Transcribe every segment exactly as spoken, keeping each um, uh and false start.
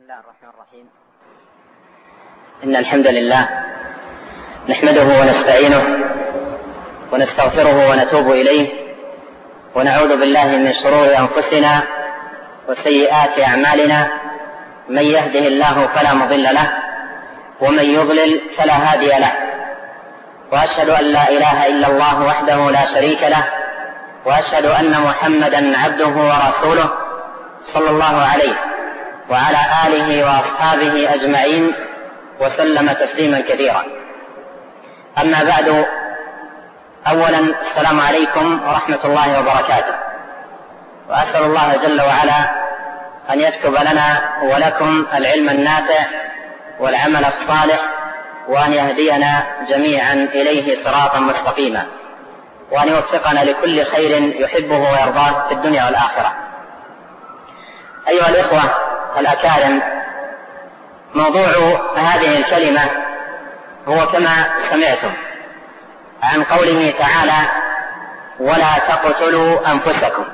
بسم الله الرحمن الرحيم. إن الحمد لله نحمده ونستعينه ونستغفره ونتوب إليه ونعوذ بالله من شرور أنفسنا وسيئات أعمالنا. من يهده الله فلا مضل له ومن يضلل فلا هادي له، وأشهد أن لا إله إلا الله وحده لا شريك له، وأشهد أن محمدا عبده ورسوله صلى الله عليه وعلى آله وأصحابه أجمعين وسلم تسليما كثيرا. أما بعد، أولا السلام عليكم ورحمة الله وبركاته، وأسأل الله جل وعلا أن يكتب لنا ولكم العلم النافع والعمل الصالح، وأن يهدينا جميعا إليه صراطا مستقيما، وأن يوفقنا لكل خير يحبه ويرضاه في الدنيا والآخرة. أيها الإخوة الأكارم، موضوع هذه الكلمة هو كما سمعتم عن قوله تعالى: ولا تقتلوا أنفسكم.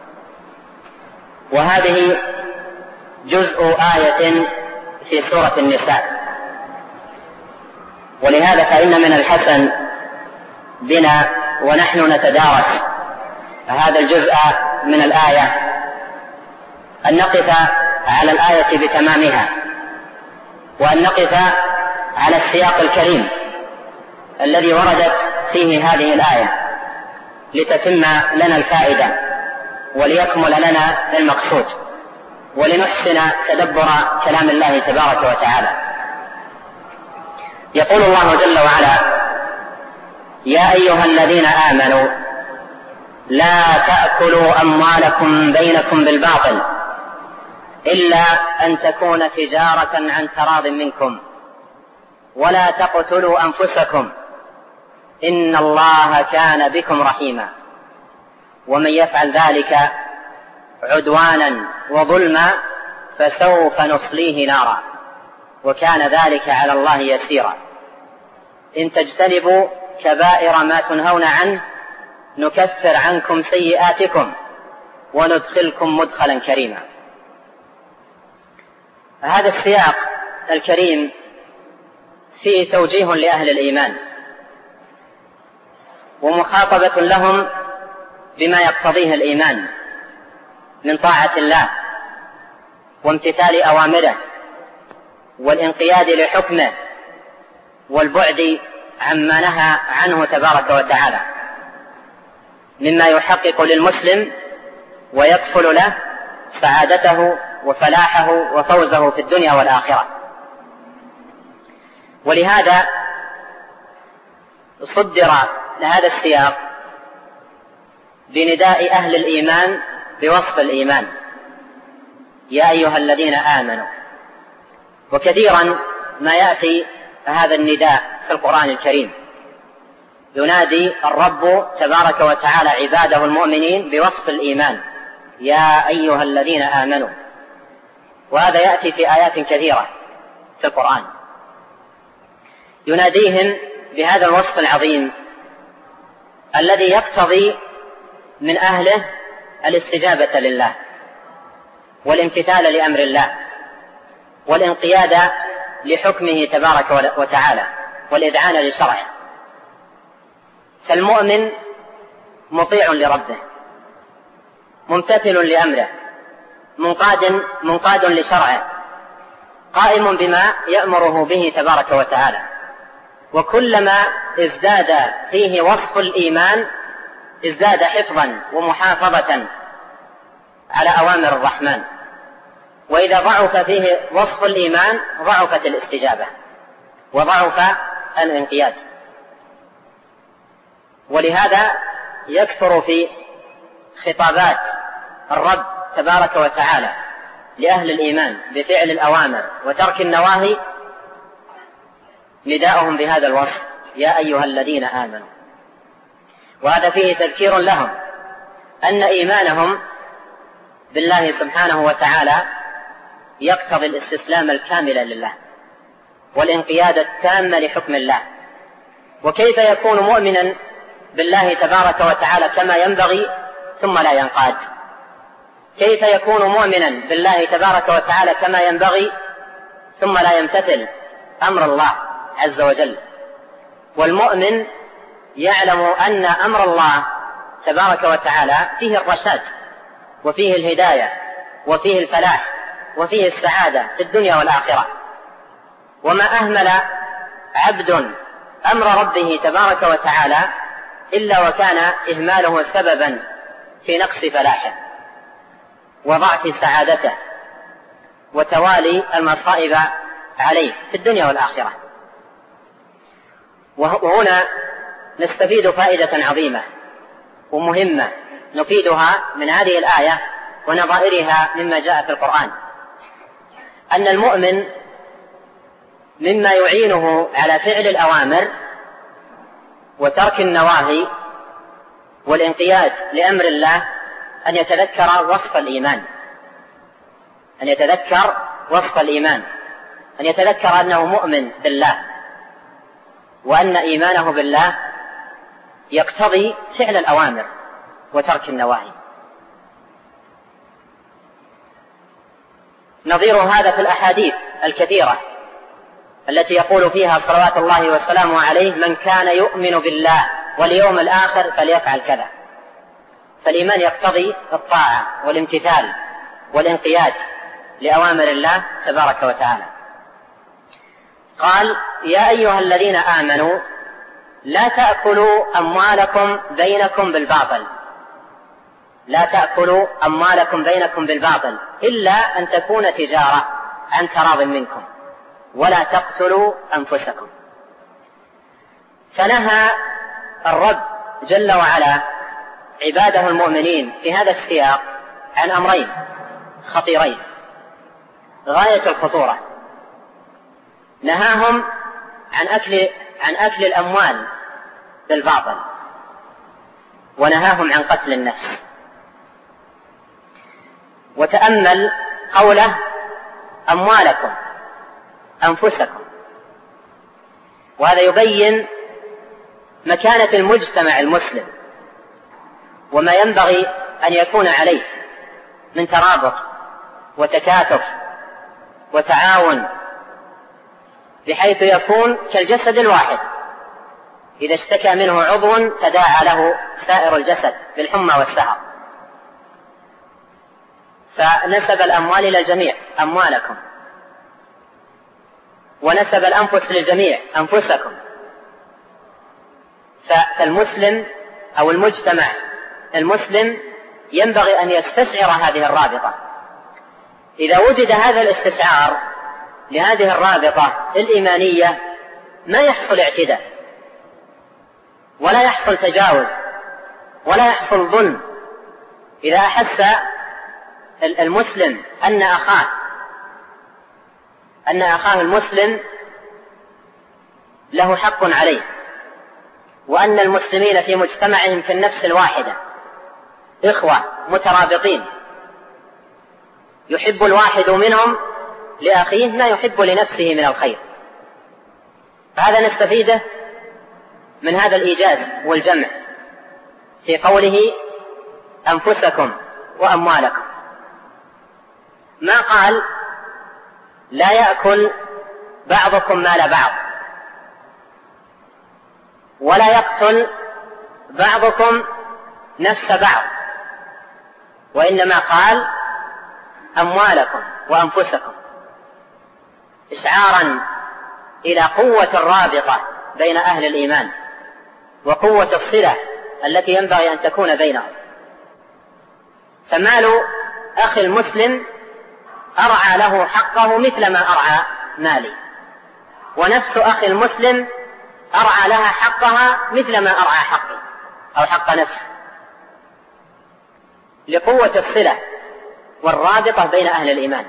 وهذه جزء آية في سورة النساء، ولهذا فإن من الحسن بنا ونحن نتدارس هذا الجزء من الآية أن نقف على الآية بتمامها، وأن نقف على السياق الكريم الذي وردت فيه هذه الآية لتتم لنا الفائدة وليكمل لنا المقصود، ولنحسن تدبر كلام الله تبارك وتعالى. يقول الله جل وعلا: يا أيها الذين آمنوا لا تأكلوا أموالكم بينكم بالباطل إلا أن تكون تجارة عن تراض منكم، ولا تقتلوا أنفسكم إن الله كان بكم رحيما، ومن يفعل ذلك عدوانا وظلما فسوف نصليه نارا وكان ذلك على الله يسيرا. إن تجتنبوا كبائر ما تنهون عنه نكفر عنكم سيئاتكم وندخلكم مدخلا كريما. هذا السياق الكريم فيه توجيه لأهل الإيمان ومخاطبة لهم بما يقتضيه الإيمان من طاعة الله وامتثال أوامره والانقياد لحكمه والبعد عما نهى عنه تبارك وتعالى، مما يحقق للمسلم ويكفل له سعادته وفلاحه وفوزه في الدنيا والآخرة. ولهذا صدر لهذا السياق بنداء أهل الإيمان بوصف الإيمان: يا أيها الذين آمنوا. وكثيرا ما يأتي هذا النداء في القرآن الكريم، ينادي الرب تبارك وتعالى عباده المؤمنين بوصف الإيمان: يا أيها الذين آمنوا. وهذا يأتي في آيات كثيرة في القرآن يناديهم بهذا الوصف العظيم الذي يقتضي من أهله الاستجابة لله والامتثال لأمر الله والانقياد لحكمه تبارك وتعالى والإذعان لشرعه. فالمؤمن مطيع لربه، ممتثل لأمره، منقاد منقاد لشرعه، قائم بما يأمره به تبارك وتعالى. وكلما ازداد فيه وصف الإيمان ازداد حفظا ومحافظة على أوامر الرحمن، وإذا ضعف فيه وصف الإيمان ضعفت الاستجابة وضعف الانقياد. ولهذا يكثر في خطابات الرب تبارك وتعالى لأهل الإيمان بفعل الأوامر وترك النواهي نداءهم بهذا الوصف: يا أيها الذين آمنوا. وهذا فيه تذكير لهم أن إيمانهم بالله سبحانه وتعالى يقتضي الاستسلام الكامل لله والانقياد التام لحكم الله. وكيف يكون مؤمنا بالله تبارك وتعالى كما ينبغي ثم لا ينقاد؟ كيف يكون مؤمنا بالله تبارك وتعالى كما ينبغي ثم لا يمتثل أمر الله عز وجل؟ والمؤمن يعلم أن أمر الله تبارك وتعالى فيه الرشاد وفيه الهداية وفيه الفلاح وفيه السعادة في الدنيا والآخرة. وما أهمل عبد أمر ربه تبارك وتعالى إلا وكان إهماله سببا في نقص فلاحه وضعف سعادته وتوالي المصائب عليه في الدنيا والآخرة. وهنا نستفيد فائدة عظيمة ومهمة نفيدها من هذه الآية ونظائرها مما جاء في القرآن، أن المؤمن مما يعينه على فعل الأوامر وترك النواهي والانقياد لأمر الله أن يتذكر وصف الإيمان، أن يتذكر وصف الإيمان، أن يتذكر أنه مؤمن بالله، وأن إيمانه بالله يقتضي فعل الأوامر وترك النواهي. نظير هذا في الأحاديث الكثيرة التي يقول فيها صلوات الله وسلامه عليه: من كان يؤمن بالله واليوم الآخر فليفعل كذا. فالإيمان يقتضي الطاعة والامتثال والانقياد لأوامر الله تبارك وتعالى. قال: يا أيها الذين آمنوا لا تأكلوا أموالكم بينكم بالباطل، لا تأكلوا أموالكم بينكم بالباطل إلا أن تكون تجارة عن تراض منكم ولا تقتلوا أنفسكم. فنهى الرب جل وعلا عباده المؤمنين في هذا السياق عن أمرين خطيرين غاية الخطورة. نهاهم عن أكل عن أكل الأموال بالباطل، ونهاهم عن قتل النفس. وتأمل قوله: أموالكم، أنفسكم. وهذا يبين مكانة المجتمع المسلم وما ينبغي أن يكون عليه من ترابط وتكاتف وتعاون، بحيث يكون كالجسد الواحد، إذا اشتكى منه عضو تداعى له سائر الجسد بالحمى والسهر. فنسب الأموال إلى الجميع: أموالكم. ونسب الأنفس للجميع: أنفسكم. فالمسلم أو المجتمع المسلم ينبغي أن يستشعر هذه الرابطة. إذا وجد هذا الاستشعار لهذه الرابطة الإيمانية ما يحصل اعتداء ولا يحصل تجاوز ولا يحصل ظلم. إذا أحس المسلم أن أخاه أن أخاه المسلم له حق عليه، وأن المسلمين في مجتمعهم في النفس الواحدة إخوة مترابطين، يحب الواحد منهم لأخيه ما يحب لنفسه من الخير، فهذا نستفيده من هذا الإيجاز والجمع في قوله: أنفسكم وأموالكم. ما قال: لا يأكل بعضكم مال بعض، ولا يقتل بعضكم نفس بعض، وإنما قال: أموالكم وأنفسكم، إشعارا إلى قوة الرابطة بين أهل الإيمان وقوة الصلة التي ينبغي أن تكون بينهم. فمال أخي المسلم أرعى له حقه مثل ما أرعى مالي، ونفس أخي المسلم أرعى لها حقها مثل ما أرعى حقي أو حق نفسي، لقوة الصلة والرابطة بين أهل الإيمان.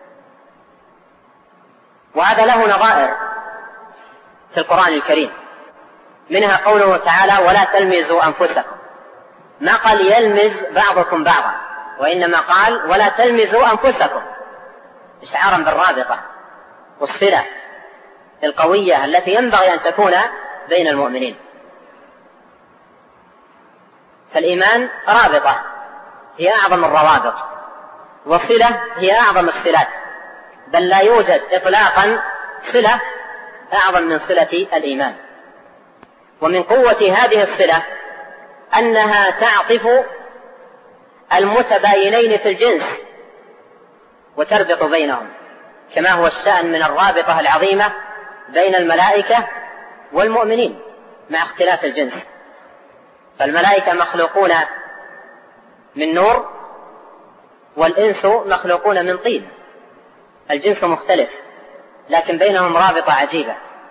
وهذا له نظائر في القرآن الكريم، منها قوله تعالى: ولا تلمزوا أنفسكم. ما قال يلمز بعضكم بعضا، وإنما قال: ولا تلمزوا أنفسكم، إشعارا بالرابطة والصلة القوية التي ينبغي أن تكون بين المؤمنين. فالإيمان رابطة هي أعظم الروابط وصلة هي أعظم الصلات، بل لا يوجد إطلاقا صلة أعظم من صلة الإيمان. ومن قوة هذه الصلة أنها تعطف المتباينين في الجنس وتربط بينهم، كما هو الشأن من الرابطة العظيمة بين الملائكة والمؤمنين مع اختلاف الجنس. فالملائكة مخلوقون من نور، والإنس مخلوقون من طين، الجنس مختلف لكن بينهم رابطة عجيبة.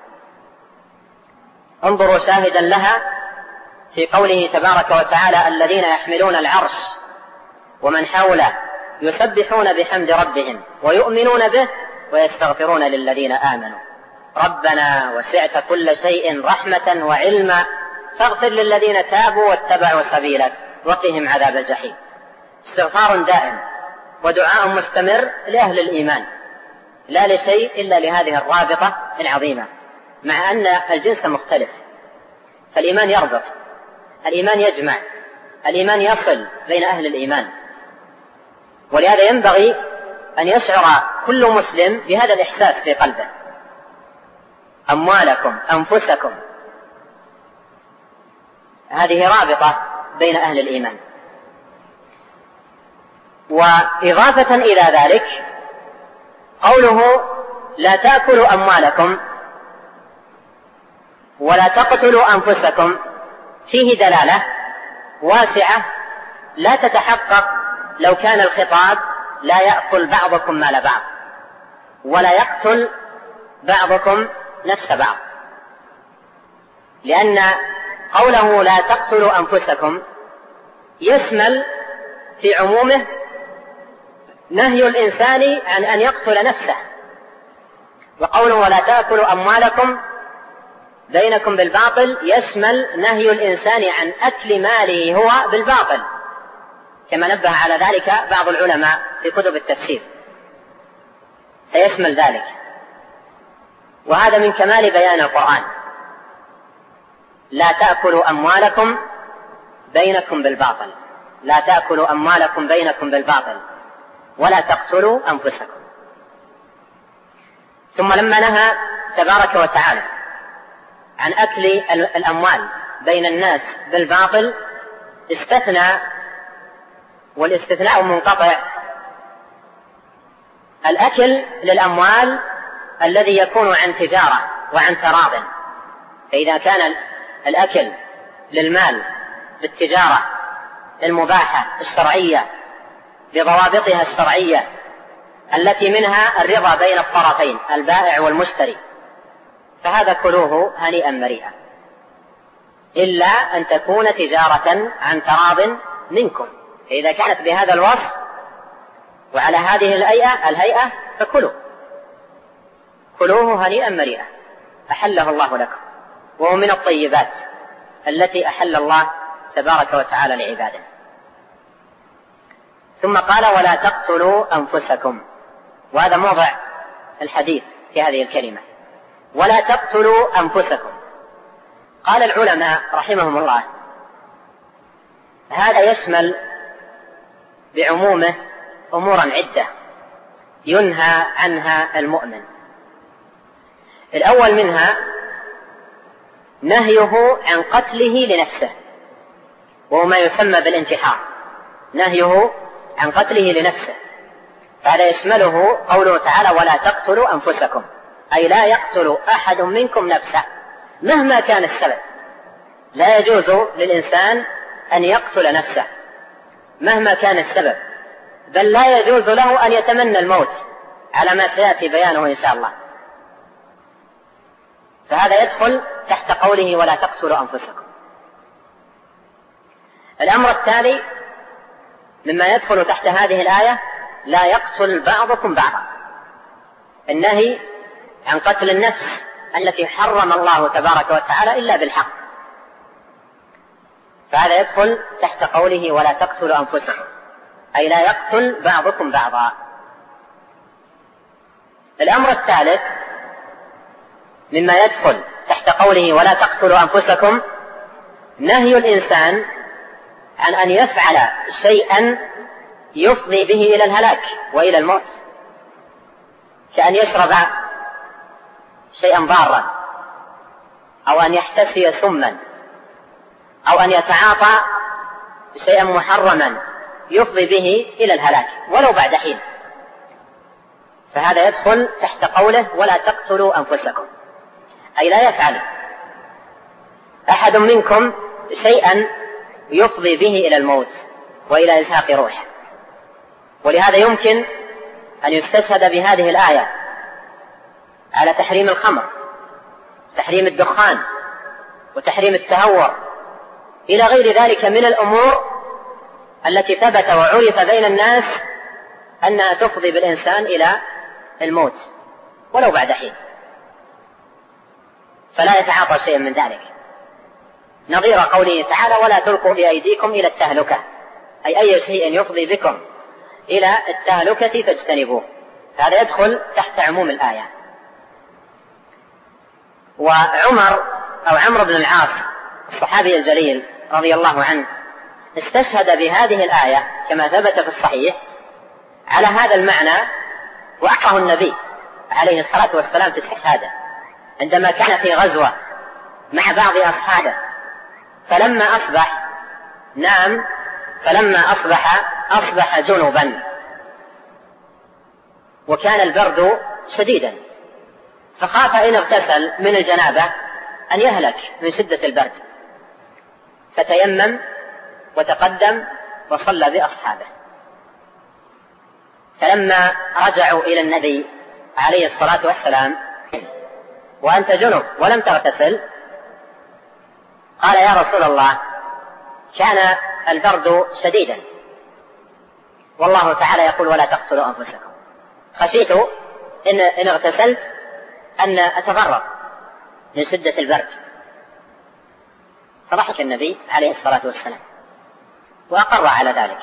انظروا شاهدا لها في قوله تبارك وتعالى: الذين يحملون العرش ومن حوله يسبحون بحمد ربهم ويؤمنون به ويستغفرون للذين آمنوا ربنا وسعت كل شيء رحمة وعلما فاغفر للذين تابوا واتبعوا سبيلك وقهم عذاب الجحيم. استغفار دائم ودعاء مستمر لأهل الإيمان، لا لشيء إلا لهذه الرابطة العظيمة، مع أن الجنس مختلف. فالإيمان يربط، الإيمان يجمع، الإيمان يصل بين أهل الإيمان. ولهذا ينبغي أن يشعر كل مسلم بهذا الإحساس في قلبه: أموالكم أنفسكم، هذه رابطة بين أهل الإيمان. وإضافة إلى ذلك قوله: لا تأكلوا أموالكم ولا تقتلوا أنفسكم، فيه دلالة واسعة لا تتحقق لو كان الخطاب لا يأكل بعضكم مال بعض ولا يقتل بعضكم نفس بعض، لأن قوله لا تقتلوا أنفسكم يشمل في عمومه نهي الإنسان عن أن يقتل نفسه، وقوله ولا تأكلوا أموالكم بينكم بالباطل يشمل نهي الإنسان عن أكل ماله هو بالباطل، كما نبه على ذلك بعض العلماء في كتب التفسير، فيشمل ذلك. وهذا من كمال بيان القرآن: لا تأكلوا أموالكم بينكم بالباطل، لا تأكلوا أموالكم بينكم بالباطل ولا تقتلوا أنفسكم. ثم لما نهى تبارك وتعالى عن أكل الأموال بين الناس بالباطل استثنى، والاستثناء منقطع، الأكل للأموال الذي يكون عن تجارة وعن تراض. فإذا كان الأكل للمال بالتجارة المباحة الشرعية بضوابطها الشرعية التي منها الرضا بين الطرفين البائع والمشتري، فهذا كلوه هنيئا مريئا، إلا أن تكون تجارة عن تراض منكم. فإذا كانت بهذا الوصف وعلى هذه الهيئة الهيئة فكلوا كلوه هنيئا مريئا، أحله الله لكم، وهو من الطيبات التي أحل الله تبارك وتعالى لعباده. ثم قال ولا تقتلوا أنفسكم، وهذا موضع الحديث في هذه الكلمة: ولا تقتلوا أنفسكم. قال العلماء رحمهم الله هذا يشمل بعمومه أمورا عدة ينهى عنها المؤمن. الأول منها نهيه عن قتله لنفسه، وهو ما يسمى بالانتحار، نهيه عن قتله لنفسه، فهذا يشمله قوله تعالى ولا تقتلوا أنفسكم، أي لا يقتل أحد منكم نفسه مهما كان السبب. لا يجوز للإنسان أن يقتل نفسه مهما كان السبب، بل لا يجوز له أن يتمنى الموت على ما سيأتي بيانه إن شاء الله. فهذا يدخل تحت قوله ولا تقتلوا أنفسكم. الأمر التالي مما يدخل تحت هذه الآية لا يقتل بعضكم بعضا، النهي عن قتل النفس التي حرم الله تبارك وتعالى إلا بالحق، فهذا يدخل تحت قوله ولا تقتلوا أنفسكم، أي لا يقتل بعضكم بعضا. الأمر الثالث مما يدخل تحت قوله ولا تقتلوا أنفسكم نهي الإنسان عن أن يفعل شيئا يفضي به إلى الهلاك وإلى الموت، كأن يشرب شيئا ضارا، أو أن يحتسي سما، أو أن يتعاطى شيئا محرما يفضي به إلى الهلاك ولو بعد حين، فهذا يدخل تحت قوله ولا تقتلوا أنفسكم، أي لا يفعل أحد منكم شيئا يفضي به إلى الموت وإلى إزهاق روحه. ولهذا يمكن أن يستشهد بهذه الآية على تحريم الخمر، تحريم الدخان، وتحريم التهور إلى غير ذلك من الأمور التي ثبت وعرف بين الناس أنها تفضي بالإنسان إلى الموت ولو بعد حين، فلا يتعاطى شيئا من ذلك، نظير قوله تعالى ولا تلقوا بأيديكم إلى التهلكة، أي أي شيء يفضي بكم إلى التهلكة فاجتنبوه، هذا يدخل تحت عموم الآية. وعمر أو عمرو بن العاص الصحابي الجليل رضي الله عنه استشهد بهذه الآية كما ثبت في الصحيح على هذا المعنى، وأعطاه النبي عليه الصلاة والسلام في استشهاده عندما كان في غزوة مع بعض أصحابه، فلما أصبح نام فلما أصبح أصبح جنبا، وكان البرد شديدا، فخاف إن اغتسل من الجنابة أن يهلك من شدة البرد، فتيمم وتقدم وصلى بأصحابه. فلما رجعوا إلى النبي عليه الصلاة والسلام وأنت جنب ولم تغتسل، قال يا رسول الله كان البرد شديدا والله تعالى يقول ولا تقتلوا أنفسكم، خشيت إن, إن اغتسلت أن أتضرر من شدة البرد. فضحك النبي عليه الصلاة والسلام وأقر على ذلك.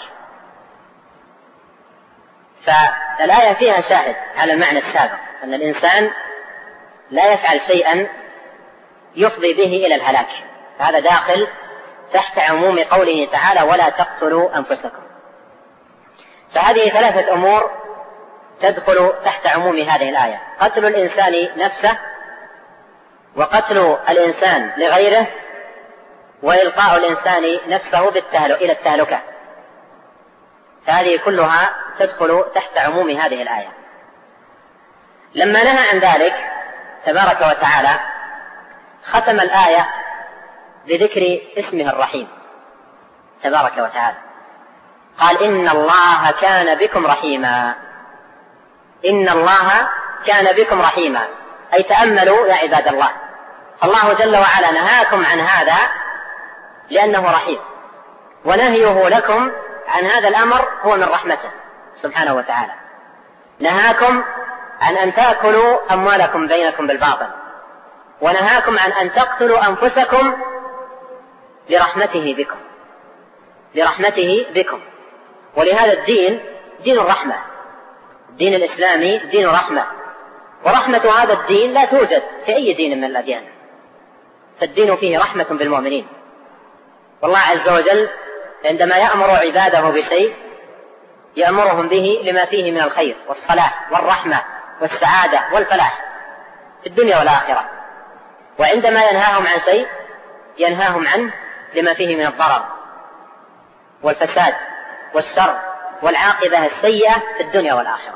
فالآية فيها شاهد على المعنى السابق أن الإنسان لا يفعل شيئا يفضي به إلى الهلاك، فهذا داخل تحت عموم قوله تعالى ولا تقتلوا أنفسكم. فهذه ثلاثة أمور تدخل تحت عموم هذه الآية: قتل الإنسان نفسه، وقتل الإنسان لغيره، وإلقاء الإنسان نفسه إلى التهلكة. فهذه كلها تدخل تحت عموم هذه الآية. لما نهى عن ذلك تبارك وتعالى ختم الآية بذكر اسمه الرحيم تبارك وتعالى، قال إن الله كان بكم رحيما. إن الله كان بكم رحيما، أي تأملوا يا عباد الله، الله جل وعلا نهاكم عن هذا لأنه رحيم، ونهيه لكم عن هذا الأمر هو من رحمته سبحانه وتعالى. نهاكم عن أن تأكلوا أموالكم بينكم بالباطل، ونهاكم عن أن تقتلوا أنفسكم لرحمته بكم لرحمته بكم ولهذا الدين دين الرحمة، الدين الإسلامي دين رحمة، ورحمة هذا الدين لا توجد في أي دين من الأديان، فالدين فيه رحمة بالمؤمنين. والله عز وجل عندما يأمر عباده بشيء يأمرهم به لما فيه من الخير والصلاح والرحمة والسعادة والفلاح في الدنيا والآخرة، وعندما ينهاهم عن شيء ينهاهم عنه لما فيه من الضرر والفساد والشر والعاقبة السيئة في الدنيا والآخرة.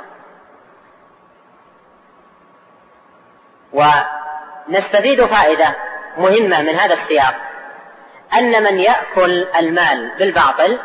ونستفيد فائدة مهمة من هذا السياق، أن من يأكل المال بالباطل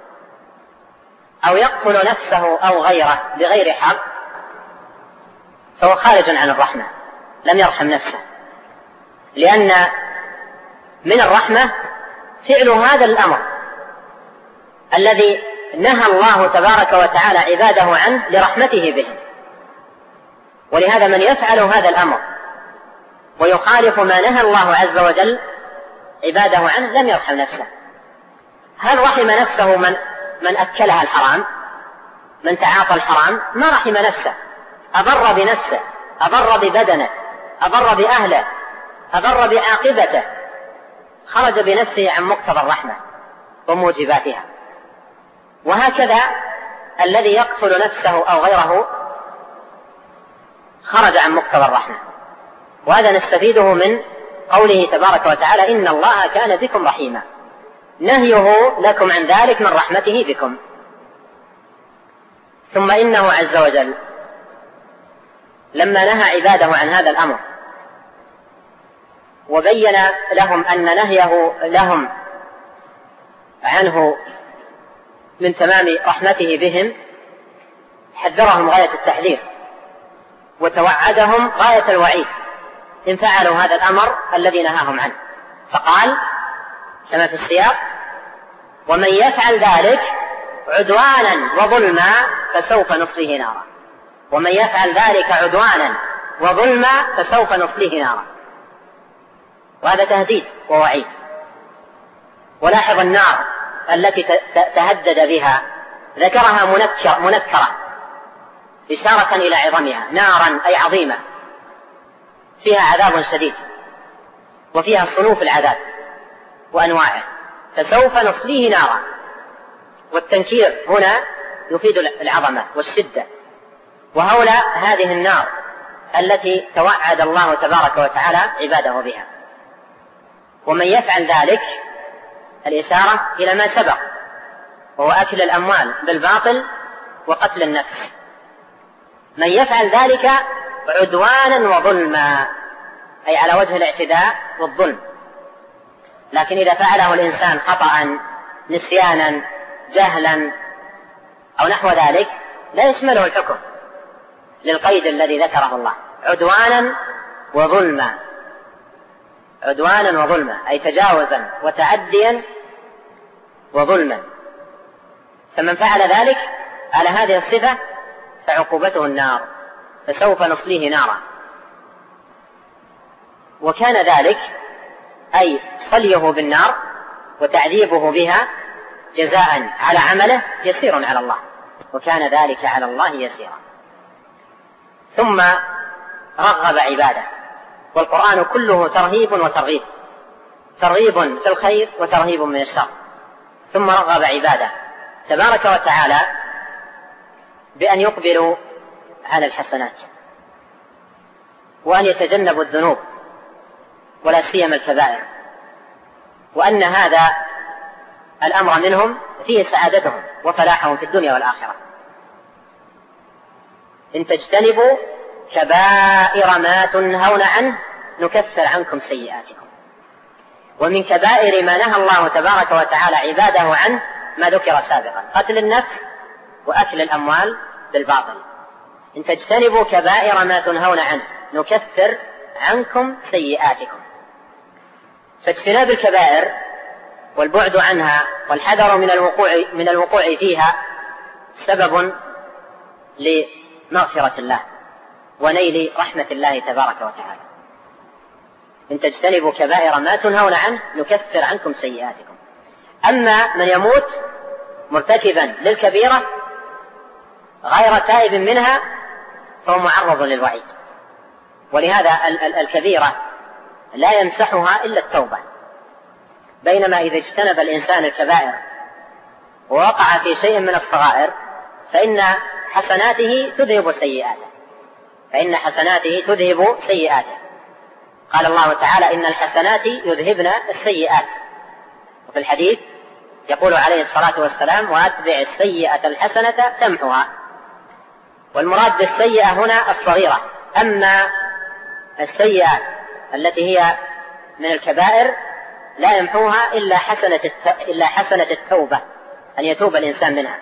أو يقتل نفسه أو غيره بغير حق فهو خارج عن الرحمة، لم يرحم نفسه، لأن من الرحمة فعل هذا الأمر الذي نهى الله تبارك وتعالى عباده عنه لرحمته بهم. ولهذا من يفعل هذا الأمر ويخالف ما نهى الله عز وجل عباده عنه لم يرحم نفسه. هل رحم نفسه من, من أكلها الحرام؟ من تعاطى الحرام ما رحم نفسه، أضر بنفسه، أضر ببدنه، أضر بأهله، أضر بعاقبته، خرج بنفسه عن مقتضى الرحمة وموجباتها. وهكذا الذي يقتل نفسه أو غيره خرج عن مقتضى الرحمة. وهذا نستفيده من قوله تبارك وتعالى إن الله كان بكم رحيما، نهيه لكم عن ذلك من رحمته بكم. ثم إنه عز وجل لما نهى عباده عن هذا الأمر وبين لهم أن نهيه لهم عنه من تمام رحمته بهم، حذرهم غاية التحذير وتوعدهم غاية الوعيد إن فعلوا هذا الأمر الذي نهاهم عنه، فقال كما في السياق ومن يفعل ذلك عدوانا وظلما فسوف نصليه نارا. ومن يفعل ذلك عدوانا وظلما فسوف نصليه نارا، وهذا تهديد ووعيد. ولاحظ النار التي تهدد بها ذكرها منكر منكرة إشارة إلى عظمها، نارا أي عظيمة فيها عذاب شديد وفيها صنوف العذاب وأنواعه، فسوف نصليه نارا. والتنكير هنا يفيد العظمة والشدة. وهؤلاء هذه النار التي توعد الله تبارك وتعالى عباده بها. ومن يفعل ذلك الإشارة إلى ما سبق، وهو أكل الأموال بالباطل وقتل النفس. من يفعل ذلك عدوانا وظلما أي على وجه الاعتداء والظلم. لكن إذا فعله الإنسان خطأ نسيانا جهلا أو نحو ذلك لا يشمله الحكم للقيد الذي ذكره الله، عدوانا وظلما. عدوانا وظلما أي تجاوزا وتعديا وظلما. فمن فعل ذلك على هذه الصفة فعقوبته النار، فسوف نصليه نارا. وكان ذلك أي صليه بالنار وتعذيبه بها جزاء على عمله يسير على الله، وكان ذلك على الله يسيرا. ثم رغب عباده، والقرآن كله ترهيب وترغيب، ترغيب في الخير وترهيب من الشر. ثم رغب عباده تبارك وتعالى بأن يقبلوا على الحسنات وأن يتجنبوا الذنوب ولا سيما الكبائر، وأن هذا الأمر منهم فيه سعادتهم وفلاحهم في الدنيا والآخرة. إن تجتنبوا كبائر ما تنهون عنه نكفر عنكم سيئاتكم. ومن كبائر ما نهى الله تبارك وتعالى عباده عنه ما ذكر سابقا، قتل النفس وأكل الأموال بالباطل. إن تجتنبوا كبائر ما تنهون عنه نكفر عنكم سيئاتكم. فاجتناب الكبائر والبعد عنها والحذر من الوقوع من الوقوع فيها سبب لمغفرة الله ونيل رحمة الله تبارك وتعالى. إن تجتنبوا كبائر ما تنهون عنه نكفر عنكم سيئاتكم. أما من يموت مرتكبا للكبيرة غير تائب منها فهو معرض للوعيد. ولهذا الكبيرة لا يمسحها إلا التوبة، بينما إذا اجتنب الإنسان الكبائر ووقع في شيء من الصغائر فإن حسناته تذهب سيئاته فإن حسناته تذهب سيئاته. قال الله تعالى إن الحسنات يذهبن السيئات. وفي الحديث يقول عليه الصلاة والسلام وأتبع السيئة الحسنة تمحها. والمراد بالسيئة هنا الصغيرة. أما السيئة التي هي من الكبائر لا يمحوها إلا حسنة إلا حسنة التوبة، أن يتوب الإنسان منها.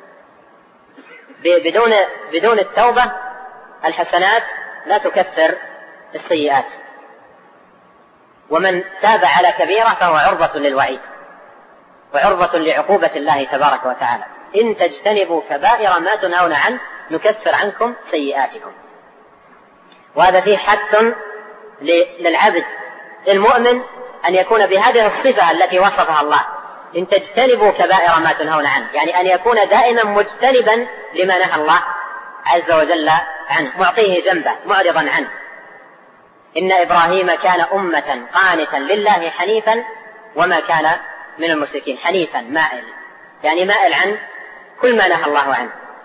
بدون بدون التوبة الحسنات لا تكفر السيئات. ومن تاب على كبيرة فهو عرضة للوعيد وعرضة لعقوبة الله تبارك وتعالى. إن تجتنبوا كبائر ما تنهون عنه نكفر عنكم سيئاتكم. وهذا فيه حث للعبد المؤمن أن يكون بهذه الصفة التي وصفها الله، إن تجتنبوا كبائر ما تنهون عنه، يعني أن يكون دائما مجتنبا لما نهى الله عز وجل عنه، معطيه جنبه معرضا عنه. إن إبراهيم كان أمة قانتا لله حنيفا وما كان من المشركين. حنيفا مائل، يعني مائل عن كل ما نهى الله عنه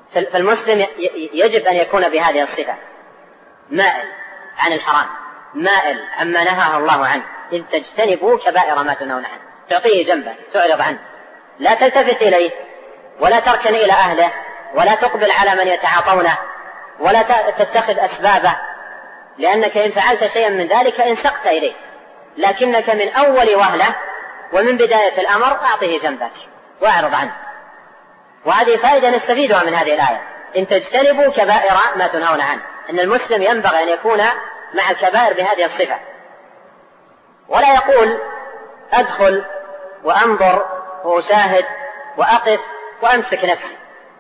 فالمسلم يجب أن يكون بهذه الصفة: مائل عن الحرام، مائل عما نهاه الله عنه، إذ تجتنبوا كبائر ما تنهون عنه. تعطيه جنبه، تعرض عنه، لا تلتفت إليه، ولا تركن إلى أهله، ولا تقبل على من يتعاطونه، ولا تتخذ أسبابه، لأنك إن فعلت شيئا من ذلك انسقت إليه، لكنك من أول وهلة ومن بداية الأمر أعطيه جنبك وأعرض عنه. وهذه فائدة نستفيدها من هذه الآية: إن تجتنبوا كبائر ما تنهون عنه. أن المسلم ينبغي أن يكون مع الكبائر بهذه الصفة، ولا يقول أدخل وأنظر وأشاهد وأقف وأمسك نفسي.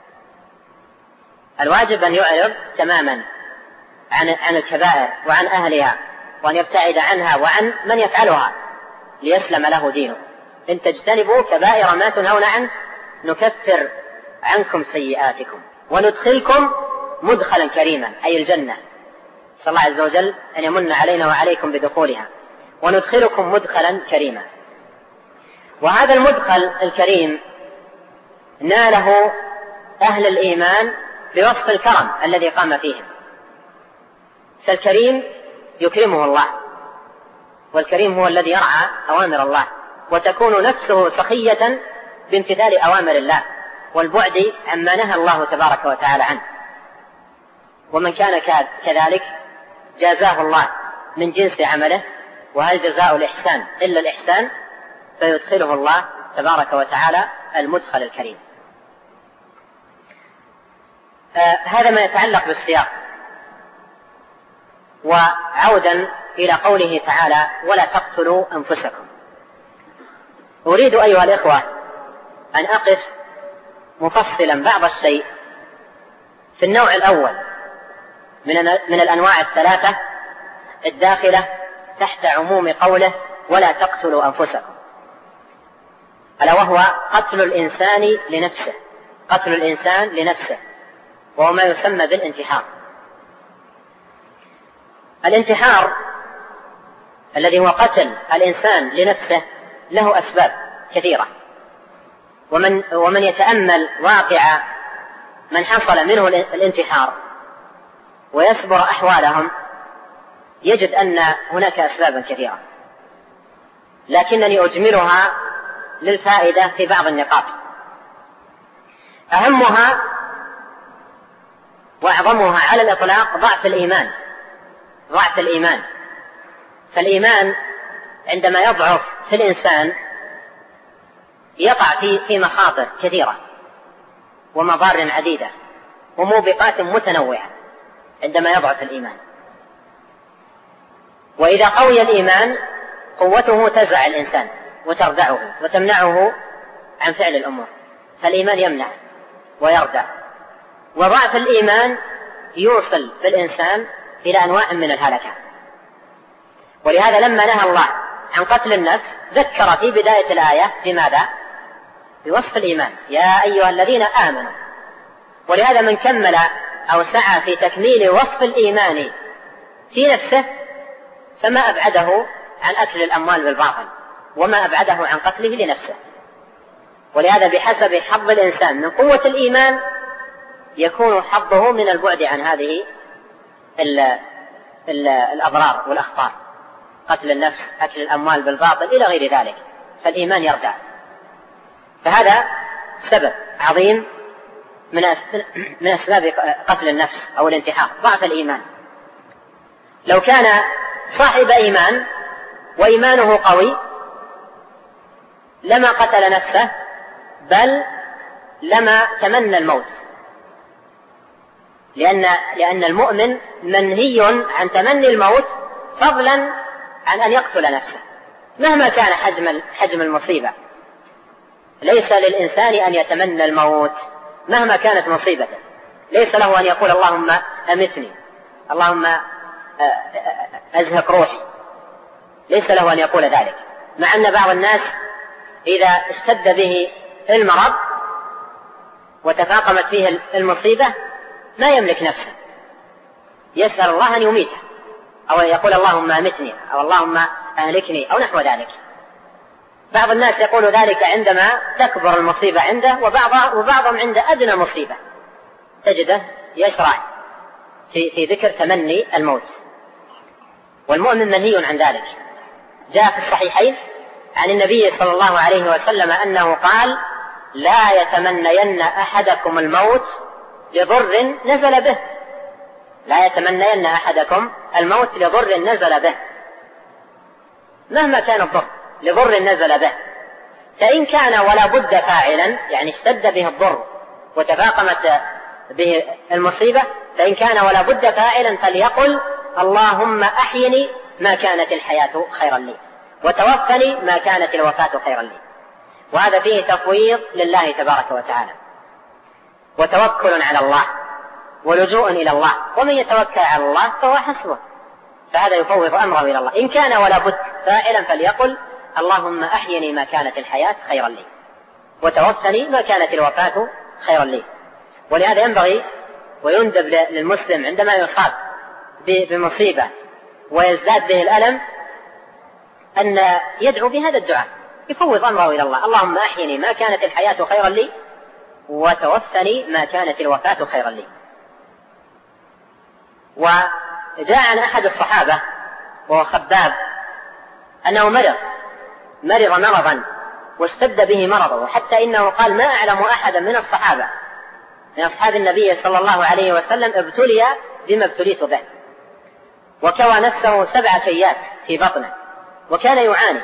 الواجب أن يعرض تماما عن عن الكبائر وعن أهلها، وأن يبتعد عنها وعن من يفعلها ليسلم له دينه. إن تجتنبوا كبائر ما تنهون عنه نكفر عنكم سيئاتكم وندخلكم مدخلا كريما، أي الجنة. صلى الله عز وجل أن يمن علينا وعليكم بدخولها، وندخلكم مدخلا كريما. وهذا المدخل الكريم ناله أهل الإيمان بوصف الكرم الذي قام فيهم. فالكريم يكرمه الله، والكريم هو الذي يرعى أوامر الله، وتكون نفسه سخية بامتثال أوامر الله والبعد عما نهى الله تبارك وتعالى عنه. ومن كان كذلك جازاه الله من جنس عمله، وهل جزاء الإحسان إلا الإحسان، فيدخله الله تبارك وتعالى المدخل الكريم. آه هذا ما يتعلق بالسياق. وعودا إلى قوله تعالى: ولا تقتلوا أنفسكم. أريد أيها الإخوة أن أقف مفصلا بعض الشيء في النوع الأول من الأنواع الثلاثة الداخلة تحت عموم قوله: ولا تقتلوا أنفسكم، ألا وهو قتل الإنسان لنفسه، قتل الإنسان لنفسه، وهو ما يسمى بالانتحار. الانتحار الذي هو قتل الإنسان لنفسه له أسباب كثيرة، ومن, ومن يتأمل واقع من حصل منه الانتحار ويصبر أحوالهم يجد أن هناك أسبابا كثيرة، لكنني أجملها للفائدة في بعض النقاط. أهمها وأعظمها على الإطلاق ضعف الإيمان، ضعف الإيمان. فالإيمان عندما يضعف في الإنسان يقع في في مخاطر كثيرة ومضار عديدة وموبقات متنوعة عندما يضعف الإيمان. وإذا قوي الإيمان قوته تزع الإنسان وتردعه وتمنعه عن فعل الأمور، فالإيمان يمنع ويردع. وضعف الإيمان يوصل بالإنسان إلى أنواع من الهلكة. ولهذا لما نهى الله عن قتل النفس ذكر في بداية الآية بماذا؟ بوصف الإيمان: يا أيها الذين آمنوا. ولهذا من كمل أو سعى في تكميل وصف الإيمان في نفسه فما أبعده عن أكل الأموال بالباطل، وما أبعده عن قتله لنفسه. ولهذا بحسب حظ الإنسان من قوة الإيمان يكون حظه من البعد عن هذه ال ال الأضرار والأخطار، قتل النفس، أكل الأموال بالباطل إلى غير ذلك، فالإيمان يردع. فهذا سبب عظيم من من أسباب قتل النفس أو الانتحار، ضعف الإيمان. لو كان صاحب إيمان وإيمانه قوي لما قتل نفسه، بل لما تمنى الموت، لأن لأن المؤمن منهي عن تمني الموت فضلا عن أن يقتل نفسه مهما كان حجم حجم المصيبة. ليس للإنسان أن يتمنى الموت مهما كانت مصيبته، ليس له أن يقول اللهم أمتني، اللهم أزهق روحي، ليس له أن يقول ذلك. مع أن بعض الناس إذا اشتد به المرض وتفاقمت فيه المصيبة ما يملك نفسه، يسأل الله أن يميته، أو يقول اللهم أمتني، أو اللهم أهلكني، أو نحو ذلك. بعض الناس يقول ذلك عندما تكبر المصيبة عنده، وبعض وبعضهم عند أدنى مصيبة تجده يشرع في, في ذكر تمني الموت، والمؤمن منهي عن ذلك. جاء في الصحيحين عن النبي صلى الله عليه وسلم أنه قال: لا يتمنين أحدكم الموت لضر نزل به. لا يتمنين أحدكم الموت لضر نزل به، مهما كان الضر، لضر نزل به. فإن كان ولا بد فاعلا، يعني اشتد به الضر وتفاقمت به المصيبة، فإن كان ولا بد فاعلا فليقل: اللهم أحيني ما كانت الحياة خيرا لي، وتوفني ما كانت الوفاة خيرا لي. وهذا فيه تفويض لله تبارك وتعالى، وتوكل على الله، ولجوء إلى الله. ومن يتوكل على الله فهو حسبه، فهذا يفوض أمره إلى الله. إن كان ولا بد فاعلا فليقل: اللهم أحيني ما كانت الحياة خيرا لي، وتوفني ما كانت الوفاة خيرا لي. ولهذا ينبغي ويندب للمسلم عندما يصاب بمصيبة ويزداد به الألم أن يدعو بهذا الدعاء، يفوض أمره إلى الله: اللهم أحيني ما كانت الحياة خيرا لي، وتوفني ما كانت الوفاة خيرا لي. وجاء عن أحد الصحابة وهو خباب أنه مرض مرض مرضا واشتد به مرضه، حتى إنه قال: ما أعلم أحدا من الصحابة من أصحاب النبي صلى الله عليه وسلم ابتلي بما ابتليت به. وكوى نفسه سبع كيات في بطنه، وكان يعاني.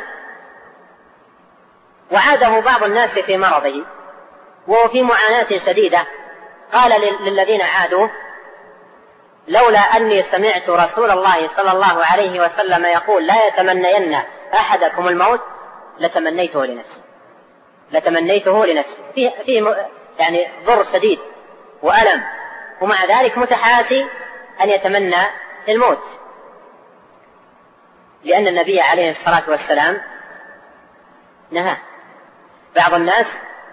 وعاده بعض الناس في مرضه وهو في معاناة شديدة، قال للذين عادوا: لولا أني سمعت رسول الله صلى الله عليه وسلم يقول: لا يتمنين أحدكم الموت لتمنيته لنفسي لتمنيته لنفسي فيه, فيه يعني ضر شديد وألم، ومع ذلك متحاشي أن يتمنى الموت، لأن النبي عليه الصلاة والسلام نهى. بعض الناس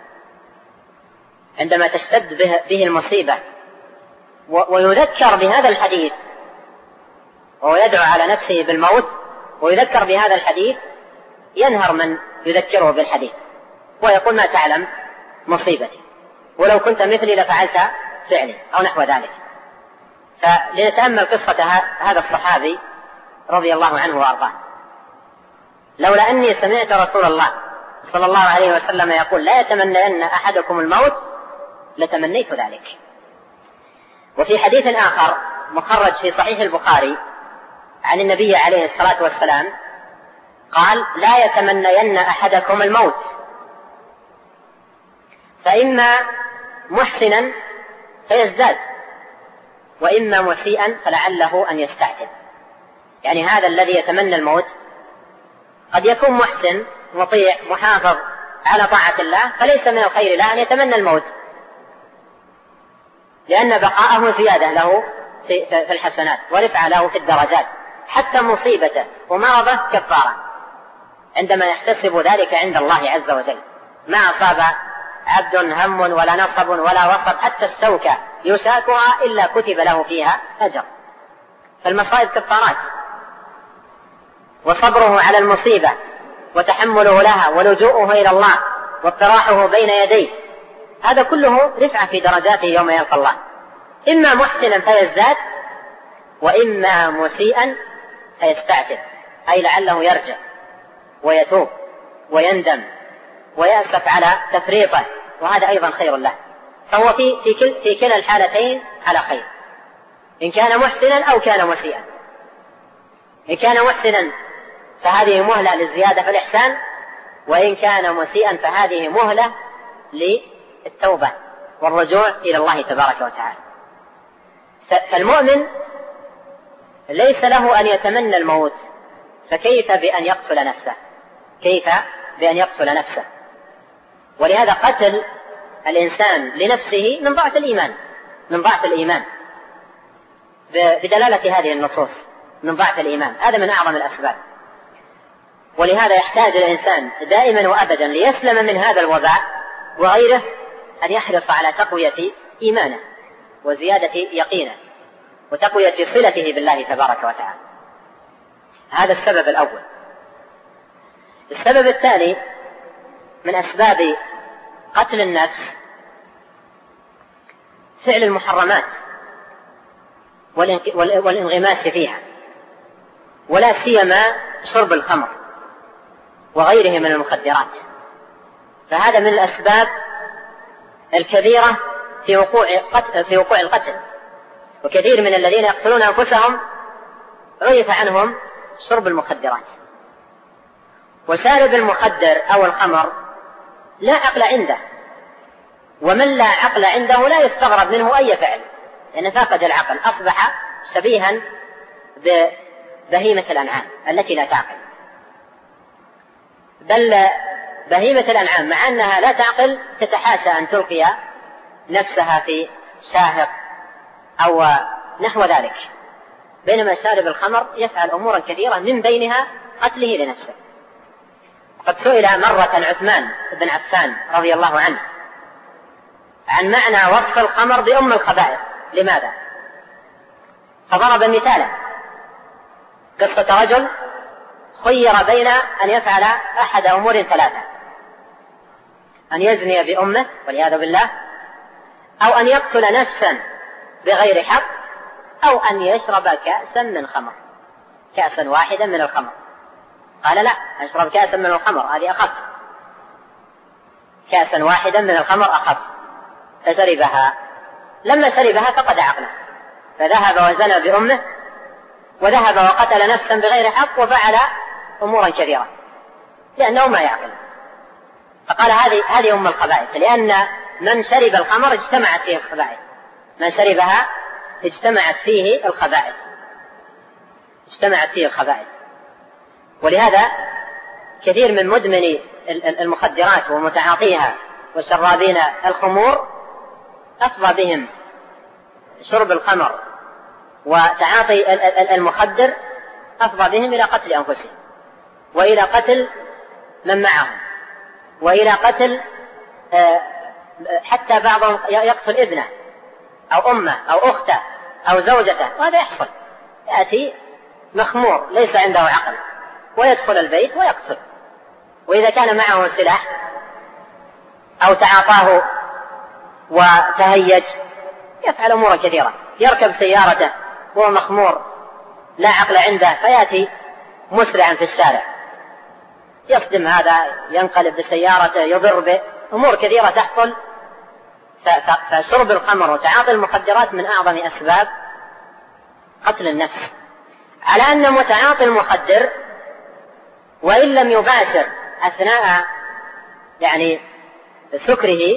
عندما تشتد به, به المصيبة ويذكر بهذا الحديث، وهو يدعو على نفسه بالموت ويذكر بهذا الحديث، ينهر من يذكره بالحديث ويقول: ما تعلم مصيبتي، ولو كنت مثلي لفعلت فعلي، أو نحو ذلك. فلنتأمل قصة هذا الصحابي رضي الله عنه وأرضاه: لولا أني سمعت رسول الله صلى الله عليه وسلم يقول: لا يتمنين أحدكم الموت لتمنيت ذلك. وفي حديث آخر مخرج في صحيح البخاري عن النبي عليه الصلاة والسلام قال: لا يتمنين أحدكم الموت، فإما محسنا فيزداد، وإما مسيئا فلعله أن يستعتب. يعني هذا الذي يتمنى الموت قد يكون محسن مطيع محافظ على طاعة الله، فليس من الخير له أن يتمنى الموت، لأن بقاءه زيادة له في الحسنات ورفع له في الدرجات، حتى مصيبته ومرضه كفارة عندما يحتسب ذلك عند الله عز وجل. ما أصاب عبد هم ولا نصب ولا وصب حتى الشوكة يشاكها إلا كتب له فيها أجر. فالمصائب كفارات، وصبره على المصيبة وتحمله لها ولجوءه إلى الله واطراحه بين يديه، هذا كله رفعة في درجاته يوم يلقى الله. إما محسنا فيزداد، وإما مسيئا فيستعتب، أي لعله يرجع ويتوب ويندم ويأسف على تفريطه، وهذا أيضا خير له. فهو في, في, كل في كلا الحالتين على خير، إن كان محسنا أو كان مسيئا. إن كان محسنا فهذه مهلة للزيادة في الإحسان، وإن كان مسيئا فهذه مهلة للتوبة والرجوع إلى الله تبارك وتعالى. فالمؤمن ليس له أن يتمنى الموت، فكيف بأن يقتل نفسه؟ كيف بأن يقتل نفسه؟ ولهذا قتل الإنسان لنفسه من ضعف الإيمان من ضعف الإيمان بدلالة هذه النصوص، من ضعف الإيمان، هذا من أعظم الأسباب. ولهذا يحتاج الإنسان دائما وأبدا ليسلم من هذا الوباء وغيره أن يحرص على تقوية إيمانه وزيادة يقينه وتقوية صلته بالله تبارك وتعالى. هذا السبب الأول. السبب الثاني من أسباب قتل النفس فعل المحرمات والانغماس فيها، ولا سيما شرب الخمر وغيره من المخدرات. فهذا من الأسباب الكبيرة في وقوع في وقوع القتل. وكثير من الذين يقتلون أنفسهم عرف عنهم شرب المخدرات. وشارب المخدر أو الخمر لا عقل عنده، ومن لا عقل عنده لا يستغرب منه أي فعل، لأن فقد العقل أصبح شبيها ببهيمة الأنعام التي لا تعقل. بل بهيمة الأنعام مع أنها لا تعقل تتحاشى أن تلقي نفسها في شاهق أو نحو ذلك، بينما شارب الخمر يفعل أمورا كثيرة من بينها قتله لنفسه. قد سئل مرة عثمان بن عفان رضي الله عنه عن معنى وصف الخمر بأم الخبائث لماذا؟ فضرب مثالا، قصة رجل خير بين أن يفعل أحد أمور ثلاثة: أن يزني بأمه والعياذ بالله، أو أن يقتل نفسا بغير حق، أو أن يشرب كأسا من خمر، كأسا واحدا من الخمر. قال لا، أشرب كأسا من الخمر هذه أخف، كأسا واحدا من الخمر أخف. فشربها، لما شربها فقد عقله، فذهب وزنى بأمه، وذهب وقتل نفسا بغير حق، وفعل أمورا كثيرة لأنه ما يعقل. فقال هذه هذه أم الخبائث، لأن من شرب الخمر اجتمعت فيه الخبائث، من شربها اجتمعت فيه الخبائث اجتمعت فيه الخبائث. ولهذا كثير من مدمني المخدرات ومتعاطيها وشرابين الخمور أفضى بهم شرب الخمر وتعاطي المخدر، أفضى بهم إلى قتل أنفسهم، وإلى قتل من معهم، وإلى قتل حتى بعضهم يقتل ابنه أو أمه أو أخته أو زوجته. وهذا يحصل، يأتي مخمور ليس عنده عقل ويدخل البيت ويقتل. وإذا كان معه سلاح أو تعاطاه وتهيج يفعل أمورا كثيرة، يركب سيارته وهو مخمور لا عقل عنده، فيأتي مسرعا في الشارع يصدم هذا، ينقلب بسيارته، يضر به، أمور كثيرة تحصل. فشرب الخمر وتعاطي المخدرات من أعظم أسباب قتل النفس، على أن متعاطي المخدر وإن لم يباشر أثناء يعني سكره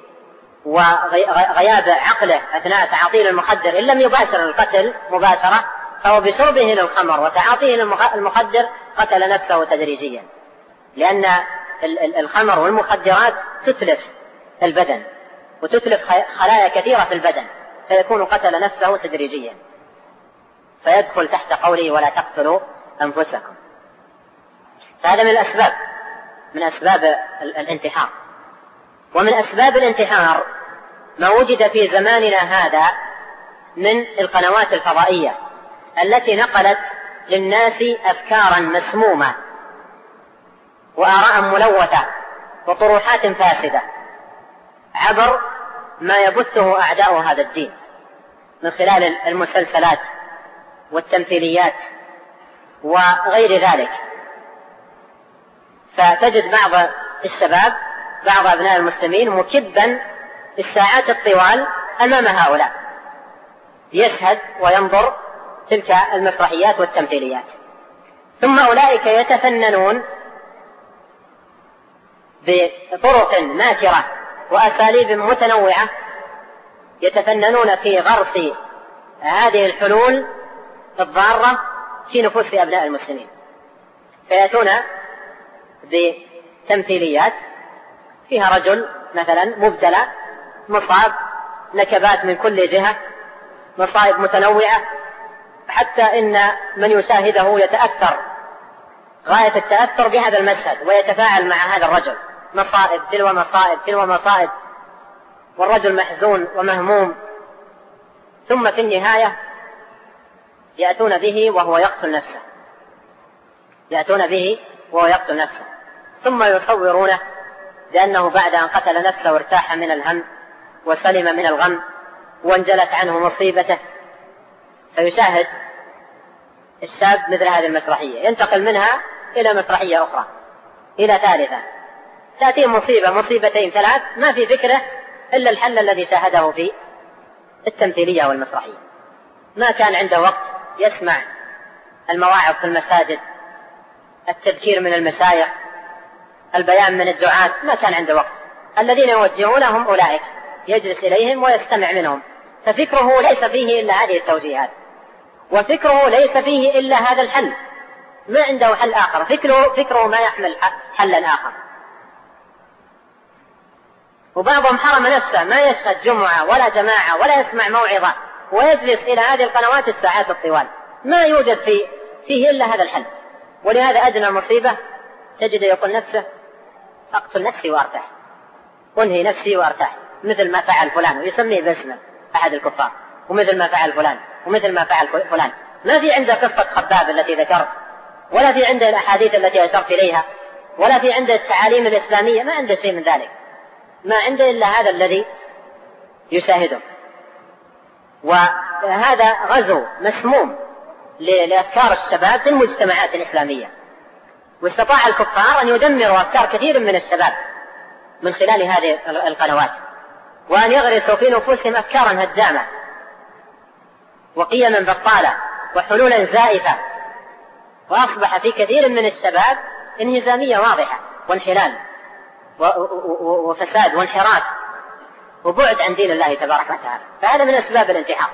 وغياب عقله أثناء تعاطيه المخدر، إن لم يباشر القتل مباشرة، فهو بشربه للخمر وتعاطيه المخدر قتل نفسه تدريجيا، لأن الخمر والمخدرات تتلف البدن وتتلف خلايا كثيرة في البدن، فيكون قتل نفسه تدريجيا، فيدخل تحت قوله ولا تقتلوا أنفسكم. فهذا من الأسباب من أسباب الانتحار. ومن أسباب الانتحار ما وجد في زماننا هذا من القنوات الفضائية التي نقلت للناس أفكارا مسمومة وآراء ملوثة وطروحات فاسدة عبر ما يبثه أعداء هذا الدين من خلال المسلسلات والتمثيليات وغير ذلك. فتجد بعض الشباب، بعض أبناء المسلمين مكبا الساعات الطوال أمام هؤلاء، يشهد وينظر تلك المسرحيات والتمثيليات، ثم أولئك يتفننون بطرق ماكرة وأساليب متنوعة، يتفننون في غرس هذه الحلول الضارة في نفوس أبناء المسلمين، فيأتون بتمثيليات فيها رجل مثلا مبتلى مصاب، نكبات من كل جهة، مصائب متنوعة، حتى إن من يشاهده يتأثر غاية التأثر بهذا المشهد ويتفاعل مع هذا الرجل، مصائب تلو مصائب تلو مصائب، والرجل محزون ومهموم، ثم في النهاية يأتون به وهو يقتل نفسه يأتون به وهو يقتل نفسه ثم يصورونه بأنه بعد أن قتل نفسه ارتاح من الهم وسلم من الغم وانجلت عنه مصيبته، فيشاهد الشاب مثل هذه المسرحية، ينتقل منها إلى مسرحية أخرى، إلى ثالثة، تأتي مصيبة مصيبتين ثلاث، ما في فكرة إلا الحل الذي شاهده في التمثيلية والمسرحية. ما كان عنده وقت يسمع المواعظ في المساجد، التذكير من المشايخ، البيان من الدعاة، ما كان عنده وقت. الذين يوجهونهم أولئك، يجلس إليهم ويستمع منهم، ففكره ليس فيه إلا هذه التوجيهات، وفكره ليس فيه إلا هذا الحل، ما عنده حل آخر، فكره, فكره ما يحمل حلا آخر. وبعضهم حرم نفسه، ما يشهد جمعة ولا جماعة ولا يسمع موعظة، ويجلس إلى هذه القنوات الساعات الطوال، ما يوجد فيه, فيه إلا هذا الحل. ولهذا أدنى مصيبة تجد يقول نفسه أقتل نفسي وأرتاح، أنهي نفسي وأرتاح، مثل ما فعل فلان، ويسميه باسمه أحد الكفار، ومثل ما فعل فلان، ومثل ما فعل فلان. ما في عنده قصة خباب التي ذكرت، ولا في عنده الأحاديث التي أشرت إليها، ولا في عنده التعاليم الإسلامية، ما عنده شيء من ذلك، ما عنده إلا هذا الذي يشاهده. وهذا غزو مسموم لأفكار الشباب في المجتمعات الإسلامية، واستطاع الكفار أن يدمروا أفكار كثير من الشباب من خلال هذه القنوات، وأن يغرسوا في نفوسهم أفكارا هدامة وقيما بطالة وحلولا زائفة، وأصبح في كثير من الشباب انهزامية واضحة وانحلال وفساد وانحراف وبعد عن دين الله تبارك وتعالى. فهذا من أسباب الانتحار.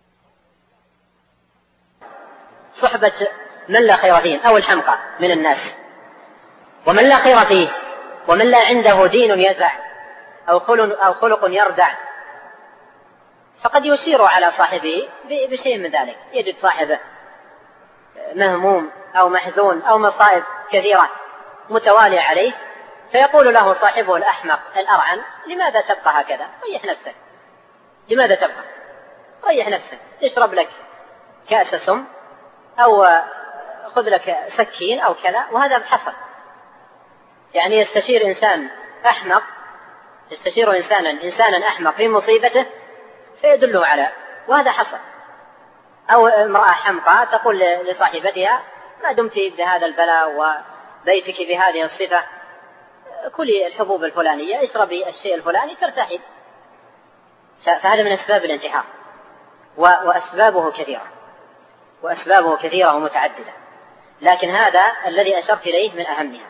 صحبة من لا خير فيه أو الحمقى من الناس، ومن لا خير فيه، ومن لا عنده دين يزع أو خلق, أو خلق يردع، فقد يشير على صاحبه بشيء من ذلك. يجد صاحبه مهموم أو محزون أو مصائب كثيرة متوالية عليه، فيقول له صاحبه الأحمق الأرعن: لماذا تبقى هكذا؟ ريح نفسك، لماذا تبقى؟ ريح نفسك، تشرب لك كأس سم أو خذ لك سكين أو كذا. وهذا حصل، يعني يستشير إنسان أحمق، يستشير إنسانا إنسانا أحمق في مصيبته فيدله على، وهذا حصل. أو امرأة حمقى تقول لصاحبتها: ما دمت بهذا البلاء وبيتك بهذه الصفة، كلي الحبوب الفلانية، اشربي الشيء الفلاني ترتاحي. فهذا من أسباب الانتحار، وأسبابه كثيرة وأسبابه كثيرة ومتعددة، لكن هذا الذي أشرت إليه من أهمها.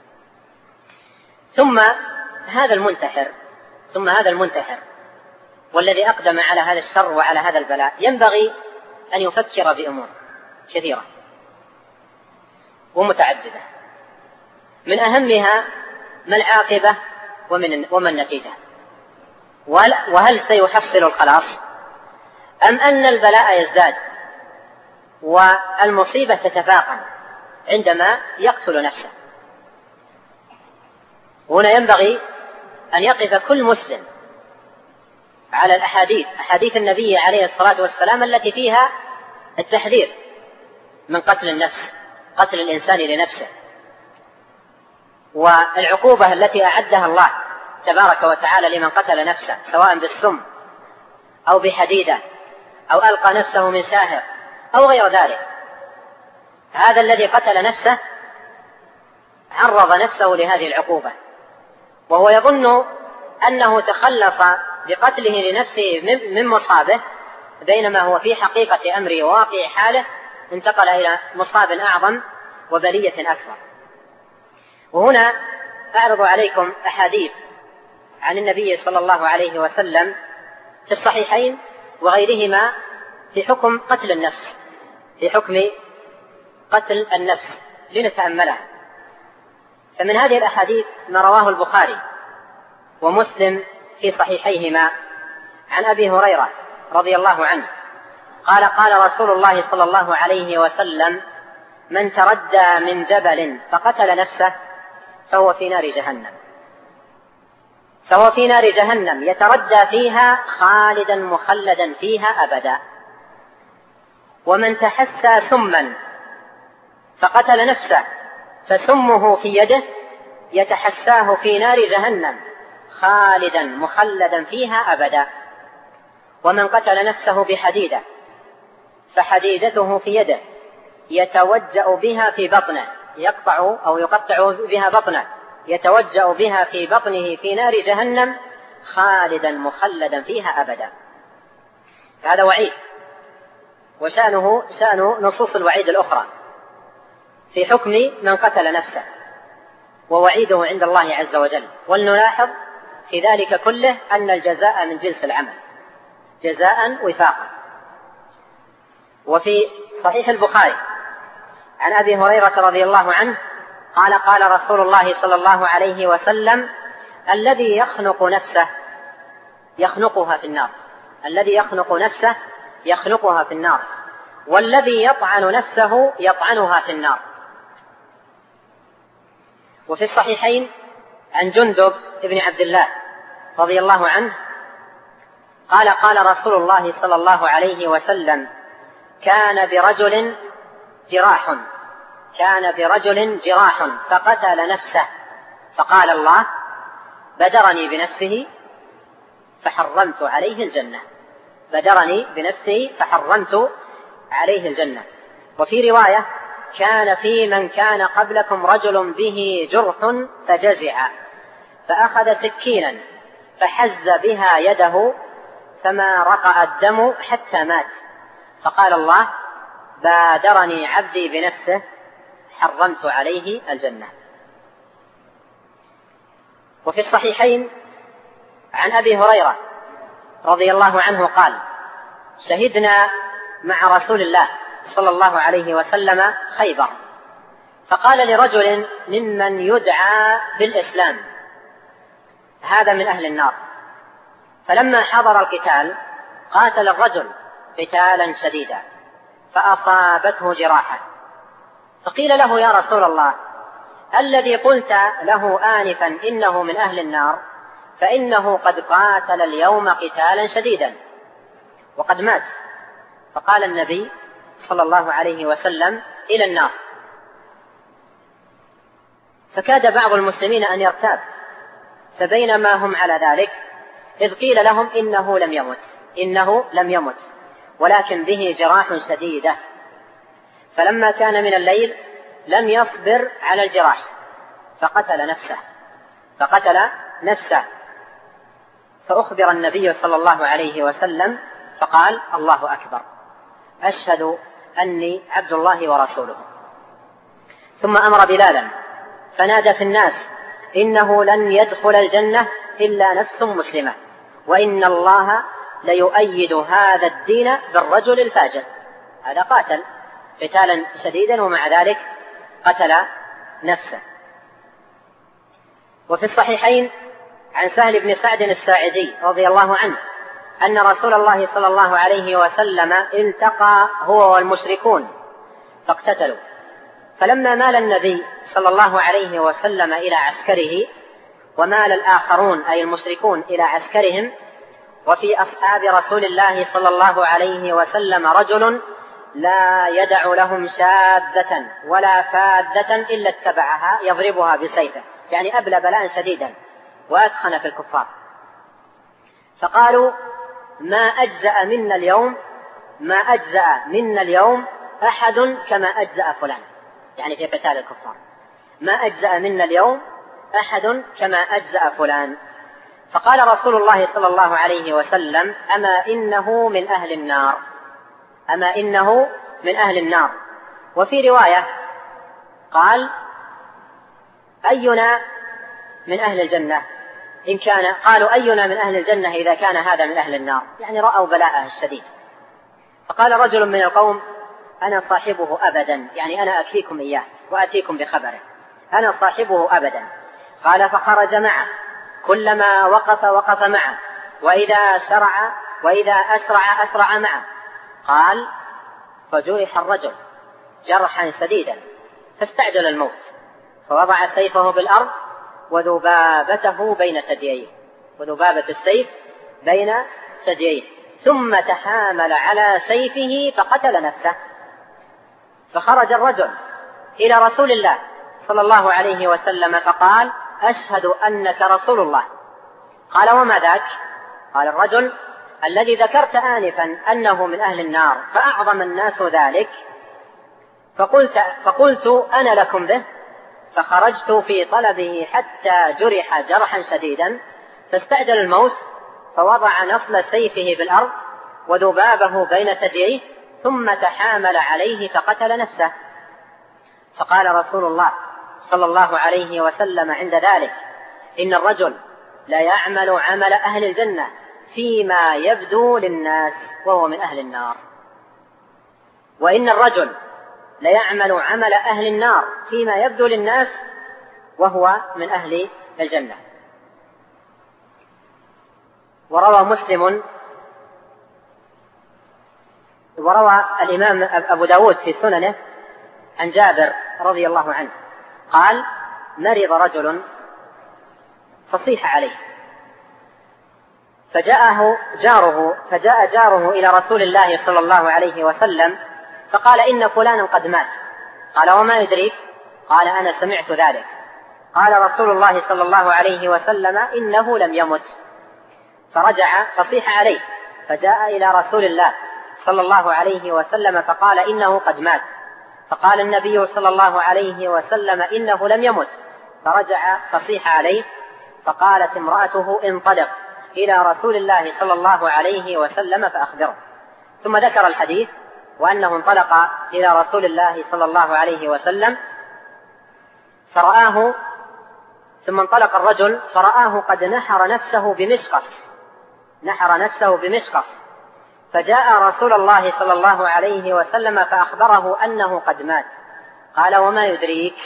ثم هذا المنتحر ثم هذا المنتحر والذي أقدم على هذا الشر وعلى هذا البلاء ينبغي أن يفكر بأمور كثيرة ومتعددة، من أهمها ما العاقبة ومن وما النتيجة، وهل سيحصل الخلاص أم أن البلاء يزداد والمصيبة تتفاقم عندما يقتل نفسه. هنا ينبغي أن يقف كل مسلم على الأحاديث أحاديث النبي عليه الصلاة والسلام التي فيها التحذير من قتل النفس، قتل الإنسان لنفسه، والعقوبة التي أعدها الله تبارك وتعالى لمن قتل نفسه، سواء بالسم أو بحديدة أو ألقى نفسه من ساهر أو غير ذلك. هذا الذي قتل نفسه عرض نفسه لهذه العقوبة، وهو يظن أنه تخلص بقتله لنفسه من مصابه، بينما هو في حقيقة أمره وواقع حاله انتقل إلى مصاب أعظم وبلية أكبر. وهنا أعرض عليكم أحاديث عن النبي صلى الله عليه وسلم في الصحيحين وغيرهما في حكم قتل النفس، في حكم قتل النفس لنتأملها. فمن هذه الأحاديث ما رواه البخاري ومسلم في صحيحيهما عن أبي هريرة رضي الله عنه قال: قال رسول الله صلى الله عليه وسلم: من تردى من جبل فقتل نفسه فهو في نار جهنم فهو في نار جهنم يتردى فيها خالدا مخلدا فيها أبدا. ومن تحسى سما فقتل نفسه فسمه في يده يتحساه في نار جهنم خالدا مخلدا فيها أبدا. ومن قتل نفسه بحديدة فحديدته في يده يتوجأ بها في بطنه، يقطع أو يقطع بها بطنه، يتوجأ بها في بطنه في نار جهنم خالدا مخلدا فيها أبدا. هذا وعيد، وشأنه شأن نصوص الوعيد الأخرى في حكم من قتل نفسه، ووعيده عند الله عز وجل. ولنلاحظ في ذلك كله أن الجزاء من جنس العمل، جزاء وفاقا. وفي صحيح البخاري عن أبي هريرة رضي الله عنه قال قال رسول الله صلى الله عليه وسلم: الذي يخنق نفسه يخنقها في النار، الذي يخنق نفسه يخنقها في النار، والذي يطعن نفسه يطعنها في النار. وفي الصحيحين عن جندب بن عبد الله رضي الله عنه قال قال رسول الله صلى الله عليه وسلم: كان برجل جراح كان برجل جراح فقتل نفسه، فقال الله: بدرني بنفسه فحرمت عليه الجنة، بدرني بنفسه فحرمت عليه الجنة. وفي رواية: كان في من كان قبلكم رجل به جرح فجزع فأخذ سكينا فحز بها يده فما رقع الدم حتى مات، فقال الله: بادرني عبدي بنفسه حرمت عليه الجنة. وفي الصحيحين عن أبي هريرة رضي الله عنه قال: شهدنا مع رسول الله صلى الله عليه وسلم خيبر، فقال لرجل ممن يدعى بالإسلام: هذا من أهل النار. فلما حضر القتال قاتل الرجل قتالا شديدا فأصابته جراحة، فقيل له: يا رسول الله، الذي قلت له آنفا إنه من أهل النار فإنه قد قاتل اليوم قتالا شديدا وقد مات. فقال النبي صلى الله عليه وسلم: إلى النار. فكاد بعض المسلمين أن يرتاب، فبينما هم على ذلك إذ قيل لهم: إنه لم يمت إنه لم يمت ولكن به جراح شديدة. فلما كان من الليل لم يصبر على الجراح فقتل نفسه فقتل نفسه فأخبر النبي صلى الله عليه وسلم فقال: الله أكبر، أشهد أني عبد الله ورسوله. ثم أمر بلالا فنادى في الناس: إنه لن يدخل الجنة إلا نفس مسلمة، وإن الله ليؤيد هذا الدين بالرجل الفاجر. هذا قاتل قتالا شديدا ومع ذلك قتل نفسه. وفي الصحيحين عن سهل بن سعد الساعدي رضي الله عنه أن رسول الله صلى الله عليه وسلم التقى هو والمشركون فاقتتلوا، فلما مال النبي صلى الله عليه وسلم إلى عسكره ومال الآخرون أي المشركون إلى عسكرهم، وفي أصحاب رسول الله صلى الله عليه وسلم رجل لا يدع لهم شاذة ولا فاذة إلا اتبعها يضربها بسيفه، يعني أبلى بلاء شديدا وأدخن في الكفار. فقالوا: ما أجزأ منا اليوم ما أجزأ منا اليوم أحد كما أجزأ فلان، يعني في قتال الكفار، ما أجزأ منا اليوم أحد كما أجزأ فلان. فقال رسول الله صلى الله عليه وسلم: أما إنه من أهل النار أما إنه من أهل النار. وفي رواية قال: أينا من أهل الجنة إن كان قالوا: أينا من أهل الجنة إذا كان هذا من أهل النار، يعني رأوا بلاءه الشديد. فقال رجل من القوم: أنا صاحبه أبدا، يعني أنا أكفيكم إياه وأتيكم بخبره، أنا صاحبه أبدا. قال: فخرج معه، كلما وقف وقف معه، وإذا شرع وإذا أسرع أسرع معه. قال: فجرح الرجل جرحا شديدا فاستعجل الموت، فوضع سيفه بالأرض وذبابته بين ثدييه وذبابة السيف بين ثدييه، ثم تحامل على سيفه فقتل نفسه. فخرج الرجل إلى رسول الله صلى الله عليه وسلم فقال: أشهد أنك رسول الله. قال: وما ذاك؟ قال الرجل: الذي ذكرت آنفا أنه من أهل النار فأعظم الناس ذلك، فقلت, فقلت أنا لكم به، فخرجت في طلبه حتى جرح جرحا شديدا فاستعجل الموت، فوضع نصل سيفه بالأرض وذبابه بين ثدييه ثم تحامل عليه فقتل نفسه. فقال رسول الله صلى الله عليه وسلم عند ذلك: إن الرجل لا يعمل عمل أهل الجنة فيما يبدو للناس وهو من أهل النار، وإن الرجل لا يعمل عمل أهل النار فيما يبدو للناس وهو من أهل الجنة. وروى مسلم وروى الإمام أبو داود في سننه عن جابر رضي الله عنه قال: مرض رجل فصيح عليه، فجاءه جاره فجاء جاره إلى رسول الله صلى الله عليه وسلم فقال: إن فلانا قد مات. قال: وما يدريك؟ قال: أنا سمعت ذلك. قال رسول الله صلى الله عليه وسلم: إنه لم يمت. فرجع فصيح عليه، فجاء إلى رسول الله صلى الله عليه وسلم فقال: إنه قد مات. فقال النبي صلى الله عليه وسلم: إنه لم يمت. فرجع فصيح عليه، فقالت امرأته: انطلق إلى رسول الله صلى الله عليه وسلم فأخبره. ثم ذكر الحديث وأنه انطلق إلى رسول الله صلى الله عليه وسلم فرآه، ثم انطلق الرجل فرآه قد نحر نفسه بمشقص نحر نفسه بمشقص فجاء رسول الله صلى الله عليه وسلم فأخبره أنه قد مات. قال: وما يدريك؟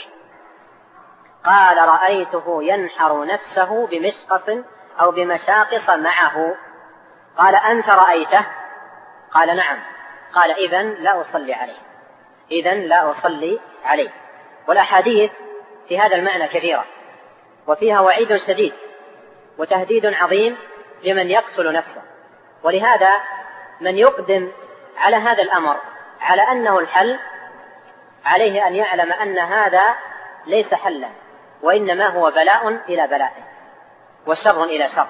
قال: رأيته ينحر نفسه بمشقص أو بمشاقص معه. قال: أنت رأيته؟ قال: نعم. قال: إذن لا أصلي عليه إذن لا أصلي عليه. والأحاديث في هذا المعنى كثيرة، وفيها وعيد شديد وتهديد عظيم لمن يقتل نفسه. ولهذا من يقدم على هذا الأمر على أنه الحل عليه أن يعلم أن هذا ليس حلا، وإنما هو بلاء إلى بلاء وشر إلى شر.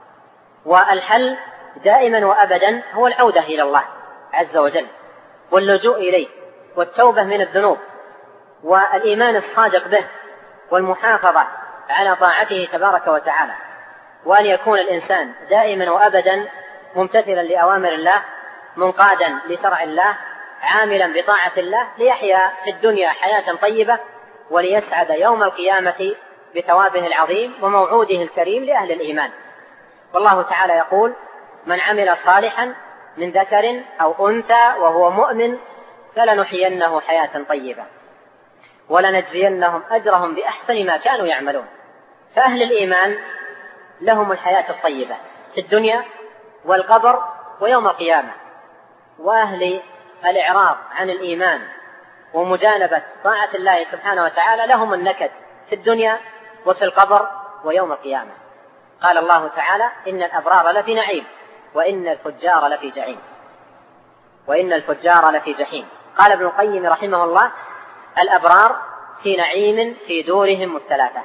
والحل دائما وأبدا هو العودة إلى الله عز وجل واللجوء إليه والتوبة من الذنوب والإيمان الصادق به والمحافظة على طاعته تبارك وتعالى، وأن يكون الإنسان دائما وأبدا ممتثلا لأوامر الله، منقادا لشرع الله، عاملا بطاعة الله، ليحيا في الدنيا حياة طيبة وليسعد يوم القيامة بثوابه العظيم وموعوده الكريم لأهل الإيمان. والله تعالى يقول: من عمل صالحا من ذكر أو أنثى وهو مؤمن فلنحيينه حياة طيبة ولنجزينهم أجرهم بأحسن ما كانوا يعملون. فأهل الإيمان لهم الحياة الطيبة في الدنيا والقبر ويوم القيامة، وأهل الإعراض عن الإيمان ومجانبة طاعة الله سبحانه وتعالى لهم النكد في الدنيا وفي القبر ويوم القيامة. قال الله تعالى: إن الأبرار لفي نعيم وإن الفجار لفي جحيم وإن الفجار لفي جحيم. قال ابن القيم رحمه الله: الأبرار في نعيم في دورهم الثلاثة،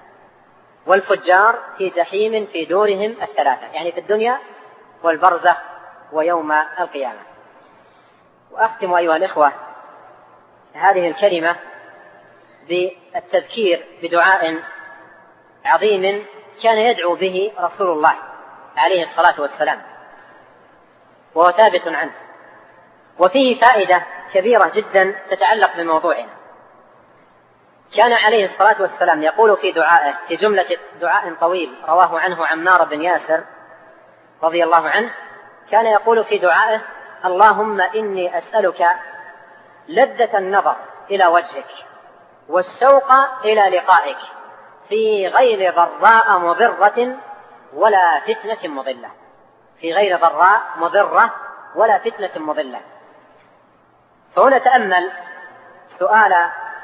والفجار في جحيم في دورهم الثلاثة، يعني في الدنيا والبرزخ ويوم القيامة. وأختم أيها الإخوة هذه الكلمة بالتذكير بدعاء عظيم كان يدعو به رسول الله عليه الصلاة والسلام، وهو ثابت عنه، وفيه فائدة كبيرة جدا تتعلق بموضوعنا. كان عليه الصلاة والسلام يقول في دعائه، في جملة دعاء طويل رواه عنه عمار بن ياسر رضي الله عنه، كان يقول في دعائه: اللهم إني أسألك لذة النظر إلى وجهك والشوق إلى لقائك في غير ضراء مضرة ولا فتنة مضلة في غير ضراء مضرة ولا فتنة مضلة. فهنا تأمل سؤال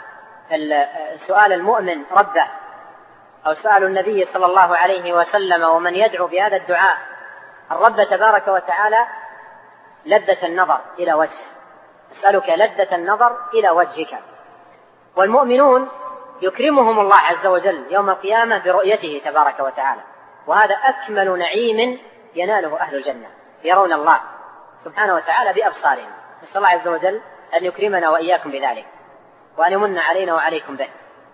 سؤال المؤمن ربه، أو سؤال النبي صلى الله عليه وسلم ومن يدعو بهذا الدعاء الرب تبارك وتعالى: لذة النظر إلى وجهه، أسألك لذة النظر إلى وجهك. والمؤمنون يكرمهم الله عز وجل يوم القيامة برؤيته تبارك وتعالى، وهذا أكمل نعيم يناله أهل الجنة، يرون الله سبحانه وتعالى بأبصارهم. نسأل الله عز وجل أن يكرمنا وإياكم بذلك وأن يمن علينا وعليكم به.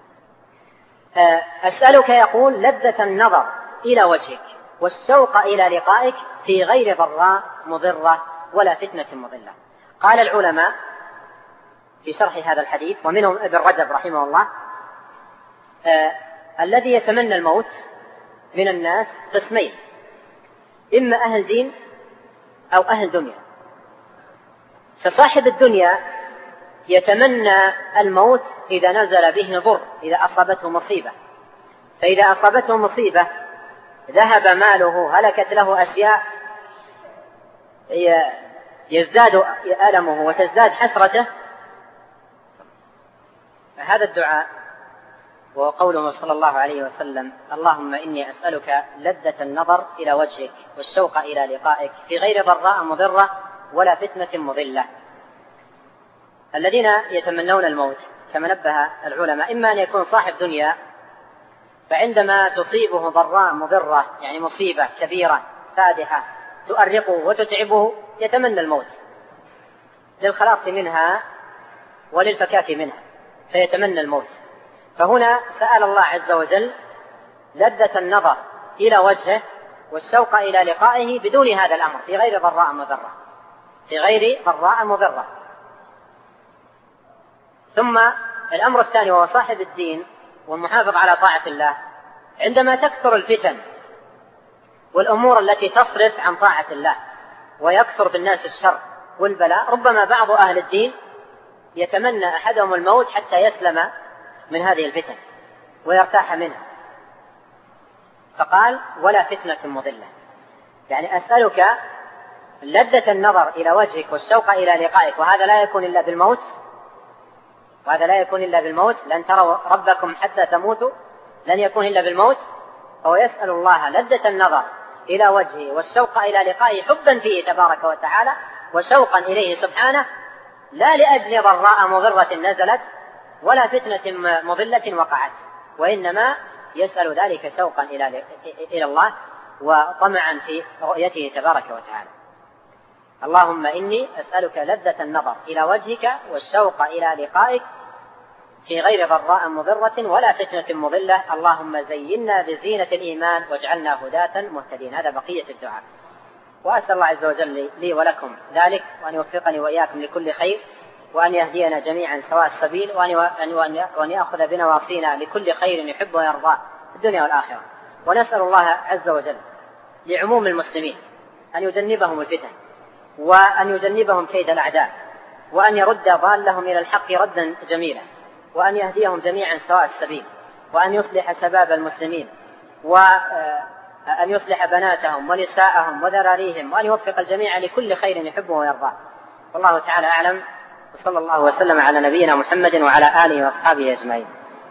أسألك يقول لذة النظر إلى وجهك والشوق إلى لقائك في غير ضراء مضرة ولا فتنة مضلة. قال العلماء في شرح هذا الحديث ومنهم ابن رجب رحمه الله آه الذي يتمنى الموت من الناس قسمين: إما أهل دين أو أهل دنيا. فصاحب الدنيا يتمنى الموت إذا نزل به ضر، إذا أصابته مصيبة، فإذا أصابته مصيبة ذهب ماله، هلكت له أشياء، يزداد ألمه وتزداد حسرته. هذا الدعاء وقوله صلى الله عليه وسلم: اللهم إني أسألك لذة النظر إلى وجهك والشوق إلى لقائك في غير ضراء مضرة ولا فتنة مضلة. الذين يتمنون الموت كما نبه العلماء إما أن يكون صاحب دنيا، فعندما تصيبه ضراء مضرة يعني مصيبة كبيرة فادحة تؤرقه وتتعبه يتمنى الموت للخلاص منها وللفكاك منها، فيتمنى الموت. فهنا سأل الله عز وجل لذة النظر إلى وجهه والشوق إلى لقائه بدون هذا الأمر، في غير ضراء مضرة، في غير ضراء مضرة. ثم الأمر الثاني وهو صاحب الدين والمحافظ على طاعة الله، عندما تكثر الفتن والأمور التي تصرف عن طاعة الله ويكثر في الناس الشر والبلاء، ربما بعض أهل الدين يتمنى أحدهم الموت حتى يسلم من هذه الفتن ويرتاح منها. فقال: ولا فتنة مضلة، يعني أسألك لذة النظر إلى وجهك والشوق إلى لقائك، وهذا لا يكون إلا بالموت، وهذا لا يكون إلا بالموت، لن تروا ربكم حتى تموتوا، لن يكون إلا بالموت. فهو يسأل الله لذة النظر إلى وجهه والشوق إلى لقائه حبا فيه تبارك وتعالى وشوقا إليه سبحانه، لا لأجل ضراء مضرة نزلت ولا فتنة مضلة وقعت، وإنما يسأل ذلك شوقا إلى إلى الله وطمعا في رؤيته تبارك وتعالى. اللهم إني أسألك لذة النظر إلى وجهك والشوق إلى لقائك في غير ضراء مضرة ولا فتنة مضلة، اللهم زينا بزينة الإيمان واجعلنا هداة مهتدين. هذا بقية الدعاء، وأسأل الله عز وجل لي ولكم ذلك، وأن يوفقني وإياكم لكل خير، وأن يهدينا جميعا سواء السبيل، وأن يأخذ بنواصينا لكل خير يحب ويرضى في الدنيا والآخرة. ونسأل الله عز وجل لعموم المسلمين أن يجنبهم الفتن وأن يجنبهم كيد الأعداء، وأن يرد ضالهم إلى الحق ردا جميلا، وأن يهديهم جميعا سواء السبيل، وأن يصلح شباب المسلمين، وأن يصلح بناتهم ونساءهم وذراريهم، وأن يوفق الجميع لكل خير يحبه ويرضاه. والله تعالى أعلم، وصلى الله وسلم على نبينا محمد وعلى آله وأصحابه أجمعين.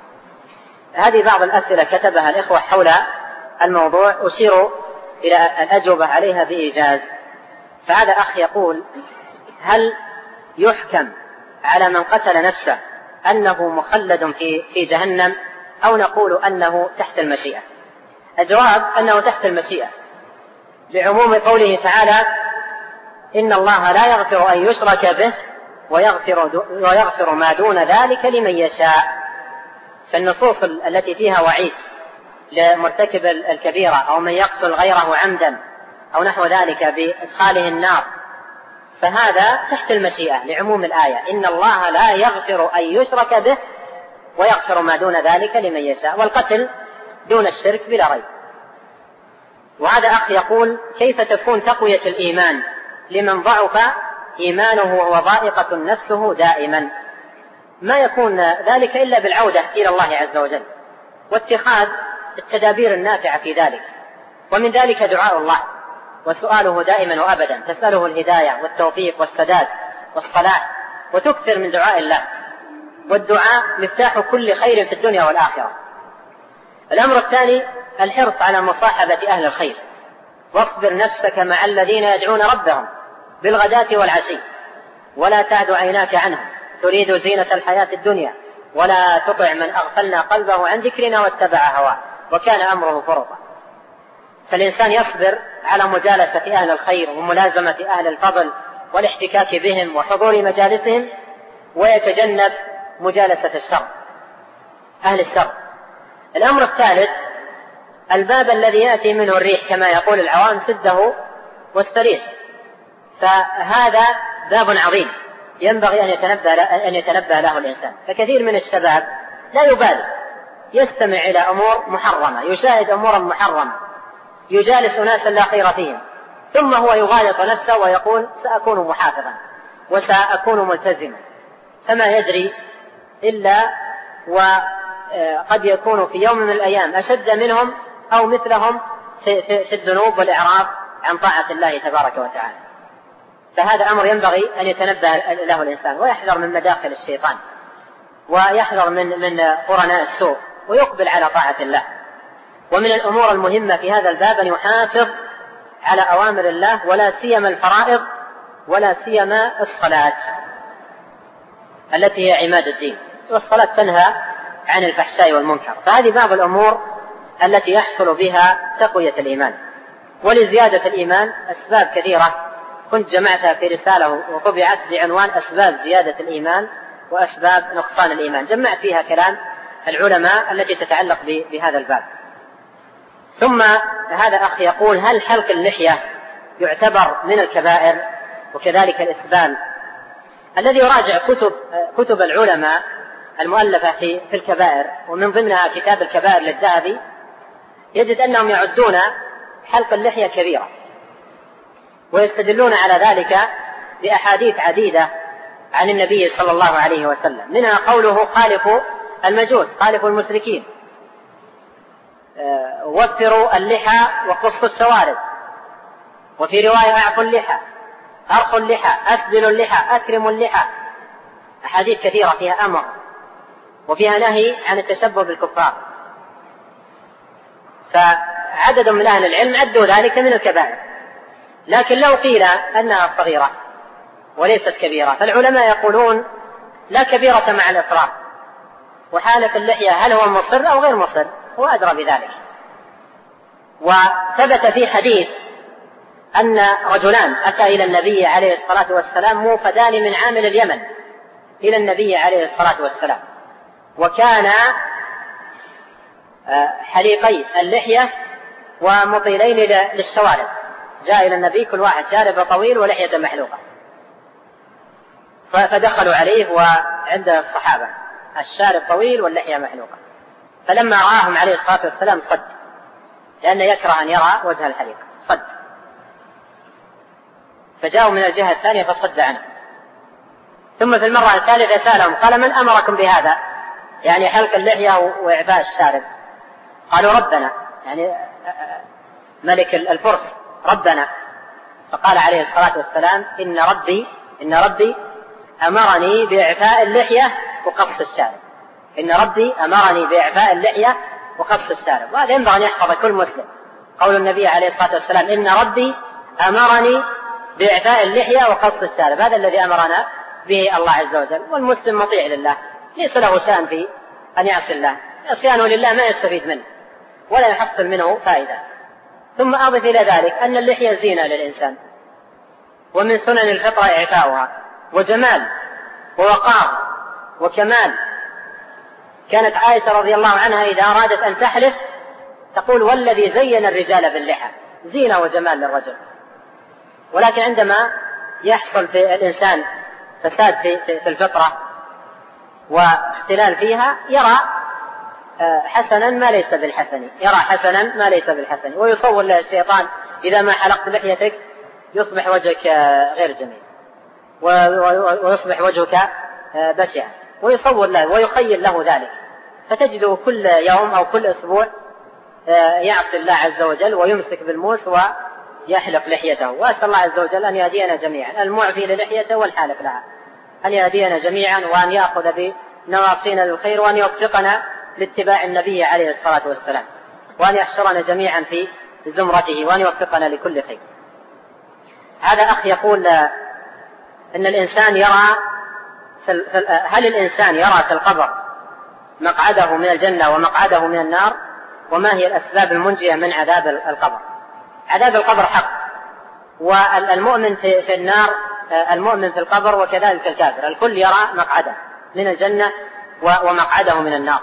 هذه بعض الأسئلة كتبها الإخوة حول الموضوع، أشير إلى الأجوبة عليها بإيجاز. فهذا أخ يقول: هل يحكم على من قتل نفسه أنه مخلد في في جهنم، أو نقول أنه تحت المشيئة؟ الجواب أنه تحت المشيئة، لعموم قوله تعالى: إن الله لا يغفر أن يشرك به ويغفر, ويغفر ما دون ذلك لمن يشاء. فالنصوص التي فيها وعيد لمرتكب الكبيرة أو من يقتل غيره عمدا أو نحو ذلك بإدخاله النار، فهذا تحت المشيئة لعموم الآية: إن الله لا يغفر أن يشرك به ويغفر ما دون ذلك لمن يشاء، والقتل دون الشرك بلا ريب. وهذا أخ يقول: كيف تكون تقوية الإيمان لمن ضعف إيمانه وهو ضائقة نفسه دائما؟ ما يكون ذلك إلا بالعودة إلى الله عز وجل واتخاذ التدابير النافعة في ذلك، ومن ذلك دعاء الله وسؤاله دائما وأبدا، تسأله الهداية والتوفيق والسداد والصلاح، وتكثر من دعاء الله، والدعاء مفتاح كل خير في الدنيا والآخرة. الأمر الثاني الحرص على مصاحبة أهل الخير، واصبر نفسك مع الذين يدعون ربهم بالغداة والعشي، ولا تعد عيناك عنهم تريد زينة الحياة الدنيا، ولا تطع من أغفلنا قلبه عن ذكرنا واتبع هواه وكان أمره فرطا. فالإنسان يصبر على مجالسة أهل الخير وملازمة أهل الفضل والاحتكاك بهم وحضور مجالسهم، ويتجنب مجالسة الشر أهل الشر. الأمر الثالث: الباب الذي يأتي منه الريح كما يقول العوام سده واستريح، فهذا باب عظيم ينبغي أن يتنبه, أن يتنبه له الإنسان. فكثير من الشباب لا يبالي، يستمع إلى أمور محرمة، يشاهد أمورا محرمة، يجالس أناسا لا خير فيهم، ثم هو يغالط نفسه ويقول سأكون محافظا وسأكون ملتزما، فما يدري إلا وقد يكون في يوم من الأيام أشد منهم أو مثلهم في الذنوب والإعراض عن طاعة الله تبارك وتعالى. فهذا أمر ينبغي أن يتنبه له الإنسان، ويحذر من مداخل الشيطان، ويحذر من من قرناء السوء، ويقبل على طاعة الله. ومن الأمور المهمة في هذا الباب أن يحافظ على أوامر الله، ولا سيما الفرائض، ولا سيما الصلاة التي هي عماد الدين، والصلاة تنهى عن الفحشاء والمنكر. فهذه بعض الأمور التي يحصل بها تقوية الإيمان. ولزيادة الإيمان أسباب كثيرة كنت جمعتها في رسالة وطبعت بعنوان أسباب زيادة الإيمان وأسباب نقصان الإيمان، جمعت فيها كلام العلماء التي تتعلق بهذا الباب. ثم هذا أخ يقول: هل حلق اللحية يعتبر من الكبائر؟ وكذلك الإسبال. الذي يراجع كتب كتب العلماء المؤلفة في في الكبائر، ومن ضمنها كتاب الكبائر للذهبي، يجد أنهم يعدون حلق اللحية كبيرة، ويستدلون على ذلك بأحاديث عديدة عن النبي صلى الله عليه وسلم، منها قوله: خالفوا المجوس، خالفوا المشركين، وفروا اللحى وقصوا الشوارب، وفي رواية: أعفوا اللحى، أرخوا اللحى، أسدلوا اللحى، أكرموا اللحى. أحاديث كثيرة فيها أمر وفيها نهي عن التشبه بالكفار. فعدد من أهل العلم عدوا ذلك من الكبائر، لكن لو قيل أنها صغيرة وليست كبيرة، فالعلماء يقولون لا كبيرة مع الإصرار، وحالق اللحية هل هو مصر أو غير مصر هو أدرى بذلك. وثبت في حديث أن رجلان أتى إلى النبي عليه الصلاة والسلام موفدان من عامل اليمن إلى النبي عليه الصلاة والسلام، وكان حليقي اللحية ومطيلين للشوارب. جاء إلى النبي كل واحد شارب طويل ولحية محلوقة، فدخلوا عليه وعند الصحابة الشارب طويل واللحية محلوقة، فلما رآهم عليه الصلاة والسلام صد، لأنه يكره أن يرى وجه الحليق، صد، فجاءوا من الجهة الثانية فصد عنه. ثم في المرة الثالثة سألهم قال: من أمركم بهذا؟ يعني حلق اللحية وإعفاء الشارب. قالوا: ربنا، يعني ملك الفرس، ربنا. فقال عليه الصلاة والسلام: إن ربي إن ربي أمرني بإعفاء اللحية وقص الشارب. إن ربي أمرني بإعفاء اللحية وقص الشارب. وهذا ينبغي أن يحفظ كل مسلم، قول النبي عليه الصلاة والسلام: إن ربي أمرني بإعفاء اللحية وقص الشارب. هذا الذي أمرنا به الله عز وجل، والمسلم مطيع لله، ليس له شأن في أن يعصي الله، عصيانه لله ما يستفيد منه ولا يحصل منه فائدة. ثم أضف إلى ذلك أن اللحية زينة للإنسان، ومن سنن الفطرة إعفاؤها، وجمال ووقار وكمال. كانت عائشة رضي الله عنها إذا أرادت أن تحلف تقول: والذي زين الرجال باللحى، زينة وجمال للرجل. ولكن عندما يحصل في الإنسان فساد في الفطرة واختلال فيها، يرى حسنا ما ليس بالحسن، يرى حسنا ما ليس بالحسن، ويصور له الشيطان: إذا ما حلقت لحيتك يصبح وجهك غير جميل، ويصبح وجهك بشع، ويصور له ويخيل له ذلك. فتجده كل يوم أو كل أسبوع يعصي الله عز وجل ويمسك بالموس ويحلق لحيته. وأسأل الله عز وجل أن يهدينا جميعا، المعفي للحيته والحالق لها، أن يهدينا جميعا، وأن يأخذ بنواصينا للخير، وأن يوفقنا لاتباع النبي عليه الصلاة والسلام، وأن يحشرنا جميعا في زمرته، وأن يوفقنا لكل خير. هذا أخ يقول: إن الإنسان يرى هل الإنسان يرى في القبر مقعده من الجنة ومقعده من النار؟ وما هي الأسباب المنجية من عذاب القبر؟ عذاب القبر حق، والمؤمن في النار، المؤمن في القبر وكذلك الكافر، الكل يرى مقعده من الجنة ومقعده من النار.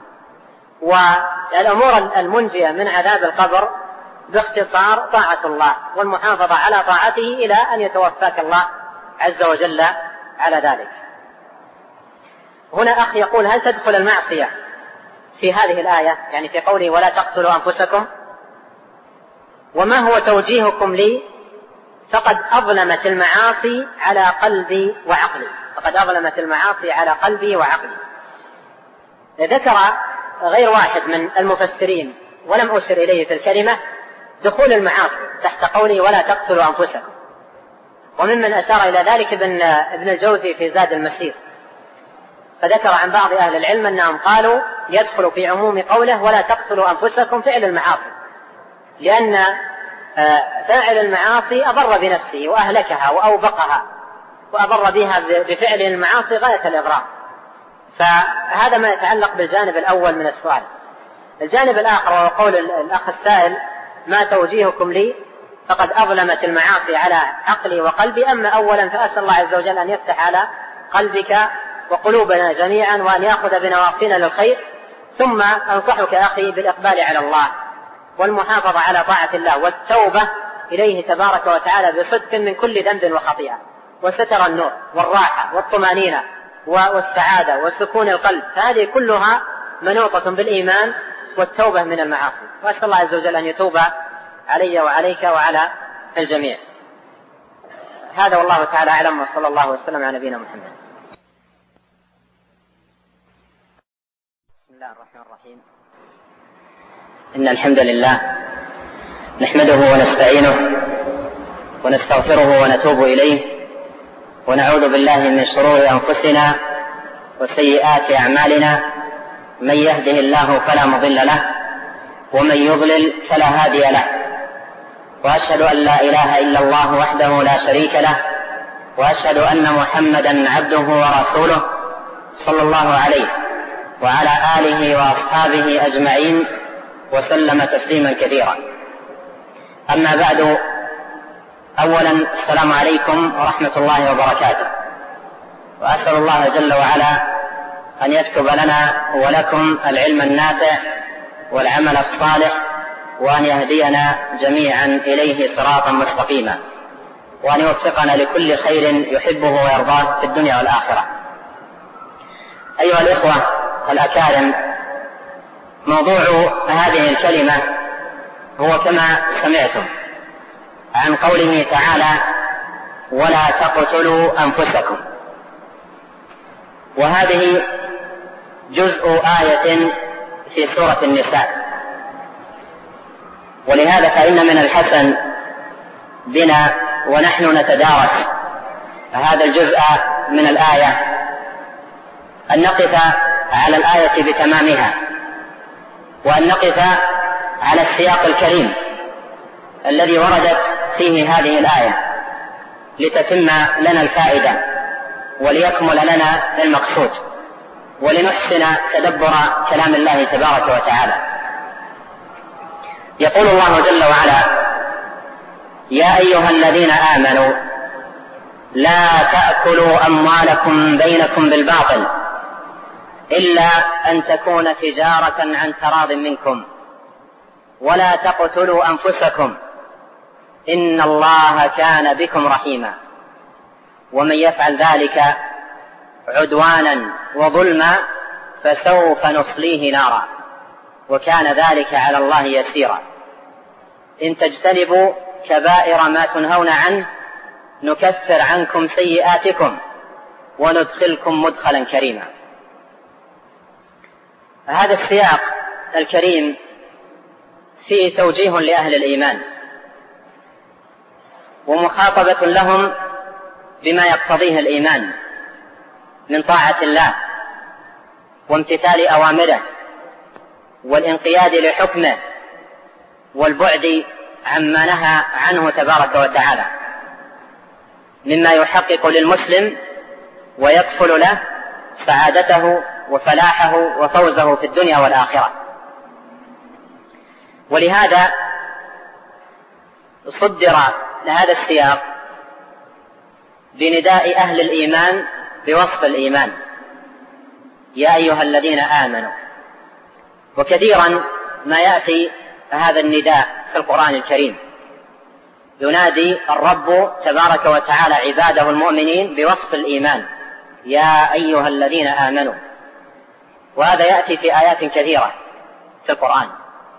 والأمور المنجية من عذاب القبر باختصار طاعة الله والمحافظة على طاعته إلى أن يتوفاك الله عز وجل على ذلك. هنا أخ يقول: هل تدخل المعصية في هذه الآية، يعني في قوله ولا تقتلوا أنفسكم؟ وما هو توجيهكم لي؟ فقد أظلمت المعاصي على قلبي وعقلي، فقد أظلمت المعاصي على قلبي وعقلي. ذكر غير واحد من المفسرين ولم أشر إليه في الكلمة دخول المعاصي تحت قوله ولا تقتلوا أنفسكم، وممن أشار إلى ذلك ابن, ابن الجوزي في زاد المسير، فذكر عن بعض أهل العلم أنهم قالوا يدخل في عموم قوله ولا تقتلوا أنفسكم فعل المعاصي، لأن فاعل المعاصي أضر بنفسه وأهلكها وأوبقها وأضر بها بفعل المعاصي غاية الإضرار. فهذا ما يتعلق بالجانب الأول من السؤال. الجانب الآخر وهو قول الأخ السائل: ما توجيهكم لي؟ فقد أظلمت المعاصي على عقلي وقلبي. أما أولا فأسأل الله عز وجل أن يفتح على قلبك وقلوبنا جميعا وأن يأخذ بنواصينا للخير، ثم أنصحك أخي بالإقبال على الله والمحافظة على طاعة الله والتوبة إليه تبارك وتعالى بصدق من كل ذنب وخطيئة، وستر النور والراحة والطمأنينة والسعادة وسكون القلب، هذه كلها منوطة بالإيمان والتوبة من المعاصي. وأسأل الله عز وجل أن يتوب علي وعليك وعلى الجميع. هذا والله تعالى أعلم، وصلى الله وسلم على نبينا محمد. بسم الله الرحمن الرحيم. إن الحمد لله نحمده ونستعينه ونستغفره ونتوب إليه، ونعوذ بالله من شرور أنفسنا وسيئات أعمالنا، من يهده الله فلا مضل له ومن يضلل فلا هادي له، وأشهد أن لا إله إلا الله وحده لا شريك له، وأشهد أن محمدا عبده ورسوله صلى الله عليه وعلى آله وأصحابه أجمعين وسلم تسليما كثيرا. أما بعد، أولا السلام عليكم ورحمة الله وبركاته، وأسأل الله جل وعلا أن يكتب لنا ولكم العلم النافع والعمل الصالح، وأن يهدينا جميعا إليه صراطا مستقيما، وأن يوفقنا لكل خير يحبه ويرضاه في الدنيا والآخرة. أيها الإخوة الأكارم، موضوع هذه الكلمة هو كما سمعتم عن قوله تعالى ولا تقتلوا أنفسكم، وهذه جزء آية في سورة النساء. ولهذا فإن من الحسن بنا ونحن نتدارس هذا الجزء من الآية أن نقف على الآية بتمامها، وأن نقف على السياق الكريم الذي وردت فيه هذه الآية لتتم لنا الفائدة وليكمل لنا المقصود، ولنحسن تدبر كلام الله تبارك وتعالى. يقول الله جل وعلا: يا أيها الذين آمنوا لا تأكلوا أموالكم بينكم بالباطل إلا أن تكون تجارة عن تراض منكم، ولا تقتلوا أنفسكم إن الله كان بكم رحيما، ومن يفعل ذلك عدوانا وظلما فسوف نصليه نارا وكان ذلك على الله يسيرا. إن تجتنبوا كبائر ما تنهون عنه نكفر عنكم سيئاتكم وندخلكم مدخلا كريما. هذا السياق الكريم فيه توجيه لأهل الإيمان ومخاطبة لهم بما يقتضيه الإيمان من طاعة الله وامتثال أوامره والانقياد لحكمه والبعد عما نهى عنه تبارك وتعالى، مما يحقق للمسلم ويكفل له سعادته وفلاحه وفوزه في الدنيا والآخرة. ولهذا صدر لهذا السياق بنداء أهل الإيمان بوصف الإيمان: يا أيها الذين آمنوا. وكثيرا ما يأتي هذا النداء في القرآن الكريم، ينادي الرب تبارك وتعالى عباده المؤمنين بوصف الإيمان: يا أيها الذين آمنوا. وهذا يأتي في آيات كثيرة في القرآن،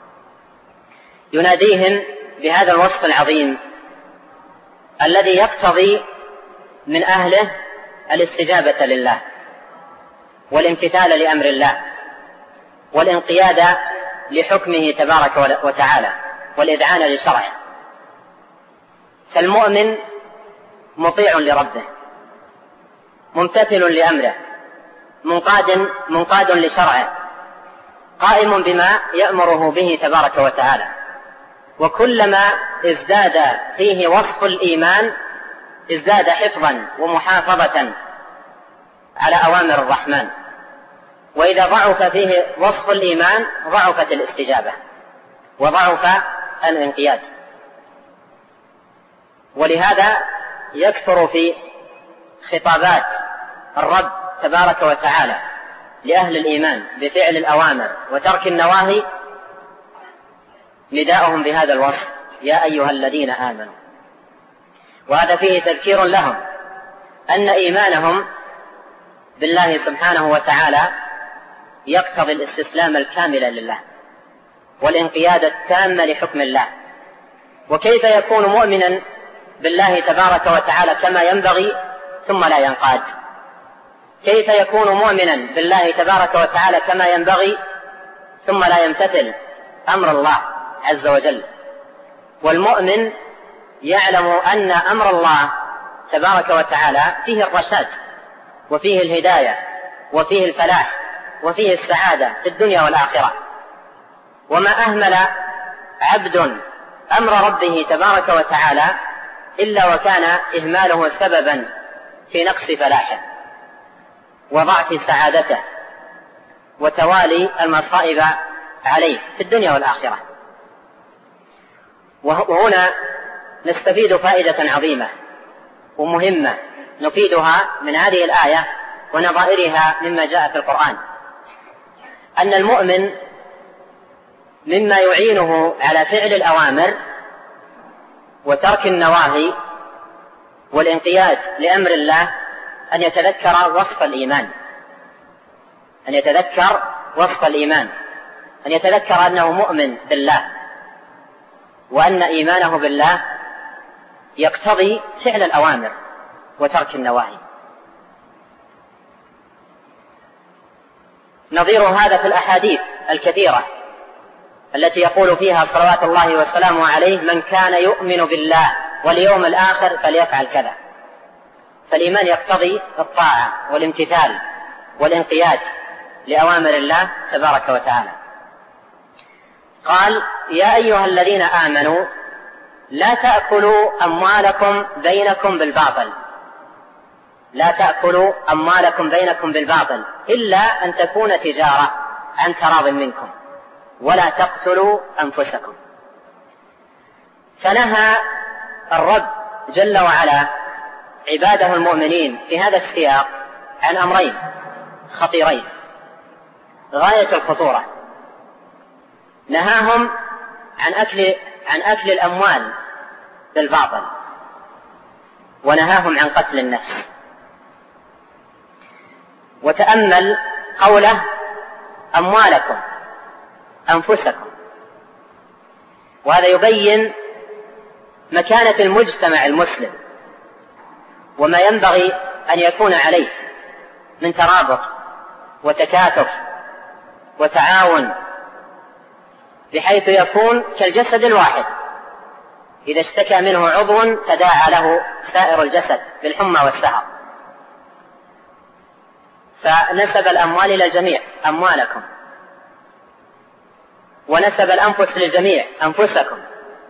يناديهم بهذا الوصف العظيم الذي يقتضي من أهله الاستجابة لله والامتثال لأمر الله والانقياد لحكمه تبارك وتعالى والإذعان لشرعه. فالمؤمن مطيع لربه، ممتثل لأمره، منقاد منقاد لشرعه، قائم بما يأمره به تبارك وتعالى. وكلما ازداد فيه وصف الإيمان ازداد حفظا ومحافظة على أوامر الرحمن، وإذا ضعف فيه وصف الإيمان ضعفت الاستجابة وضعف الانقياد. ولهذا يكثر في خطابات الرب تبارك وتعالى لأهل الإيمان بفعل الأوامر وترك النواهي نداءهم بهذا الوصف: يا أيها الذين آمنوا. وهذا فيه تذكير لهم أن إيمانهم بالله سبحانه وتعالى يقتضي الاستسلام الكامل لله والانقياد التام لحكم الله. وكيف يكون مؤمنا بالله تبارك وتعالى كما ينبغي ثم لا ينقاد؟ كيف يكون مؤمنا بالله تبارك وتعالى كما ينبغي ثم لا يمتثل أمر الله عز وجل؟ والمؤمن يعلم أن أمر الله تبارك وتعالى فيه الرشاد وفيه الهداية وفيه الفلاح وفيه السعادة في الدنيا والآخرة. وما أهمل عبد أمر ربه تبارك وتعالى إلا وكان إهماله سببا في نقص فلاحه وضعف سعادته وتوالي المصائب عليه في الدنيا والآخرة. وهنا نستفيد فائدة عظيمة ومهمة نفيدها من هذه الآية ونظائرها مما جاء في القرآن: أن المؤمن مما يعينه على فعل الأوامر وترك النواهي والانقياد لأمر الله أن يتذكر وصف الإيمان أن يتذكر وصف الإيمان أن يتذكر أنه مؤمن بالله، وأن إيمانه بالله يقتضي فعل الأوامر وترك النواهي. نظير هذا في الأحاديث الكثيرة التي يقول فيها صلوات الله وسلامه عليه: من كان يؤمن بالله واليوم الآخر فليفعل كذا. فالإيمان يقتضي الطاعة والامتثال والانقياد لأوامر الله تبارك وتعالى. قال: يا أيها الذين آمنوا لا تأكلوا أموالكم بينكم بالباطل لا تأكلوا أموالكم بينكم بالباطل إلا أن تكون تجارة عن تراض منكم ولا تقتلوا أنفسكم. فنهى الرب جل وعلا عباده المؤمنين في هذا السياق عن أمرين خطيرين غاية الخطورة. نهاهم عن أكل عن أكل الأموال بالباطل، ونهاهم عن قتل النفس. وتأمل قوله: أموالكم، أنفسكم. وهذا يبين مكانة المجتمع المسلم وما ينبغي أن يكون عليه من ترابط وتكاتف وتعاون، بحيث يكون كالجسد الواحد، إذا اشتكى منه عضو تداعى له سائر الجسد بالحمى والسهر. فنسب الأموال إلى الجميع: أموالكم. ونسب الأنفس للجميع: أنفسكم.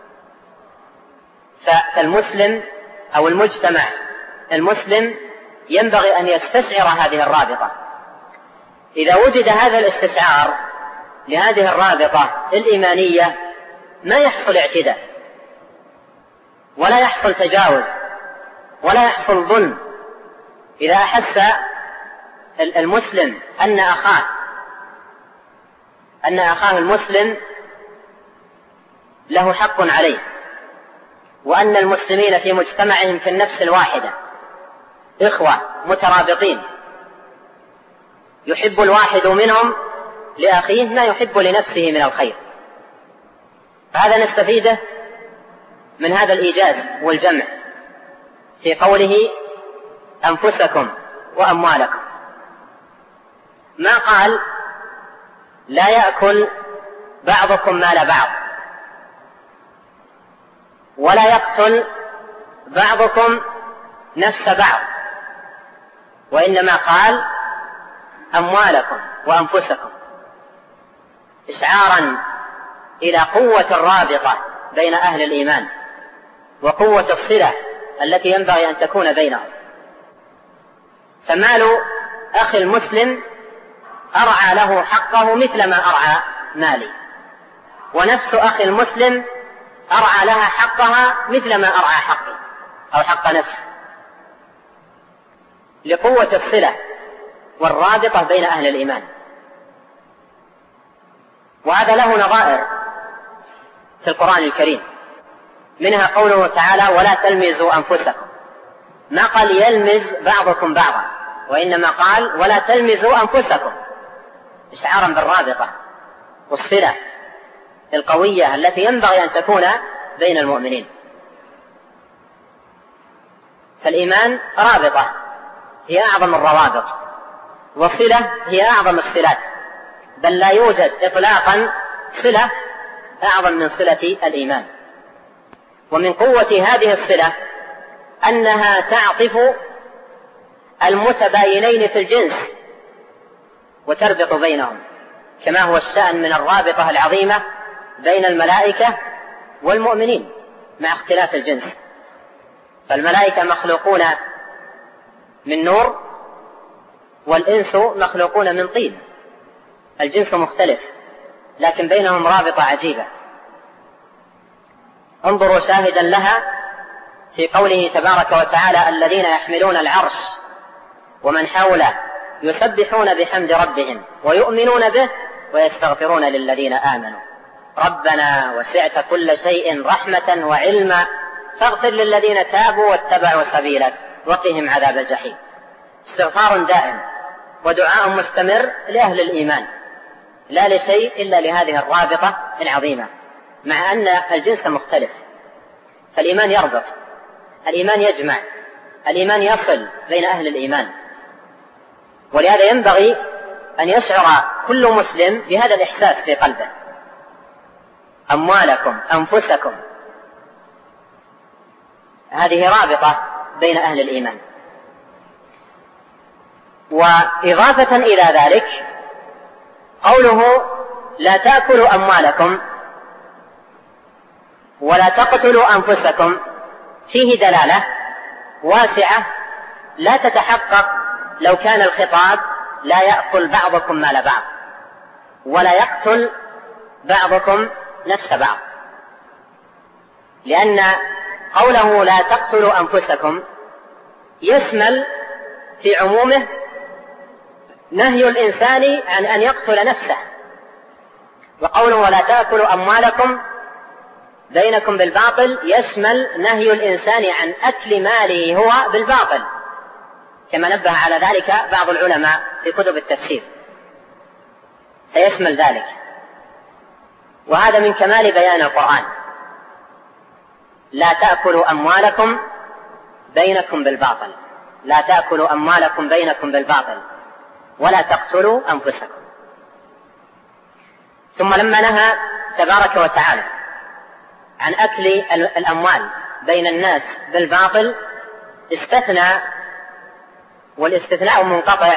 فالمسلم أو المجتمع المسلم ينبغي أن يستشعر هذه الرابطة. إذا وجد هذا الاستشعار لهذه الرابطة الإيمانية ما يحصل اعتداء ولا يحصل تجاوز ولا يحصل ظلم إذا أحس المسلم أن أخاه أن أخاه المسلم له حق عليه، وأن المسلمين في مجتمعهم في النفس الواحدة إخوة مترابطين، يحب الواحد منهم لأخيه ما يحب لنفسه من الخير. فهذا نستفيده من هذا الإيجاز والجمع في قوله أنفسكم وأموالكم. ما قال لا يأكل بعضكم مال بعض، ولا يقتل بعضكم نفس بعض، وإنما قال أموالكم وأنفسكم، إشعارا إلى قوة الرابطة بين أهل الإيمان وقوة الصلة التي ينبغي أن تكون بينهم. فمال أخي المسلم أرعى له حقه مثل ما أرعى مالي، ونفس أخي المسلم أرعى لها حقها مثل ما أرعى حقي أو حق نفسه، لقوة الصلة والرابطة بين أهل الإيمان. وهذا له نظائر في القرآن الكريم، منها قوله تعالى ولا تلمزوا أنفسكم، ما قال يلمز بعضكم بعضا، وإنما قال ولا تلمزوا أنفسكم، إشعارا بالرابطة والصلة القوية التي ينبغي أن تكون بين المؤمنين. فالإيمان رابطة هي أعظم الروابط، وصلة هي أعظم الصلات، بل لا يوجد إطلاقا صلة أعظم من صلة الإيمان. ومن قوة هذه الصلة أنها تعطف المتباينين في الجنس وتربط بينهم، كما هو الشأن من الرابطة العظيمة بين الملائكة والمؤمنين مع اختلاف الجنس. فالملائكة مخلوقون من نور، والإنس مخلوقون من طين، الجنس مختلف لكن بينهم رابطة عجيبة. انظروا شاهدا لها في قوله تبارك وتعالى الذين يحملون العرش ومن حوله يسبحون بحمد ربهم ويؤمنون به ويستغفرون للذين آمنوا ربنا وسعت كل شيء رحمة وعلما فاغفر للذين تابوا واتبعوا سبيلك وقهم عذاب الجحيم. استغفار دائم ودعاء مستمر لأهل الإيمان، لا لشيء إلا لهذه الرابطة العظيمة، مع أن الجنس مختلف. فالإيمان يربط، الإيمان يجمع، الإيمان يصل بين أهل الإيمان. ولهذا ينبغي أن يشعر كل مسلم بهذا الإحساس في قلبه. أموالكم أنفسكم، هذه رابطة بين أهل الإيمان. وإضافة إلى ذلك قوله لا تأكلوا أموالكم ولا تقتلوا أنفسكم فيه دلالة واسعة لا تتحقق لو كان الخطاب لا يأكل بعضكم مال بعض ولا يقتل بعضكم نفس بعض، لأن قوله لا تقتلوا أنفسكم يشمل في عمومه نهي الإنسان عن أن يقتل نفسه، وقوله ولا تأكلوا أموالكم بينكم بالباطل يشمل نهي الإنسان عن أكل ماله هو بالباطل، كما نبه على ذلك بعض العلماء في كتب التفسير، فيشمل ذلك. وهذا من كمال بيان القرآن، لا تأكلوا أموالكم بينكم بالباطل، لا تأكلوا أموالكم بينكم بالباطل ولا تقتلوا أنفسكم. ثم لما نهى تبارك وتعالى عن أكل الأموال بين الناس بالباطل استثنى، والاستثناء منقطع،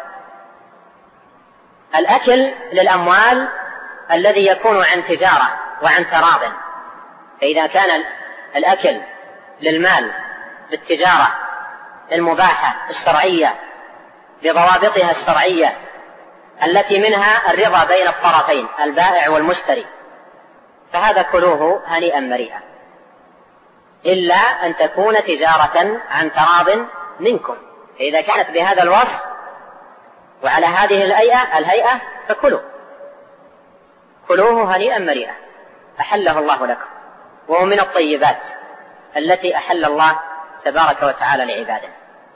الأكل للأموال الذي يكون عن تجارة وعن تراض. فإذا كان الأكل للمال بالتجارة المباحة الشرعية بضوابطها الشرعية التي منها الرضا بين الطرفين البائع والمشتري، فهذا كلوه هنيئا مريئا. إلا أن تكون تجارة عن تراض منكم. فإذا كانت بهذا الوصف وعلى هذه الهيئة الهيئة فكلوا كلوه هنيئا مريئا أحله الله لكم، وهو من الطيبات التي أحل الله تبارك وتعالى لعباده.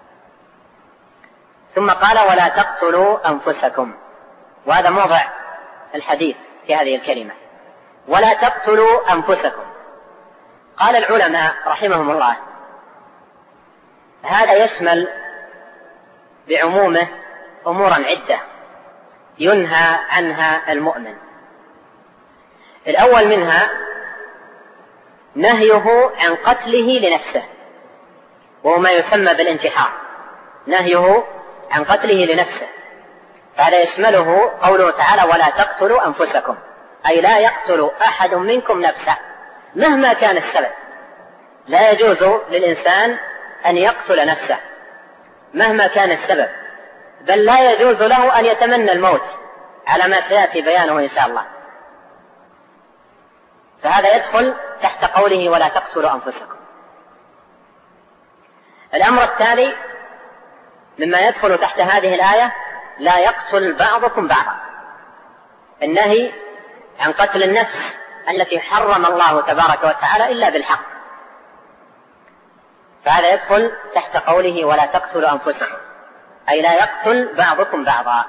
ثم قال ولا تقتلوا أنفسكم، وهذا موضع الحديث في هذه الكلمة، ولا تقتلوا أنفسكم. قال العلماء رحمهم الله هذا يشمل بعمومه أمورا عدة ينهى عنها المؤمن. الأول منها نهيه عن قتله لنفسه، وهو ما يسمى بالانتحار، نهيه عن قتله لنفسه. فهذا يشمله قوله تعالى ولا تقتلوا أنفسكم، أي لا يقتل أحد منكم نفسه مهما كان السبب. لا يجوز للإنسان أن يقتل نفسه مهما كان السبب، بل لا يجوز له أن يتمنى الموت على ما سيأتي بيانه إن شاء الله. فهذا يدخل تحت قوله ولا تقتلوا أنفسكم. الأمر التالي مما يدخل تحت هذه الآية لا يقتل بعضكم بعضا، النهي عن قتل النفس التي حرم الله تبارك وتعالى إلا بالحق، فهذا يدخل تحت قوله ولا تقتلوا أنفسكم، أي لا يقتل بعضكم بعضا.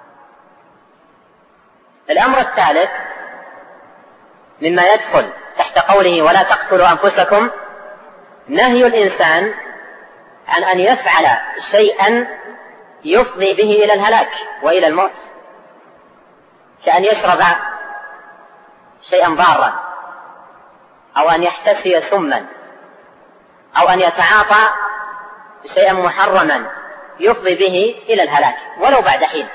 الأمر الثالث مما يدخل تحت قوله ولا تقتلوا أنفسكم نهي الإنسان عن أن يفعل شيئا يفضي به إلى الهلاك وإلى الموت، كأن يشرب شيئا ضارا، أو أن يحتسي سما، أو أن يتعاطى شيئا محرما يفضي به إلى الهلاك ولو بعد حين.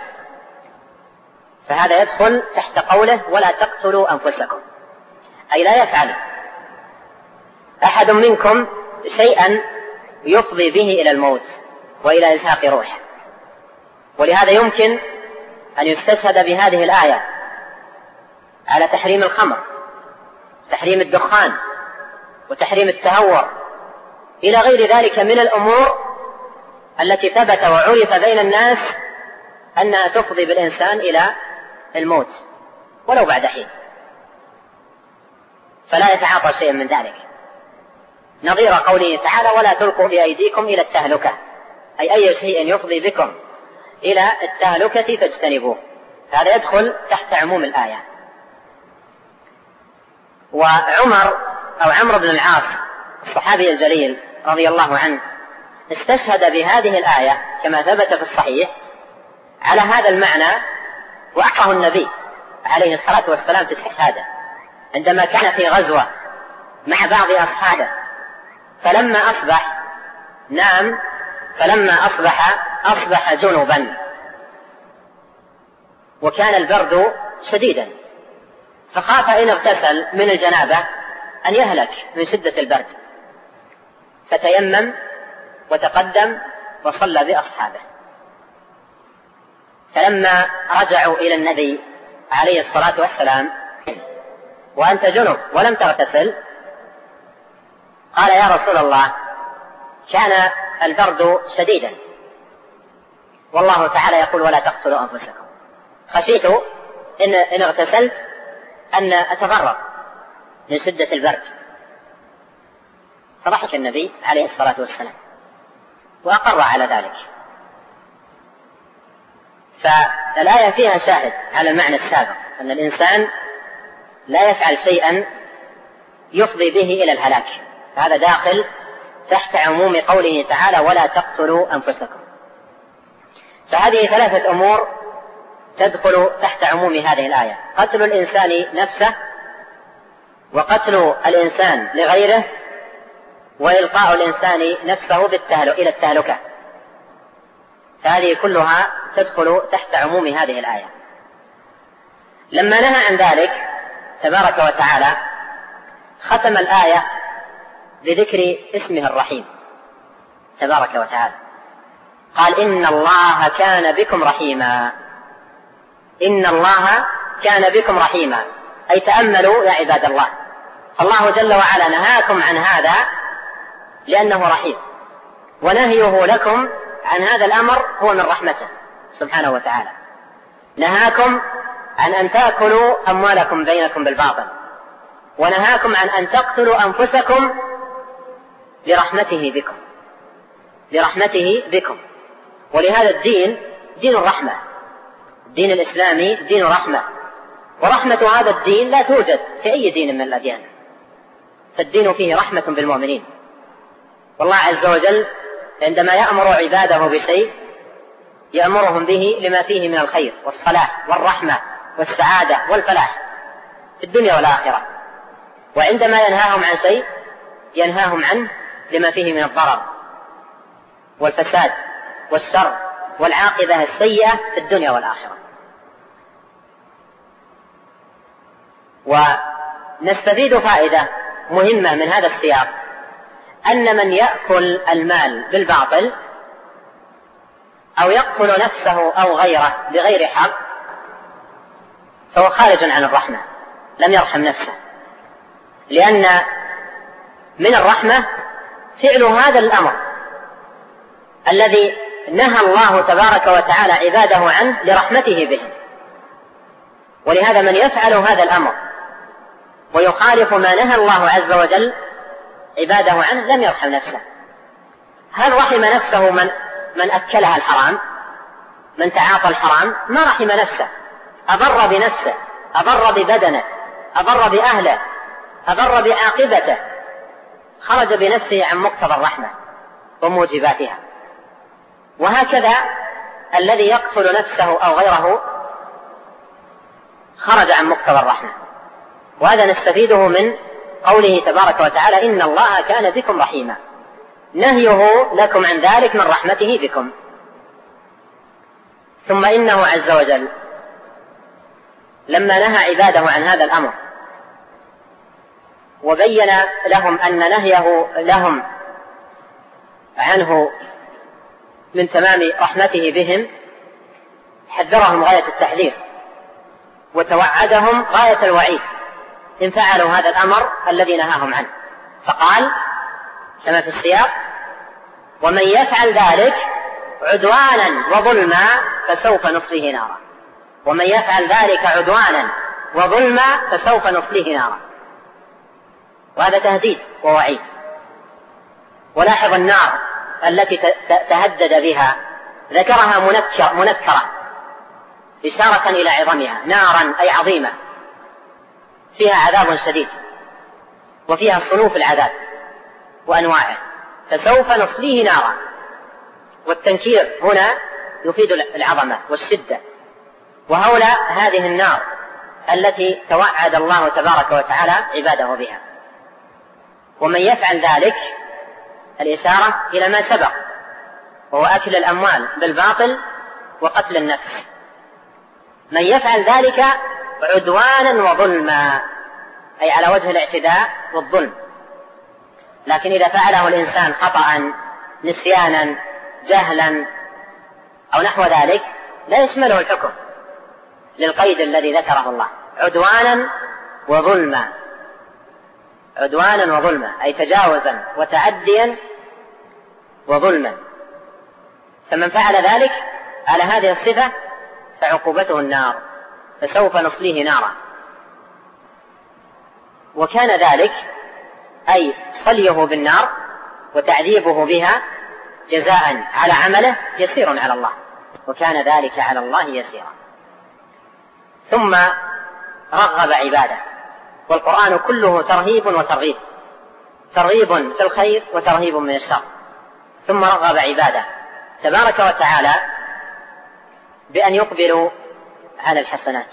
فهذا يدخل تحت قوله ولا تقتلوا أنفسكم، أي لا يفعل أحد منكم شيئا يفضي به إلى الموت وإلى إزهاق روحه. ولهذا يمكن أن يستشهد بهذه الآية على تحريم الخمر، تحريم الدخان، وتحريم التهور إلى غير ذلك من الأمور التي ثبت وعرف بين الناس أنها تفضي بالإنسان إلى الموت ولو بعد حين، فلا يتعاطى شيئا من ذلك، نظير قوله تعالى ولا تلقوا بأيديكم إلى التهلكة، أي أي شيء يفضي بكم إلى التهلكة فاجتنبوه. هذا يدخل تحت عموم الآية. وعمر أو عمرو بن العاص الصحابي الجليل رضي الله عنه استشهد بهذه الآية كما ثبت في الصحيح على هذا المعنى، وأعطاه النبي عليه الصلاة والسلام في استشهاده عندما كان في غزوة مع بعض أصحابه، فلما أصبح نام فلما أصبح أصبح جنبا، وكان البرد شديدا، فخاف إن اغتسل من الجنابة أن يهلك من شدة البرد، فتيمم وتقدم وصلى بأصحابه. فلما رجعوا إلى النبي عليه الصلاة والسلام وأنت جنب ولم تغتسل، قال يا رسول الله كان البرد شديدا والله تعالى يقول ولا تقتلوا أنفسكم، خشيت إن, إن اغتسلت أن أتضرر من شدة البرد. فضحك النبي عليه الصلاة والسلام وأقر على ذلك. فالآية فيها شاهد على المعنى السابق أن الإنسان لا يفعل شيئا يفضي به إلى الهلاك، فهذا داخل تحت عموم قوله تعالى ولا تقتلوا أنفسكم. فهذه ثلاثة أمور تدخل تحت عموم هذه الآية: قتل الإنسان نفسه، وقتل الإنسان لغيره، وإلقاء الإنسان نفسه إلى التهلكة. فهذه كلها تدخل تحت عموم هذه الآية. لما نهى عن ذلك تبارك وتعالى ختم الآية بذكر اسمه الرحيم تبارك وتعالى، قال إن الله كان بكم رحيما. إن الله كان بكم رحيما، أي تأملوا يا عباد الله، الله جل وعلا نهاكم عن هذا لأنه رحيم، ونهيه لكم عن هذا الأمر هو من رحمته سبحانه وتعالى. نهاكم عن أن تأكلوا أموالكم بينكم بالباطل، ونهاكم عن أن تقتلوا أنفسكم لرحمته بكم لرحمته بكم ولهذا الدين دين الرحمة، الدين الإسلامي دين رحمة، ورحمة هذا الدين لا توجد في أي دين من الأديان، فالدين فيه رحمة بالمؤمنين. والله عز وجل عندما يأمر عباده بشيء يأمرهم به لما فيه من الخير والصلاح والرحمة والسعادة والفلاح في الدنيا والآخرة، وعندما ينهاهم عن شيء ينهاهم عنه لما فيه من الضرر والفساد والشر والعاقبة السيئة في الدنيا والآخرة. ونستفيد فائدة مهمة من هذا السياق، أن من يأكل المال بالباطل أو يقتل نفسه أو غيره بغير حق فهو خارج عن الرحمة، لم يرحم نفسه، لأن من الرحمة فعل هذا الأمر الذي نهى الله تبارك وتعالى عباده عنه لرحمته بهم. ولهذا من يفعل هذا الأمر ويخالف ما نهى الله عز وجل عباده عنه لم يرحم نفسه. هل رحم نفسه من من أكلها الحرام، من تعاطى الحرام؟ ما رحم نفسه، أضر بنفسه، أضر ببدنه، أضر بأهله، أضر بعاقبته، خرج بنفسه عن مقتضى الرحمة وموجباتها. وهكذا الذي يقتل نفسه أو غيره خرج عن مقتضى الرحمة. وهذا نستفيده من قوله تبارك وتعالى إن الله كان بكم رحيما، نهيه لكم عن ذلك من رحمته بكم. ثم إنه عز وجل لما نهى عباده عن هذا الأمر وبين لهم أن نهيه لهم عنه من تمام رحمته بهم حذرهم غاية التحذير وتوعدهم غاية الوعيد إن فعلوا هذا الأمر الذي نهاهم عنه، فقال كما في السياق ومن يفعل ذلك عدوانا وظلما فسوف نصليه نارا، ومن يفعل ذلك عدوانا وظلما فسوف نصليه نارا. وهذا تهديد ووعيد. ولاحظ النار التي تهدد بها ذكرها منكر منكرة إشارة إلى عظمها، نارا أي عظيمة فيها عذاب شديد وفيها صنوف العذاب وأنواعه، فسوف نصليه نارا. والتنكير هنا يفيد العظمة والشدة. وهؤلاء هذه النار التي توعد الله تبارك وتعالى عباده بها. ومن يفعل ذلك الإشارة إلى ما سبق وهو أكل الأموال بالباطل وقتل النفس. من يفعل ذلك عدوانا وظلما أي على وجه الاعتداء والظلم. لكن إذا فعله الإنسان خطأ نسيانا جهلا أو نحو ذلك لا يشمله الحكم للقيد الذي ذكره الله، عدوانا وظلما، عدوانا وظلما أي تجاوزا وتعديا وظلما. فمن فعل ذلك على هذه الصفة فعقوبته النار، فسوف نصليه نارا. وكان ذلك أي صليه بالنار وتعذيبه بها جزاء على عمله يسير على الله، وكان ذلك على الله يسيرا. ثم رغب عباده، والقرآن كله ترهيب وترغيب، ترغيب في الخير وترهيب من الشر. ثم رغب عباده تبارك وتعالى بأن يقبلوا على الحسنات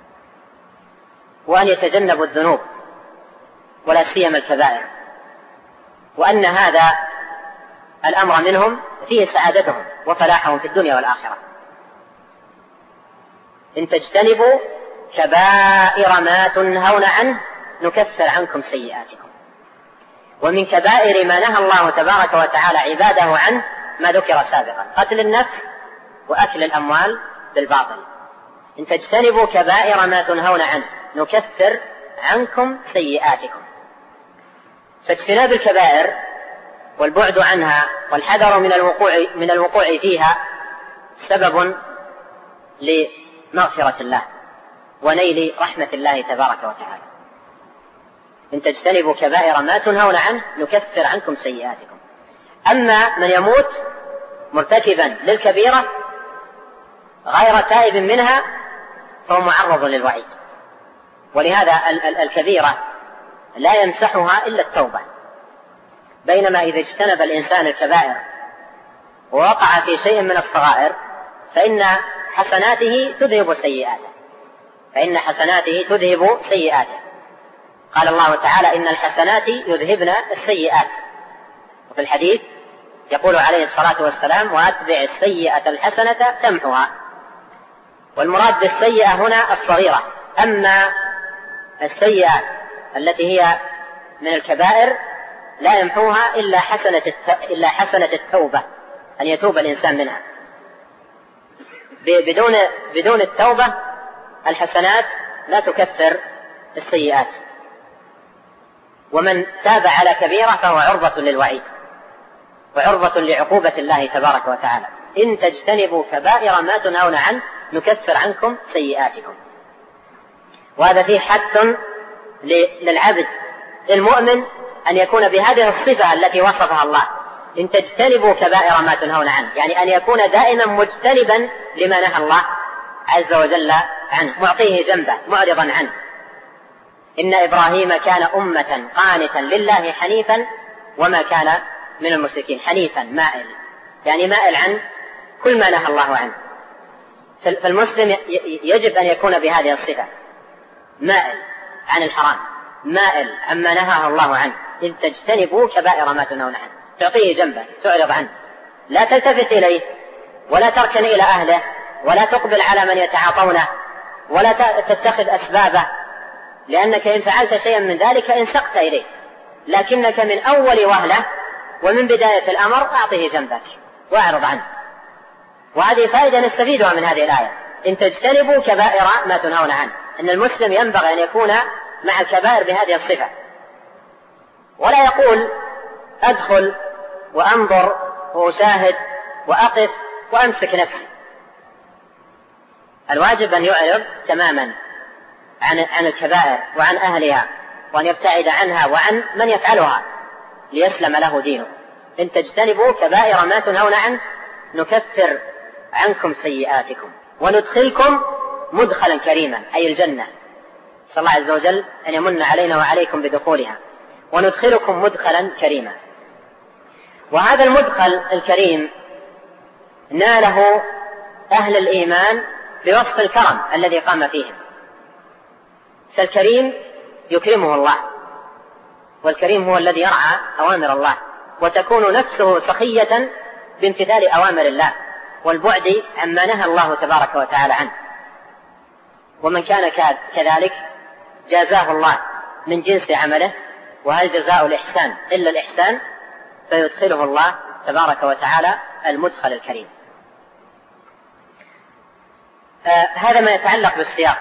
وأن يتجنبوا الذنوب ولا سيما الكبائر، وأن هذا الأمر منهم فيه سعادتهم وفلاحهم في الدنيا والآخرة. إن تجتنبوا كبائر ما تنهون عنه نكفر عنكم سيئاتكم. ومن كبائر ما نهى الله تبارك وتعالى عباده عنه ما ذكر سابقا، قتل النفس وأكل الأموال بالباطل. إن تجتنبوا كبائر ما تنهون عنه نكفر عنكم سيئاتكم. فاجتناب الكبائر والبعد عنها والحذر من الوقوع من الوقوع فيها سبب لمغفرة الله ونيل رحمة الله تبارك وتعالى. إن تجتنبوا كبائر ما تنهون عنه نكفر عنكم سيئاتكم. أما من يموت مرتكبا للكبيرة غير تائب منها فهو معرض للوعيد. ولهذا الكبيرة لا يمسحها إلا التوبة، بينما إذا اجتنب الإنسان الكبائر ووقع في شيء من الصغائر فإن حسناته تذهب سيئاته فإن حسناته تذهب سيئاته قال الله تعالى: إن الحسنات يذهبن السيئات. وفي الحديث يقول عليه الصلاة والسلام: وأتبع السيئة الحسنة تمحها. والمراد بالسيئة هنا الصغيرة. أما السيئة التي هي من الكبائر لا يمحوها إلا حسنة إلا حسنة التوبة، أن يتوب الإنسان منها. بدون بدون التوبة الحسنات لا تكفر السيئات. ومن تاب على كبيرة فهو عرضة للوعيد وعرضة لعقوبة الله تبارك وتعالى. إن تجتنبوا كبائر ما تنهون عنه نكفر عنكم سيئاتكم. وهذا فيه حث للعبد المؤمن أن يكون بهذه الصفة التي وصفها الله: إن تجتنبوا كبائر ما تنهون عنه، يعني أن يكون دائما مجتنبا لما نهى الله عز وجل عنه، معطيه جنبه معرضا عنه. إن إبراهيم كان أمة قانتا لله حنيفا وما كان من المشركين. حنيفا مائل، يعني مائل عن كل ما نهى الله عنه. فالمسلم يجب أن يكون بهذه الصفة: مائل عن الحرام، مائل عما نهاه الله عنه. إذ تجتنبوا كبائر ما تنهون عنه، تعطيه جنبه تعرض عنه، لا تلتفت إليه ولا تركن إلى أهله ولا تقبل على من يتعاطونه ولا تتخذ أسبابه، لأنك إن فعلت شيئا من ذلك انسقت إليه، لكنك من أول وهلة ومن بداية الأمر أعطيه جنبك واعرض عنه. وهذه فائدة نستفيدها من هذه الآية: إن تجتنبوا كبائر ما تنهون عنه. أن المسلم ينبغي أن يكون مع الكبائر بهذه الصفة، ولا يقول أدخل وأنظر وأشاهد وأقف وأمسك نفسي. الواجب أن يعرض تماما عن عن الكبائر وعن أهلها، وأن يبتعد عنها وعن من يفعلها ليسلم له دينه. إن تجتنبوا كبائر ما تنهون عنه نكفر عنكم سيئاتكم وندخلكم مدخلا كريما، أي الجنة. صلى الله عز وجل أن يمن علينا وعليكم بدخولها. وندخلكم مدخلا كريما. وهذا المدخل الكريم ناله أهل الإيمان بوصف الكرم الذي قام فيهم. فالكريم يكرمه الله، والكريم هو الذي يرعى أوامر الله، وتكون نفسه سخية بامتثال أوامر الله والبعد عما نهى الله تبارك وتعالى عنه. ومن كان كذلك جازاه الله من جنس عمله، وهل جزاء الإحسان إلا الإحسان، فيدخله الله تبارك وتعالى المدخل الكريم. آه هذا ما يتعلق بالسياق.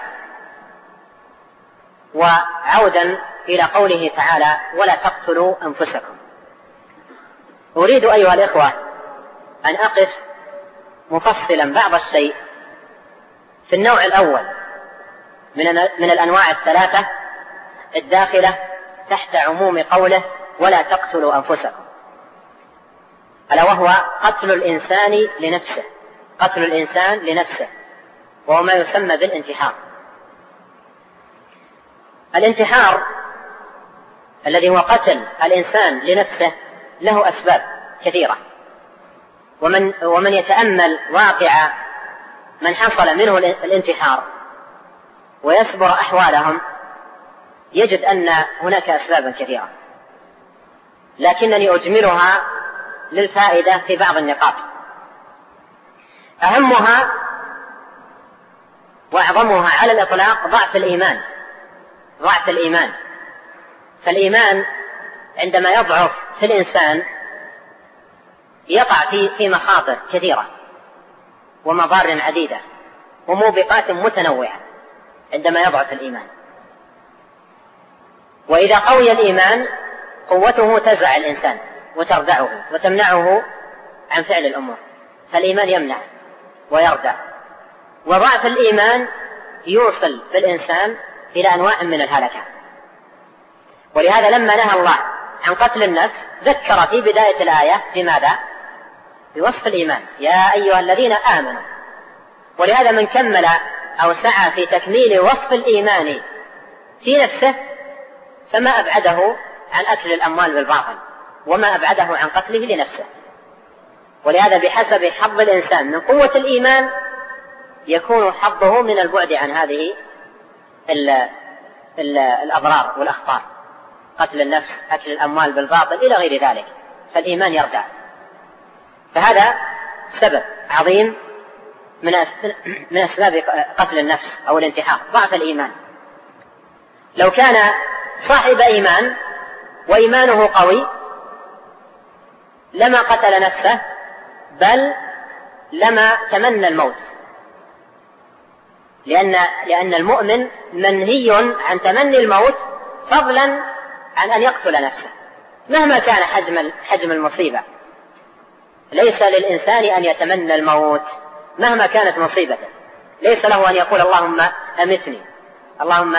وعودا إلى قوله تعالى: ولا تقتلوا أنفسكم. أريد أيها الإخوة أن أقف مفصلا بعض الشيء في النوع الأول من من الأنواع الثلاثة الداخلة تحت عموم قوله: ولا تقتلوا أنفسكم، ألا وهو قتل الإنسان لنفسه. قتل الإنسان لنفسه وهو ما يسمى بالانتحار. الانتحار الذي هو قتل الإنسان لنفسه له أسباب كثيرة، ومن, ومن يتأمل واقع من حصل منه الانتحار ويصبر أحوالهم يجد أن هناك أسبابا كثيرة، لكنني أجملها للفائدة في بعض النقاط. أهمها وأعظمها على الإطلاق ضعف الإيمان. ضعف الإيمان. فالإيمان عندما يضعف في الإنسان يقع في في مخاطر كثيرة ومضار عديدة وموبقات متنوعة عندما يضعف الإيمان. وإذا قوي الإيمان قوته تزع الإنسان وتردعه وتمنعه عن فعل الأمور. فالإيمان يمنع ويردع، وضعف الإيمان يوصل بالإنسان إلى أنواع من الهلكة. ولهذا لما نهى الله عن قتل النفس ذكر في بداية الآية بماذا؟ بوصف الإيمان، يا أيها الذين آمنوا. ولهذا من كمل أو سعى في تكميل وصف الإيمان في نفسه فما أبعده عن أكل الأموال بالباطل، وما أبعده عن قتله لنفسه. ولهذا بحسب حظ الإنسان من قوة الإيمان يكون حظه من البعد عن هذه ال ال الأضرار والأخطار، قتل النفس، أكل الأموال بالباطل إلى غير ذلك. فالإيمان يردع. فهذا سبب عظيم من من أسباب قتل النفس أو الانتحار، ضعف الإيمان. لو كان صاحب إيمان وإيمانه قوي لما قتل نفسه، بل لما تمنى الموت، لأن لأن المؤمن منهي عن تمني الموت فضلا عن أن يقتل نفسه مهما كان حجم حجم المصيبة. ليس للإنسان أن يتمنى الموت مهما كانت مصيبته، ليس له أن يقول اللهم أمتني، اللهم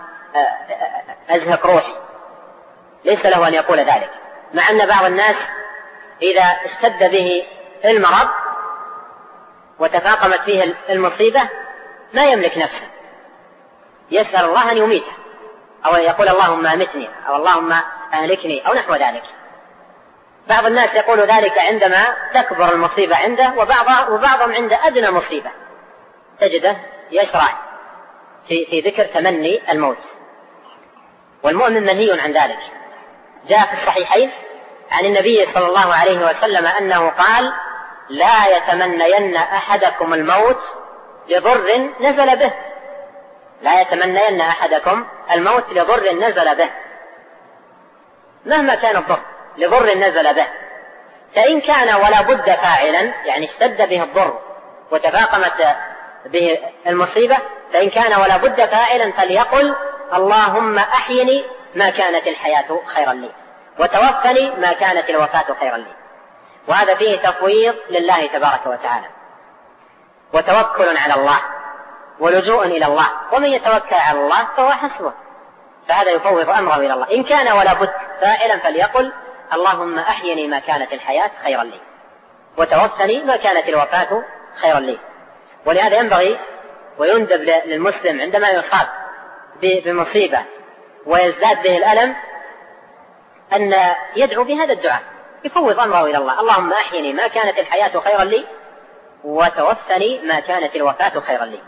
أزهق روحي، ليس له أن يقول ذلك. مع أن بعض الناس إذا اشتد به المرض وتفاقمت فيه المصيبة ما يملك نفسه، يسأل الله أن يميته، أو يقول اللهم أمتني، أو اللهم أهلكني، أو نحو ذلك. بعض الناس يقول ذلك عندما تكبر المصيبة عنده، وبعض وبعضهم عند أدنى مصيبة تجده يشرع في, في ذكر تمني الموت. والمؤمن منهي عن ذلك. جاء في الصحيحين عن النبي صلى الله عليه وسلم أنه قال: لا يتمنين أحدكم الموت لضر نزل به. لا يتمنين أحدكم الموت لضر نزل به، مهما كان الضر، لضر نزل به. فإن كان ولا بد فاعلا، يعني اشتد به الضر وتفاقمت به المصيبة، فإن كان ولا بد فاعلا فليقل: اللهم أحيني ما كانت الحياة خيرا لي، وتوفني ما كانت الوفاة خيرا لي. وهذا فيه تفويض لله تبارك وتعالى، وتوكل على الله، ولجوء إلى الله. ومن يتوكل على الله فهو حسبه. فهذا يفوض أمره إلى الله. إن كان ولا بد فاعلا فليقل: اللهم أحيني ما كانت الحياة خيرا لي، وتوفني ما كانت الوفاة خيرا لي. ولهذا ينبغي ويندب للمسلم عندما يصاب بمصيبة ويزداد به الألم أن يدعو بهذا الدعاء، يفوض أمره إلى الله: اللهم أحيني ما كانت الحياة خيرا لي، وتوفني ما كانت الوفاة خيرا لي.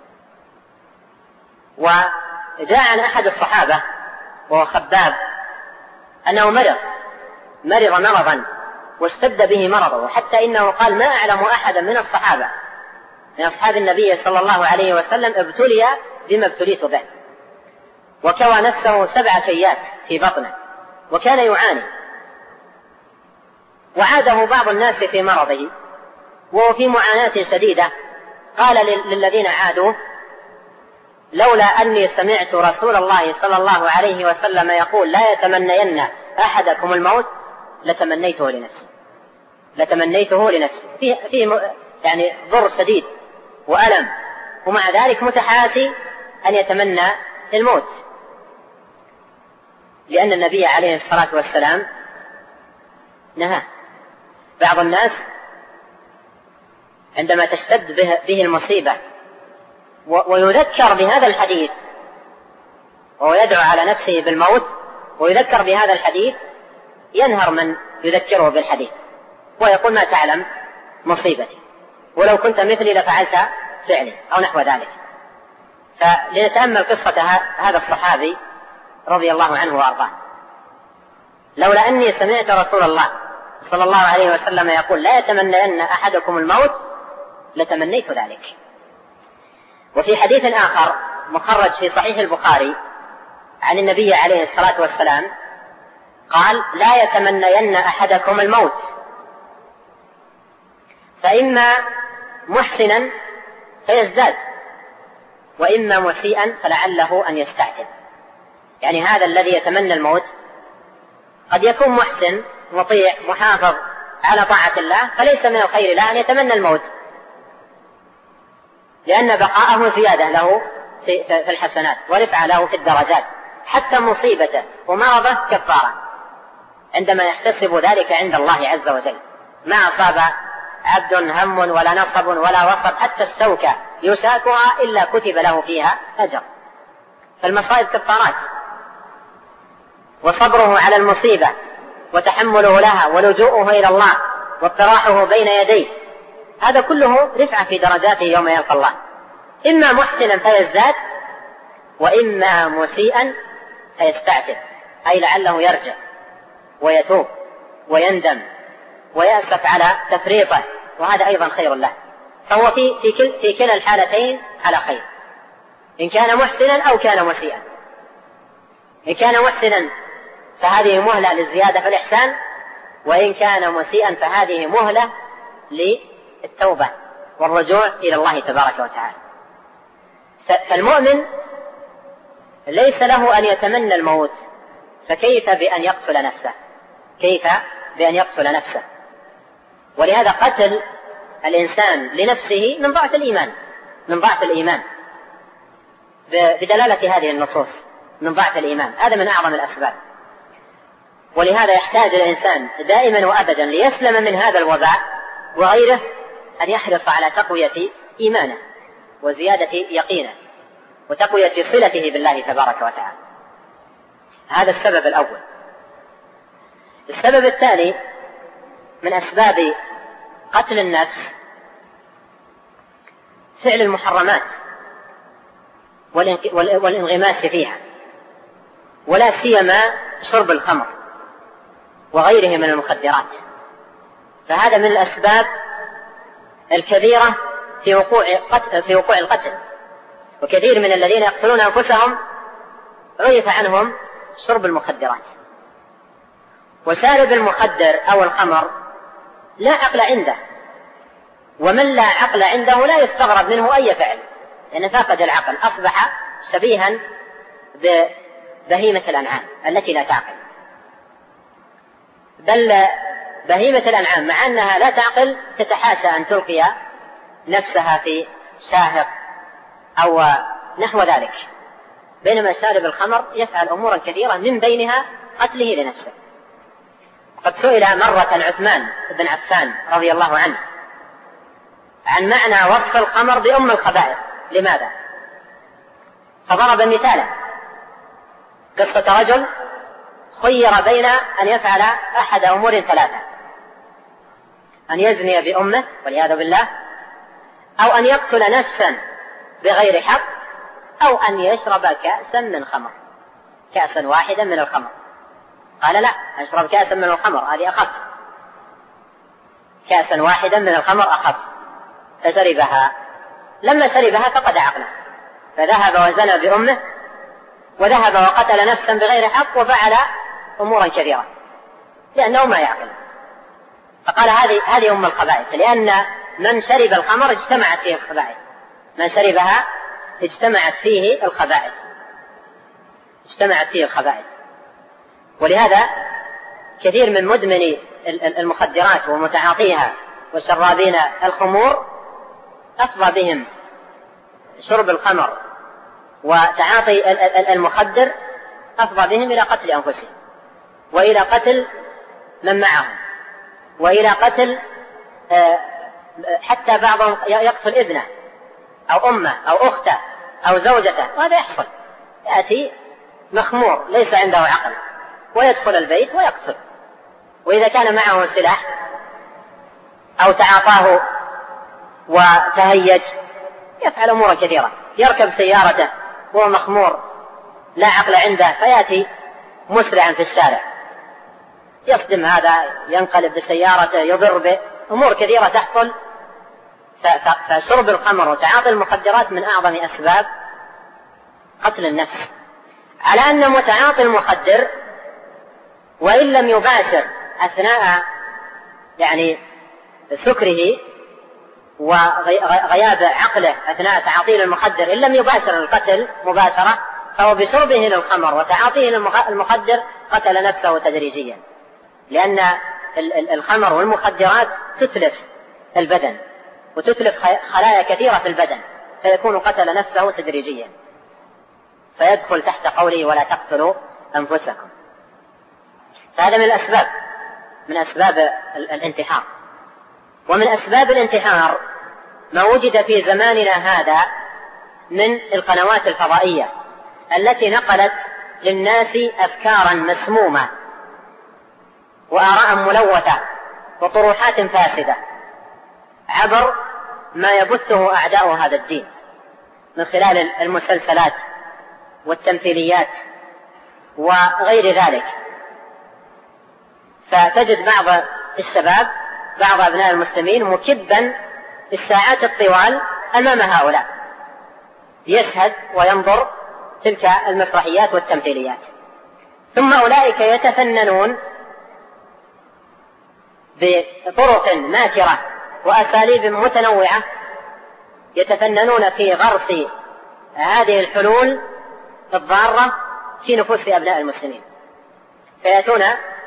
وجاء عن أحد الصحابة وهو خباب أنه مرض مرض مرضا واشتد به مرضه، حتى إنه قال: ما أعلم أحدا من الصحابة من أصحاب النبي صلى الله عليه وسلم ابتلي بما ابتليت به. وكوى نفسه سبع كيات في بطنه وكان يعاني. وعاده بعض الناس في مرضه وهو في معاناة شديدة، قال للذين عادوا: لولا أني سمعت رسول الله صلى الله عليه وسلم يقول لا يتمنين أحدكم الموت لتمنيته لنفسي لتمنيته لنفسي فيه, فيه يعني ضر شديد وألم، ومع ذلك متحاشي أن يتمنى الموت، لأن النبي عليه الصلاة والسلام نهى. بعض الناس عندما تشتد به, به المصيبة ويذكر بهذا الحديث، وهو يدعو على نفسه بالموت ويذكر بهذا الحديث، ينهر من يذكره بالحديث ويقول: ما تعلم مصيبتي، ولو كنت مثلي لفعلت فعلي، أو نحو ذلك. فلنتأمل قصة هذا الصحابي رضي الله عنه وأرضاه: لولا أني سمعت رسول الله صلى الله عليه وسلم يقول لا يتمنين أحدكم الموت لتمنيت ذلك. وفي حديث آخر مخرج في صحيح البخاري عن النبي عليه الصلاة والسلام قال: لا يتمنين أحدكم الموت، فإما محسنا فيزداد، وإما مسيئا فلعله أن يستعجل. يعني هذا الذي يتمنى الموت قد يكون محسن مطيع محافظ على طاعة الله فليس من الخير له أن يتمنى الموت، لأن بقاءه زيادة له في الحسنات ورفعة له في الدرجات، حتى مصيبته ومرضه كفارة عندما يحتسب ذلك عند الله عز وجل. ما أصاب عبد هم ولا نصب ولا وصب حتى الشوكة يشاكها إلا كتب له فيها أجر. فالمصائب كفارات، وصبره على المصيبة وتحمله لها ولجوءه إلى الله واطراحه بين يديه، هذا كله رفعة في درجاته يوم يلقى الله، إما محسنا فيزداد وإما مسيئا فيستعتب، أي لعله يرجع ويتوب ويندم ويأسف على تفريطه، وهذا أيضا خير له. فهو في, في, كل في كلا الحالتين على خير، إن كان محسنا أو كان مسيئا. إن كان محسنا فهذه مهلة للزيادة في الإحسان، وإن كان مسيئا فهذه مهلة للتوبة والرجوع إلى الله تبارك وتعالى. فالمؤمن ليس له أن يتمنى الموت، فكيف بأن يقتل نفسه؟ كيف بأن يقتل نفسه؟ ولهذا قتل الإنسان لنفسه من ضعف الإيمان، من ضعف الإيمان بدلالة هذه النصوص، من ضعف الإيمان، هذا من أعظم الأسباب. ولهذا يحتاج الإنسان دائما وأبدا ليسلم من هذا الوباء وغيره أن يحرص على تقوية إيمانه وزيادة يقينه وتقوية صلته بالله تبارك وتعالى. هذا السبب الأول. السبب الثاني من أسباب قتل النفس فعل المحرمات والانغماس فيها، ولا سيما شرب الخمر وغيره من المخدرات، فهذا من الأسباب الكبيرة في وقوع قتل في وقوع القتل. وكثير من الذين يقتلون أنفسهم عرف عنهم شرب المخدرات. وشارب المخدر أو الخمر لا عقل عنده، ومن لا عقل عنده لا يستغرب منه أي فعل، لأنه فقد العقل، أصبح شبيها ببهيمة الأنعام التي لا تعقل. بل بهيمة الأنعام مع أنها لا تعقل تتحاشى أن تلقي نفسها في شاهق أو نحو ذلك، بينما شارب الخمر يفعل أمورا كثيرة من بينها قتله لنفسه. قد سئل مرة عثمان بن عفان رضي الله عنه عن معنى وصف الخمر بأم الخبائث، لماذا؟ فضرب مثالا، قصة رجل خير بين أن يفعل أحد أمور ثلاثة: أن يزني بأمه والعياذ بالله، أو أن يقتل نفسا بغير حق، أو أن يشرب كأسا من خمر، كأسا واحدا من الخمر. قال لا، أشرب كأسا من الخمر، هذه أخف، كأسا واحدا من الخمر أخف. فشربها، لما شربها فقد عقله، فذهب وزنى بأمه، وذهب وقتل نفسا بغير حق، وفعل أمورا كثيرة لأنه ما يعقل. فقال هذه هذه أم الخبائث، لأن من شرب الخمر اجتمعت فيه الخبائث، من شربها اجتمعت فيه الخبائث، اجتمعت فيه الخبائث. ولهذا كثير من مدمني المخدرات ومتعاطيها وشرابين الخمور أفضى بهم شرب الخمر وتعاطي المخدر، أفضى بهم إلى قتل أنفسهم، وإلى قتل من معهم، وإلى قتل حتى بعضهم يقتل ابنه أو أمه أو أخته أو زوجته. وهذا يحصل، يأتي مخمور ليس عنده عقل ويدخل البيت ويقتل. وإذا كان معه سلاح أو تعاطاه وتهيج يفعل أمورا كثيرة، يركب سيارته وهو مخمور لا عقل عنده، فيأتي مسرعا في الشارع، يصدم هذا، ينقلب بسيارته، يضر به، أمور كثيرة تحصل. فشرب الخمر وتعاطي المخدرات من أعظم أسباب قتل النفس، على أن متعاطي المخدر وإن لم يباشر أثناء يعني سكره وغياب عقله أثناء تعاطيه المخدر، إن لم يباشر القتل مباشرة، فهو بشربه للخمر وتعاطيه المخدر قتل نفسه تدريجيا، لأن الخمر والمخدرات تتلف البدن وتتلف خلايا كثيرة في البدن، فيكون قتل نفسه تدريجيا، فيدخل تحت قوله ولا تقتلوا أنفسكم. فهذا من الأسباب من أسباب الانتحار. ومن أسباب الانتحار ما وجد في زماننا هذا من القنوات الفضائية التي نقلت للناس أفكارا مسمومة وآراء ملوثة وطروحات فاسدة عبر ما يبثه أعداء هذا الدين من خلال المسلسلات والتمثيليات وغير ذلك. فتجد بعض الشباب بعض أبناء المسلمين مكبا الساعات الطوال أمام هؤلاء يشهد وينظر تلك المسرحيات والتمثيليات، ثم أولئك يتفننون بطرق ماكرة وأساليب متنوعة، يتفننون في غرس هذه الحلول الضارة في نفوس أبناء المسلمين، فيأتون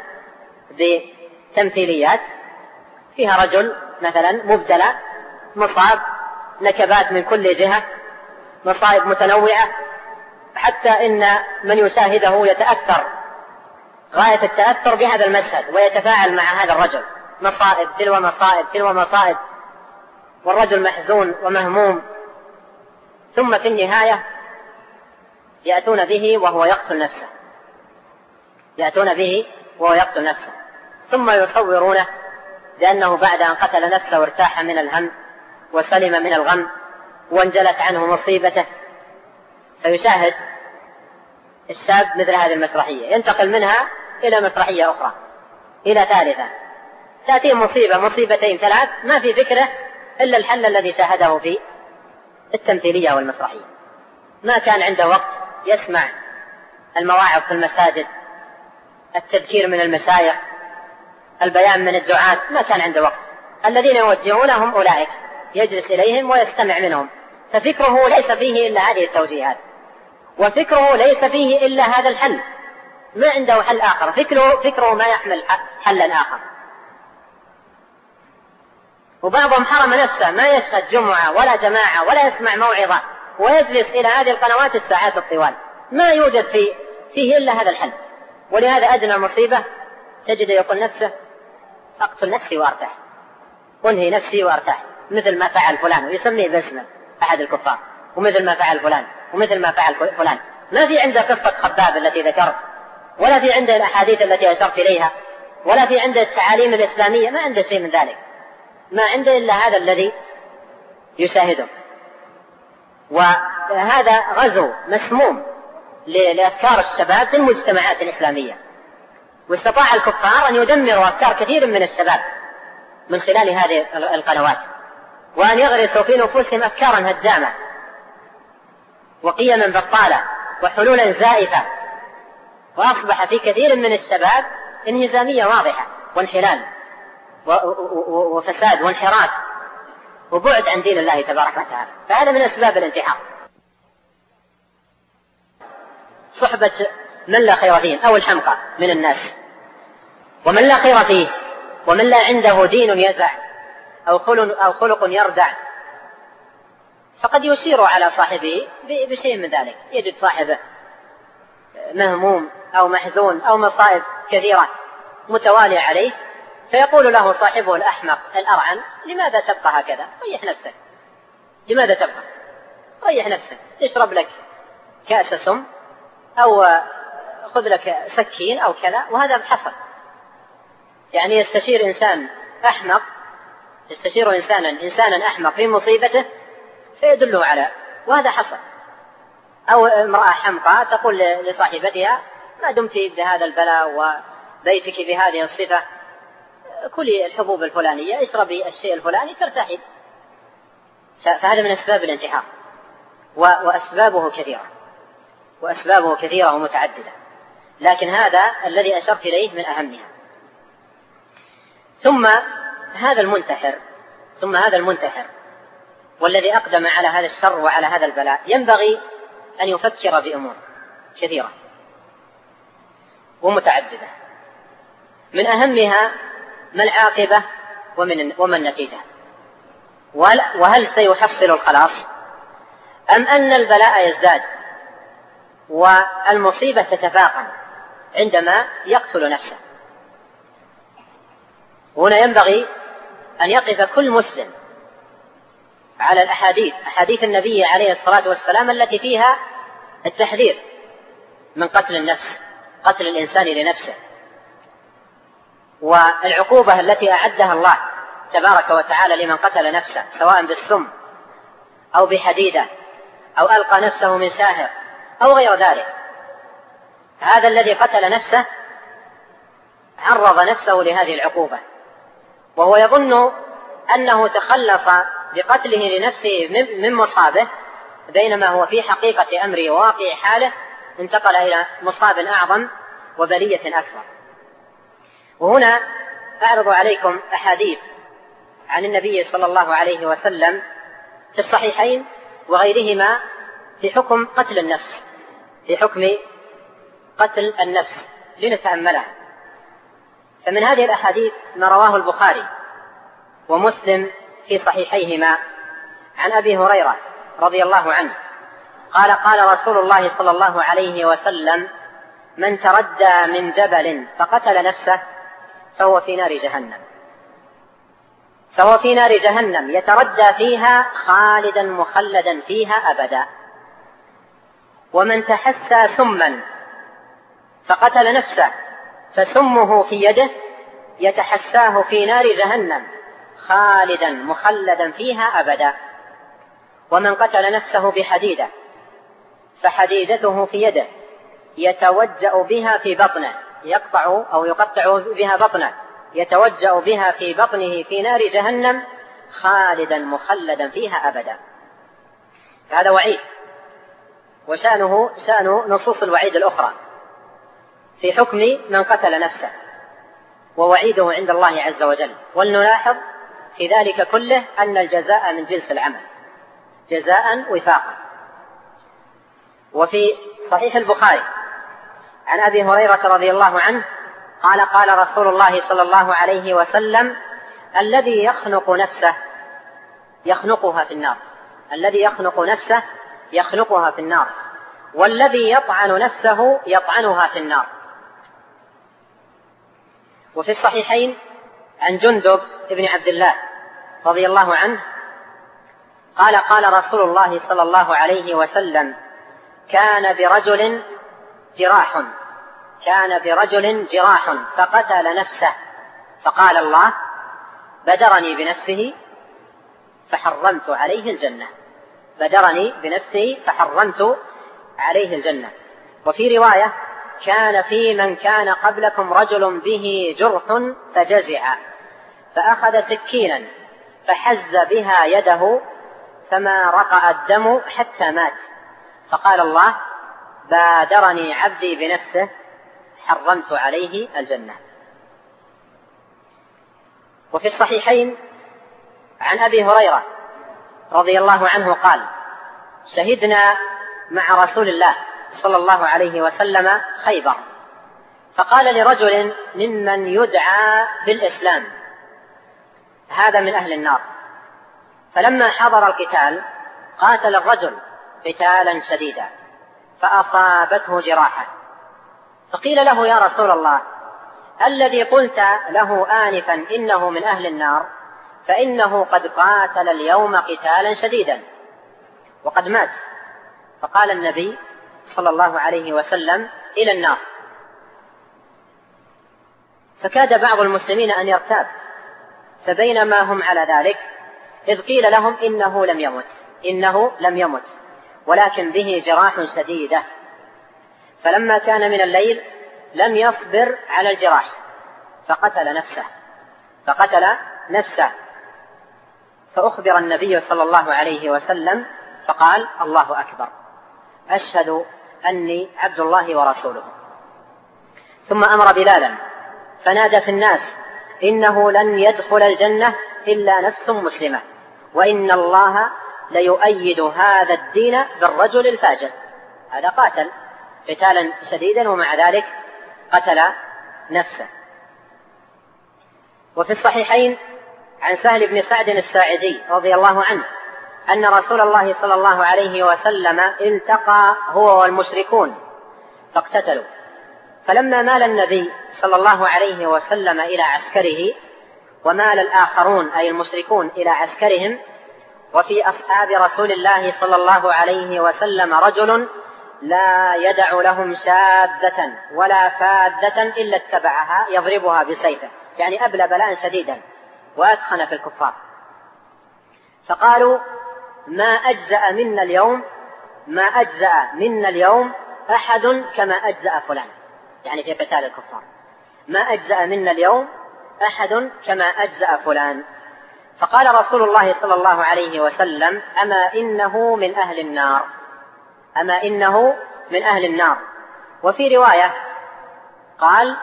بتمثيليات فيها رجل مثلا مبتلى مصاب نكبات من كل جهة مصائب متنوعة، حتى إن من يشاهده يتأثر غاية التأثر بهذا المشهد ويتفاعل مع هذا الرجل، مصائب تلو مصائب تلو مصائب، والرجل محزون ومهموم، ثم في النهاية يأتون به وهو يقتل نفسه يأتون به وهو يقتل نفسه ثم يصورونه لأنه بعد أن قتل نفسه وارتاح من الهم وسلم من الغم وانجلت عنه مصيبته، فيشاهد الشاب مثل هذه المسرحية، ينتقل منها إلى مسرحية أخرى إلى ثالثة، تأتيه مصيبة مصيبتين ثلاث، ما في فكرة إلا الحل الذي شاهده في التمثيلية والمسرحية. ما كان عنده وقت يسمع المواعظ في المساجد، التذكير من المشايخ، البيان من الدعاة، ما كان عنده وقت. الذين يوجهونهم أولئك يجلس إليهم ويستمع منهم، ففكره ليس فيه إلا هذه التوجيهات، وفكره ليس فيه إلا هذا الحل، ما عنده حل آخر، فكره, فكره ما يحمل حلا آخر. وبعضهم حرم نفسه ما يشهد جمعة ولا جماعة ولا يسمع موعظة ويجلس إلى هذه القنوات الساعات الطوال، ما يوجد فيه, فيه إلا هذا الحل. ولهذا أدنى مصيبة تجد يقول نفسه أقتل نفسي وأرتاح، أنهي نفسي وأرتاح، مثل ما فعل فلان، ويسميه باسمه أحد الكفار، ومثل ما فعل فلان ومثل ما فعل فلان. ما في عنده قصة خباب التي ذكرت، ولا في عنده الأحاديث التي أشرت إليها، ولا في عنده التعاليم الإسلامية، ما عنده شيء من ذلك، ما عنده إلا هذا الذي يشاهده. وهذا غزو مسموم لأفكار الشباب في المجتمعات الإسلامية، واستطاع الكفار أن يدمروا أفكار كثير من الشباب من خلال هذه القنوات، وأن يغرسوا في نفوسهم أفكارا هدامة وقيما بطالة وحلولا زائفة، وأصبح في كثير من الشباب انهزامية واضحة وانحلال وفساد وانحراف وبعد عن دين الله تبارك وتعالى. فهذا من أسباب الانتحار. صحبة من لا خير فيه أو الحمقى من الناس، ومن لا خير فيه ومن لا عنده دين يزع أو خلق, أو خلق يردع، فقد يشير على صاحبه بشيء من ذلك. يجد صاحبه مهموم أو محزون أو مصائب كثيرة متوالية عليه، فيقول له صاحبه الأحمق الأرعن: لماذا تبقى هكذا؟ ريح نفسك، لماذا تبقى؟ ريح نفسك، تشرب لك كأس سم أو خذ لك سكين أو كذا. وهذا حصل، يعني يستشير إنسان أحمق، يستشير إنسانا إنسانا أحمق في مصيبته فيدله على، وهذا حصل. أو امرأة حمقى تقول لصاحبتها: ما دمت بهذا البلاء وبيتك بهذه الصفة، كلي الحبوب الفلانية، اشربي الشيء الفلاني ترتاحي. فهذا من أسباب الانتحار، وأسبابه كثيرة وأسبابه كثيرة ومتعددة، لكن هذا الذي أشرت إليه من أهمها. ثم هذا المنتحر ثم هذا المنتحر والذي أقدم على هذا الشر وعلى هذا البلاء ينبغي أن يفكر بأمور كثيرة ومتعددة. من أهمها ما العاقبة ومن وما النتيجة، وهل سيحصل الخلاص أم أن البلاء يزداد والمصيبة تتفاقم عندما يقتل نفسه. هنا ينبغي أن يقف كل مسلم على الأحاديث أحاديث النبي عليه الصلاة والسلام التي فيها التحذير من قتل النفس، قتل الإنسان لنفسه، والعقوبة التي أعدها الله تبارك وتعالى لمن قتل نفسه سواء بالسم أو بحديدة أو ألقى نفسه من ساهر أو غير ذلك. هذا الذي قتل نفسه عرض نفسه لهذه العقوبة وهو يظن أنه تخلص بقتله لنفسه من مصابه، بينما هو في حقيقة أمره وواقع حاله انتقل إلى مصاب أعظم وبلية أكبر. وهنا أعرض عليكم أحاديث عن النبي صلى الله عليه وسلم في الصحيحين وغيرهما في حكم قتل النفس، في حكم قتل النفس لنتأملها. فمن هذه الأحاديث ما رواه البخاري ومسلم في صحيحيهما عن أبي هريرة رضي الله عنه قال قال رسول الله صلى الله عليه وسلم: من تردى من جبل فقتل نفسه فهو في نار جهنم فهو في نار جهنم يتردى فيها خالدا مخلدا فيها أبدا. ومن تحسى سما فقتل نفسه فسمه في يده يتحساه في نار جهنم خالدا مخلدا فيها أبدا. ومن قتل نفسه بحديدة فحديدته في يده يتوجأ بها في بطنه، يقطع أو يقطع بها بطنه، يتوجأ بها في بطنه في نار جهنم خالدا مخلدا فيها أبدا. هذا وعيد، وشأنه شأن نصوص الوعيد الأخرى في حكم من قتل نفسه ووعيده عند الله عز وجل. ولنلاحظ في ذلك كله أن الجزاء من جنس العمل، جزاء وفاقا. وفي صحيح البخاري عن أبي هريرة رضي الله عنه قال قال رسول الله صلى الله عليه وسلم: الذي يخنق نفسه يخنقها في النار الذي يخنق نفسه يخنقها في النار والذي يطعن نفسه يطعنها في النار. وفي الصحيحين عن جندب بن عبد الله رضي الله عنه قال قال رسول الله صلى الله عليه وسلم: كان برجل جراح كان برجل جراح فقتل نفسه فقال الله: بدرني بنفسه فحرمت عليه الجنة بدرني بنفسه فحرمت عليه الجنة. وفي رواية: كان في من كان قبلكم رجل به جرح فجزع فأخذ سكينا فحز بها يده فما رقع الدم حتى مات فقال الله: بادرني عبدي بنفسه حرمت عليه الجنة. وفي الصحيحين عن أبي هريرة رضي الله عنه قال: شهدنا مع رسول الله صلى الله عليه وسلم خيبر فقال لرجل ممن يدعى بالإسلام: هذا من أهل النار. فلما حضر القتال قاتل الرجل قتالا شديدا فأصابته جراحة فقيل له: يا رسول الله، الذي قلت له آنفا إنه من أهل النار فإنه قد قاتل اليوم قتالا شديدا وقد مات. فقال النبي صلى الله عليه وسلم: إلى النار. فكاد بعض المسلمين أن يرتاب، فبينما هم على ذلك إذ قيل لهم: إنه لم يمت إنه لم يمت ولكن به جراح شديدة. فلما كان من الليل لم يصبر على الجراح فقتل نفسه فقتل نفسه فأخبر النبي صلى الله عليه وسلم فقال: الله أكبر، أشهد أني عبد الله ورسوله. ثم أمر بلالا فنادى في الناس: إنه لن يدخل الجنة إلا نفس مسلمة، وإن الله ليؤيد هذا الدين بالرجل الفاجر. هذا قاتل قتالا شديدا ومع ذلك قتل نفسه. وفي الصحيحين عن سهل بن سعد الساعدي رضي الله عنه أن رسول الله صلى الله عليه وسلم التقى هو والمشركون فاقتتلوا، فلما مال النبي صلى الله عليه وسلم إلى عسكره ومال الآخرون أي المشركون إلى عسكرهم، وفي أصحاب رسول الله صلى الله عليه وسلم رجل لا يدع لهم شاذة ولا فاذة إلا اتبعها يضربها بسيفه، يعني أبلى بلاء شديدا وأدخن في الكفار. فقالوا ما أجزأ منا اليوم ما أجزأ منا اليوم أحد كما أجزأ فلان، يعني في قتال الكفار، ما أجزأ منا اليوم أحد كما أجزأ فلان. فقال رسول الله صلى الله عليه وسلم أما إنه من أهل النار، أما إنه من أهل النار. وفي رواية قال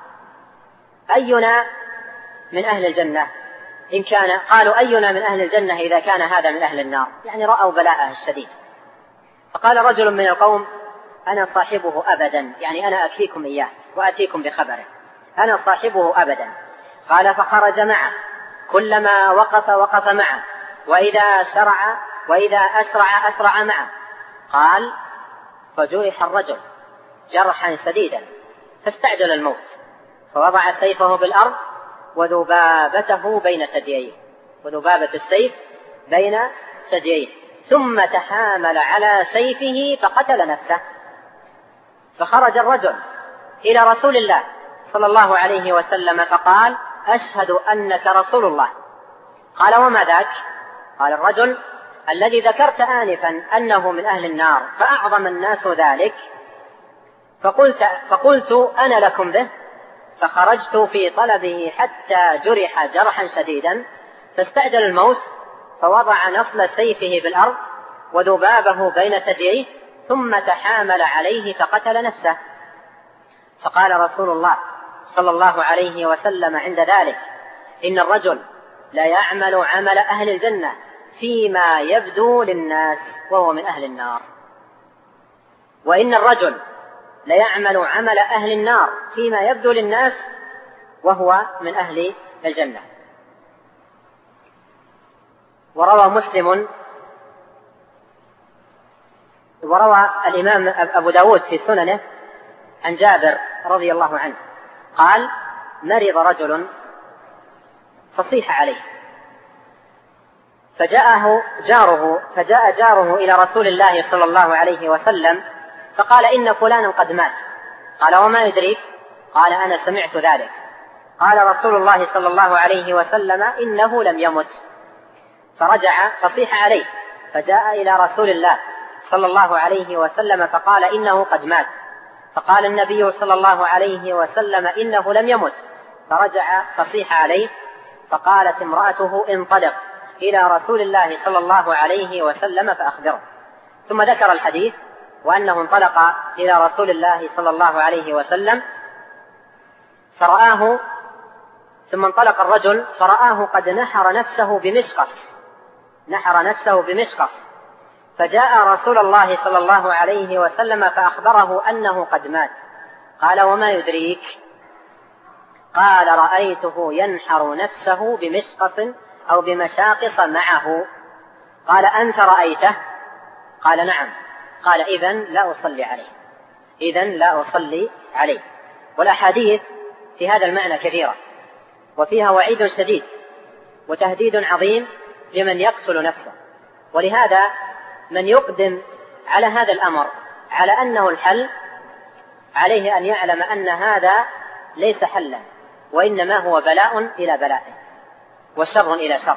أينا من أهل الجنة إن كان، قالوا أينا من أهل الجنة إذا كان هذا من أهل النار، يعني رأوا بلاءه الشديد. فقال رجل من القوم أنا صاحبه أبدا، يعني أنا أكفيكم إياه وأتيكم بخبره، أنا صاحبه أبدا. قال فخرج معه، كلما وقف وقف معه، وإذا شرع وإذا أسرع أسرع معه. قال فجرح الرجل جرحا شديدا فاستعجل الموت، فوضع سيفه بالأرض وذبابته بين ثدييه، وذبابة السيف بين ثدييه، ثم تحامل على سيفه فقتل نفسه. فخرج الرجل إلى رسول الله صلى الله عليه وسلم فقال أشهد أنك رسول الله. قال وما ذاك؟ قال الرجل الذي ذكرت آنفا أنه من أهل النار فأعظم الناس ذلك، فقلت, فقلت أنا لكم به، فخرجت في طلبه حتى جرح جرحا شديدا فاستعجل الموت، فوضع نصل سيفه بالأرض وذبابه بين ثدييه، ثم تحامل عليه فقتل نفسه. فقال رسول الله صلى الله عليه وسلم عند ذلك إن الرجل لا يعمل عمل أهل الجنة فيما يبدو للناس وهو من أهل النار، وإن الرجل لا يعمل عمل أهل النار فيما يبدو للناس وهو من أهل الجنة. وروى مسلم وروى الإمام أبو داود في سننه عن جابر رضي الله عنه قال مرض رجل فصيح عليه، فجاءه جاره فجاء جاره إلى رسول الله صلى الله عليه وسلم فقال إن فلانا قد مات. قال وما يدريك؟ قال أنا سمعت ذلك. قال رسول الله صلى الله عليه وسلم إنه لم يمت. فرجع فصيح عليه، فجاء إلى رسول الله صلى الله عليه وسلم فقال إنه قد مات. فقال النبي صلى الله عليه وسلم إنه لم يمت. فرجع فصيح عليه، فقالت امرأته انطلق إلى رسول الله صلى الله عليه وسلم فأخبره. ثم ذكر الحديث وأنه انطلق إلى رسول الله صلى الله عليه وسلم فرآه، ثم انطلق الرجل فرآه قد نحر نفسه بمشقص نحر نفسه بمشقص فجاء رسول الله صلى الله عليه وسلم فأخبره أنه قد مات. قال وما يدريك؟ قال رأيته ينحر نفسه بمشقص أو بمشاقص معه. قال أنت رأيته؟ قال نعم. قال إذن لا أصلي عليه إذن لا أصلي عليه. والأحاديث في هذا المعنى كثيرة، وفيها وعيد شديد وتهديد عظيم لمن يقتل نفسه. ولهذا من يقدم على هذا الأمر على أنه الحل عليه أن يعلم أن هذا ليس حلا، وإنما هو بلاء إلى بلاء وشر إلى شر.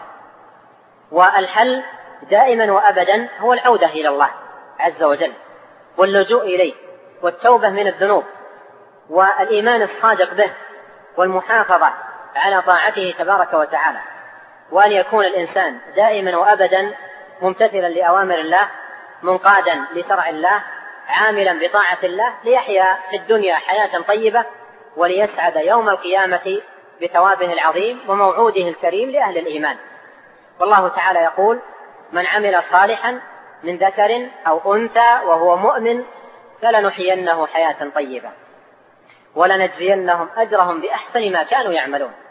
والحل دائما وأبدا هو العودة إلى الله عز وجل واللجوء إليه والتوبة من الذنوب والإيمان الصادق به والمحافظة على طاعته تبارك وتعالى، وأن يكون الإنسان دائما وأبدا ممتثلا لأوامر الله، منقادا لشرع الله، عاملا بطاعة الله، ليحيا في الدنيا حياة طيبة وليسعد يوم القيامة بثوابه العظيم وموعوده الكريم لأهل الإيمان. والله تعالى يقول من عمل صالحا من ذكر أو أنثى وهو مؤمن فلنحيينه حياة طيبة ولنجزينهم أجرهم بأحسن ما كانوا يعملون.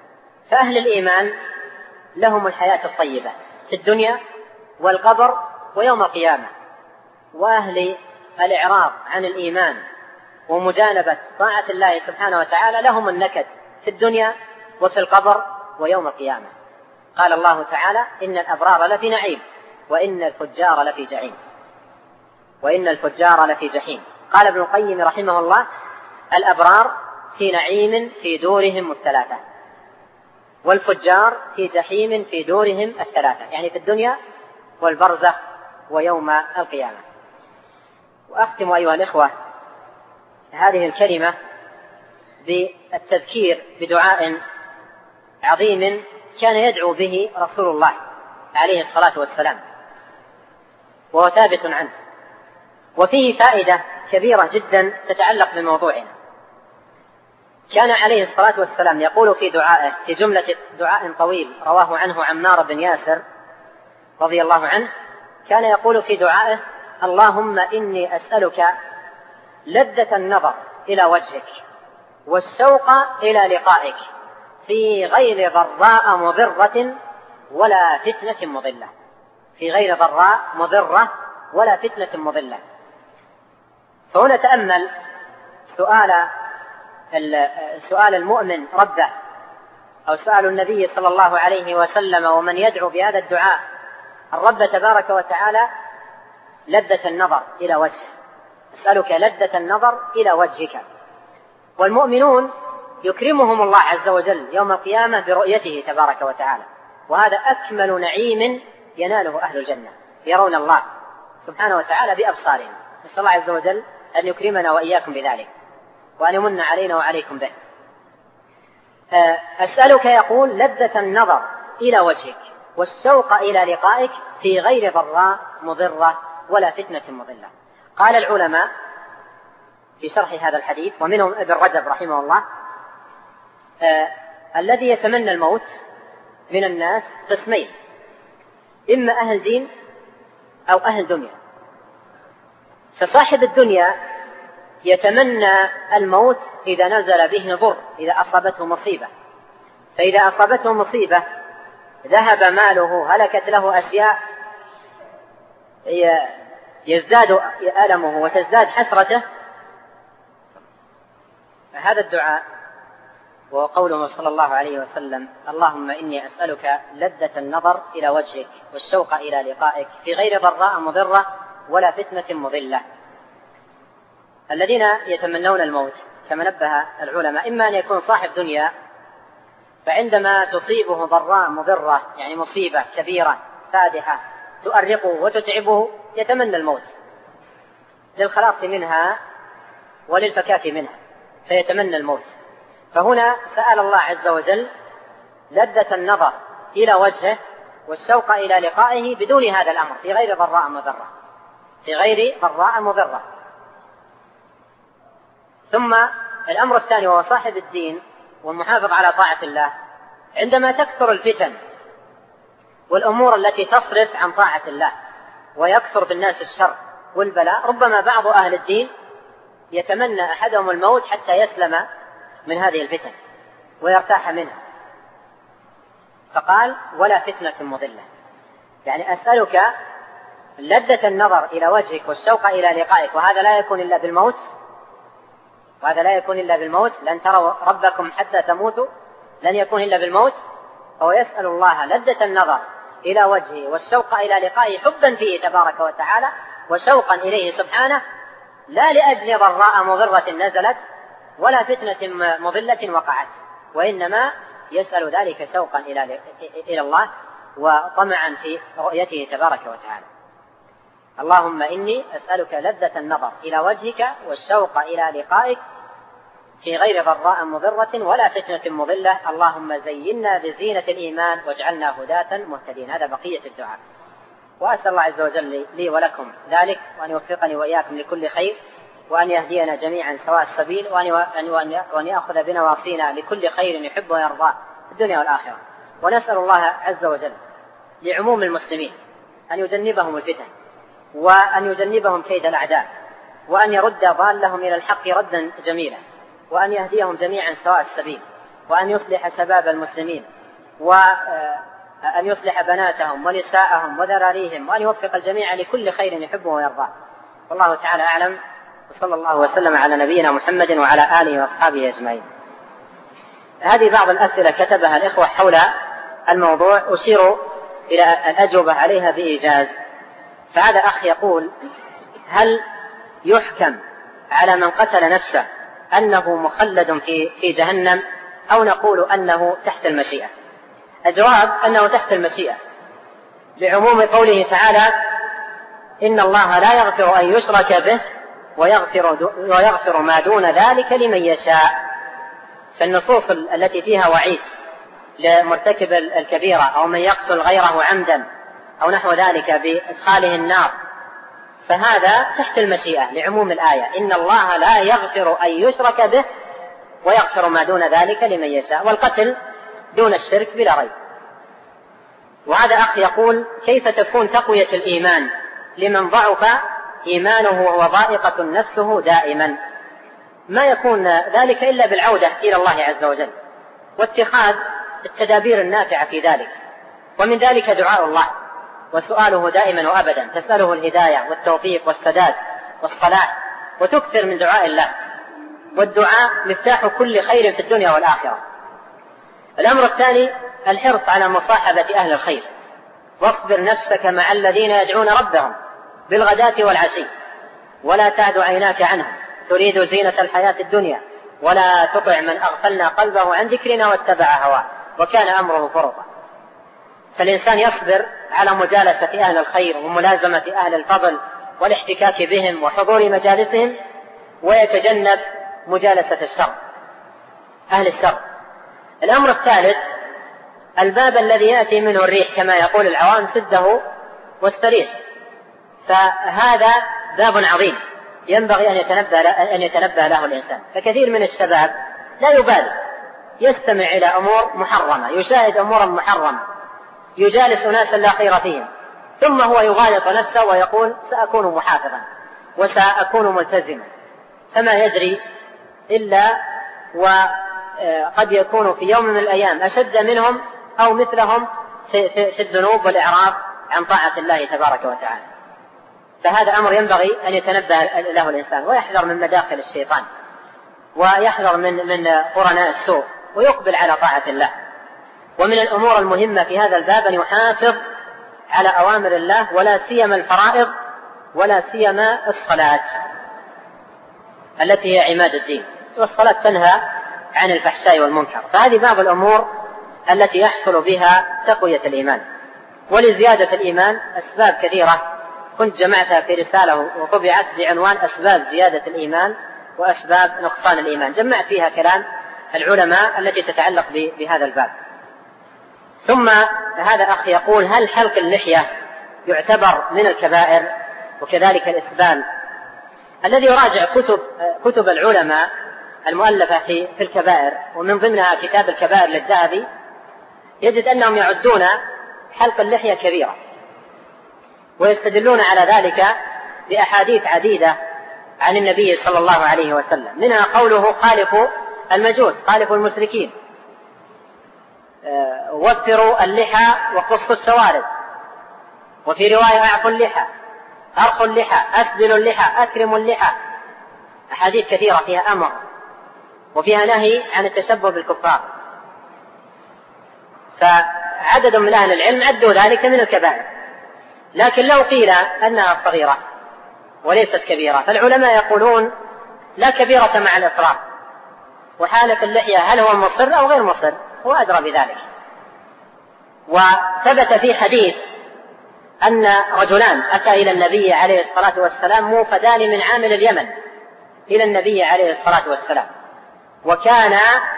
فأهل الإيمان لهم الحياة الطيبة في الدنيا والقبر ويوم القيامة، وأهل الإعراض عن الإيمان ومجانبة طاعة الله سبحانه وتعالى لهم النكد في الدنيا وفي القبر ويوم القيامة. قال الله تعالى: إن الأبرار لفي نعيم وإن الفجار لفي جحيم وإن الفجار لفي جحيم. قال ابن القيم رحمه الله: الأبرار في نعيم في دورهم الثلاثة، والفجار في جحيم في دورهم الثلاثة، يعني في الدنيا والبرزخ ويوم القيامة. وأختم أيها الإخوة هذه الكلمة بالتذكير بدعاء عظيم كان يدعو به رسول الله عليه الصلاة والسلام، وهو ثابت عنه، وفيه فائدة كبيرة جدا تتعلق بموضوعنا. كان عليه الصلاة والسلام يقول في دعائه، في جملة دعاء طويل رواه عنه عمار بن ياسر رضي الله عنه، كان يقول في دعائه: اللهم إني أسألك لذة النظر إلى وجهك والشوق إلى لقائك في غير ضراء مضرة ولا فتنة مضلة، في غير ضراء مضرة ولا فتنة مضلة. فهنا تأمل سؤال سؤال المؤمن ربه، أو سؤال النبي صلى الله عليه وسلم ومن يدعو بهذا الدعاء الرب تبارك وتعالى لذة النظر إلى وجهه، أسألك لذة النظر إلى وجهك. والمؤمنون يكرمهم الله عز وجل يوم القيامة برؤيته تبارك وتعالى، وهذا أكمل نعيم يناله أهل الجنة، يرون الله سبحانه وتعالى بأبصارهم. نسأل الله عز وجل أن يكرمنا وإياكم بذلك، وأن يمن علينا وعليكم به. أسألك يقول لذة النظر إلى وجهك والشوق إلى لقائك في غير ضراء مضرة ولا فتنة مضلة. قال العلماء في شرح هذا الحديث، ومنهم ابن رجب رحمه الله: آه الذي يتمنى الموت من الناس قسمين، إما أهل دين أو أهل دنيا. فصاحب الدنيا يتمنى الموت إذا نزل به ضر، إذا أصابته مصيبة، فإذا أصابته مصيبة ذهب ماله، هلكت له أشياء، يزداد ألمه وتزداد حسرته. فهذا الدعاء وهو قوله صلى الله عليه وسلم: اللهم إني أسألك لذة النظر إلى وجهك والشوق إلى لقائك في غير ضراء مضرة ولا فتنة مضلة. الذين يتمنون الموت كما نبه العلماء إما أن يكون صاحب دنيا، فعندما تصيبه ضراء مضرة يعني مصيبة كبيرة فادحة تؤرقه وتتعبه يتمنى الموت للخلاص منها وللفكاك منها، فيتمنى الموت. فهنا سأل الله عز وجل لذة النظر إلى وجهه والشوق إلى لقائه بدون هذا الأمر، في غير ضراء مضرة، في غير ضراء مضرة. ثم الأمر الثاني وهو صاحب الدين والمحافظ على طاعة الله، عندما تكثر الفتن والأمور التي تصرف عن طاعة الله ويكثر في الناس الشر والبلاء، ربما بعض أهل الدين يتمنى أحدهم الموت حتى يسلم من هذه الفتن ويرتاح منها. فقال: ولا فتنة مضلة، يعني أسألك لذة النظر إلى وجهك والشوق إلى لقائك، وهذا لا يكون إلا بالموت، وهذا لا يكون إلا بالموت، لن تروا ربكم حتى تموتوا، لن يكون إلا بالموت. فهو يسأل الله لذة النظر إلى وجهه والشوق إلى لقائه حبا فيه تبارك وتعالى وشوقا إليه سبحانه، لا لأجل ضراء مضرة نزلت ولا فتنة مضلة وقعت، وإنما يسأل ذلك شوقا إلى إلى الله وطمعا في رؤيته تبارك وتعالى. اللهم إني أسألك لذة النظر إلى وجهك والشوق إلى لقائك في غير ضراء مضرة ولا فتنة مضلة، اللهم زينا بزينة الإيمان واجعلنا هداة مهتدين. هذا بقية الدعاء، وأسأل الله عز وجل لي ولكم ذلك، وأن يوفقني وإياكم لكل خير، وأن يهدينا جميعا سواء السبيل، وأن يأخذ بنواصينا لكل خير يحب ويرضى في الدنيا والآخرة. ونسأل الله عز وجل لعموم المسلمين أن يجنبهم الفتن، وأن يجنبهم كيد الأعداء، وأن يرد ضالهم إلى الحق ردا جميلا، وأن يهديهم جميعا سواء السبيل، وأن يصلح شباب المسلمين، وأن يصلح بناتهم ونساءهم وذراريهم، وأن يوفق الجميع لكل خير يحبه ويرضاه. والله تعالى أعلم، وصلى الله وسلم على نبينا محمد وعلى آله وأصحابه أجمعين. هذه بعض الأسئلة كتبها الإخوة حول الموضوع، أشير إلى الأجوبة عليها بإيجاز. فهذا أخ يقول: هل يحكم على من قتل نفسه أنه مخلد في في جهنم، أو نقول أنه تحت المشيئة؟ الجواب أنه تحت المشيئة، لعموم قوله تعالى: إن الله لا يغفر أن يشرك به ويغفر, ويغفر ما دون ذلك لمن يشاء. فالنصوص التي فيها وعيد لمرتكب الكبيرة أو من يقتل غيره عمدا أو نحو ذلك بإدخاله النار، فهذا تحت المشيئة لعموم الآية: إن الله لا يغفر أن يشرك به ويغفر ما دون ذلك لمن يشاء. والقتل دون الشرك بلا ريب. وهذا أخ يقول: كيف تكون تقوية الإيمان لمن ضعف إيمانه وهو ضائقة نفسه دائما؟ ما يكون ذلك إلا بالعودة إلى الله عز وجل واتخاذ التدابير النافعة في ذلك. ومن ذلك دعاء الله وسؤاله دائما وأبدا، تسأله الهداية والتوفيق والسداد والصلاح، وتكثر من دعاء الله. والدعاء مفتاح كل خير في الدنيا والآخرة. الأمر الثاني: الحرص على مصاحبة أهل الخير، واصبر نفسك مع الذين يدعون ربهم بالغداة والعشي، ولا تعد عيناك عنهم تريد زينة الحياة الدنيا، ولا تطع من أغفلنا قلبه عن ذكرنا واتبع هواه وكان أمره فرطا. فالإنسان يصبر على مجالسة أهل الخير وملازمة أهل الفضل والاحتكاك بهم وحضور مجالسهم، ويتجنب مجالسة الشر أهل الشر. الأمر الثالث: الباب الذي يأتي منه الريح كما يقول العوام سده واستريح. فهذا باب عظيم ينبغي أن يتنبه, أن يتنبه له الإنسان. فكثير من الشباب لا يبالي، يستمع إلى أمور محرمة، يشاهد أمورا محرمة، يجالس أناسا لا خير فيهم، ثم هو يغالط نفسه ويقول: سأكون محافظا وسأكون ملتزما، فما يدري إلا وقد يكون في يوم من الأيام أشد منهم أو مثلهم في, في, في الذنوب والإعراض عن طاعة الله تبارك وتعالى. فهذا أمر ينبغي أن يتنبه له الإنسان، ويحذر من مداخل الشيطان، ويحذر من من قرناء السوء، ويقبل على طاعة الله. ومن الأمور المهمة في هذا الباب أن يحافظ على أوامر الله، ولا سيما الفرائض، ولا سيما الصلاة التي هي عماد الدين. والصلاة تنهى عن الفحشاء والمنكر. فهذه بعض الأمور التي يحصل بها تقوية الإيمان. ولزيادة الإيمان أسباب كثيرة كنت جمعتها في رسالة وطبعت بعنوان أسباب زيادة الإيمان وأسباب نقصان الإيمان، جمعت فيها كلام العلماء التي تتعلق بهذا الباب. ثم هذا أخ يقول: هل حلق اللحية يعتبر من الكبائر؟ وكذلك الإسبال. الذي يراجع كتب كتب العلماء المؤلفة في في الكبائر، ومن ضمنها كتاب الكبائر للذهبي، يجد أنهم يعدون حلق اللحية كبيرة، ويستدلون على ذلك بأحاديث عديدة عن النبي صلى الله عليه وسلم، منها قوله: خالفوا المجوس، خالفوا المشركين، وفروا اللحى وقصوا الشوارب، وفي رواية: أعفوا اللحى، أرخوا اللحى، أسدلوا اللحى، أكرموا اللحى. أحاديث كثيرة فيها أمر وفيها نهي عن التشبه بالكفار. فعدد من أهل العلم عدوا ذلك من الكبائر. لكن لو قيل أنها صغيرة وليست كبيرة، فالعلماء يقولون: لا كبيرة مع الإصرار، وحالق اللحية هل هو مصر أو غير مصر هو أدرى بذلك. وثبت في حديث أن رجلان أتى إلى النبي عليه الصلاة والسلام موفدان من عامل اليمن إلى النبي عليه الصلاة والسلام، وكان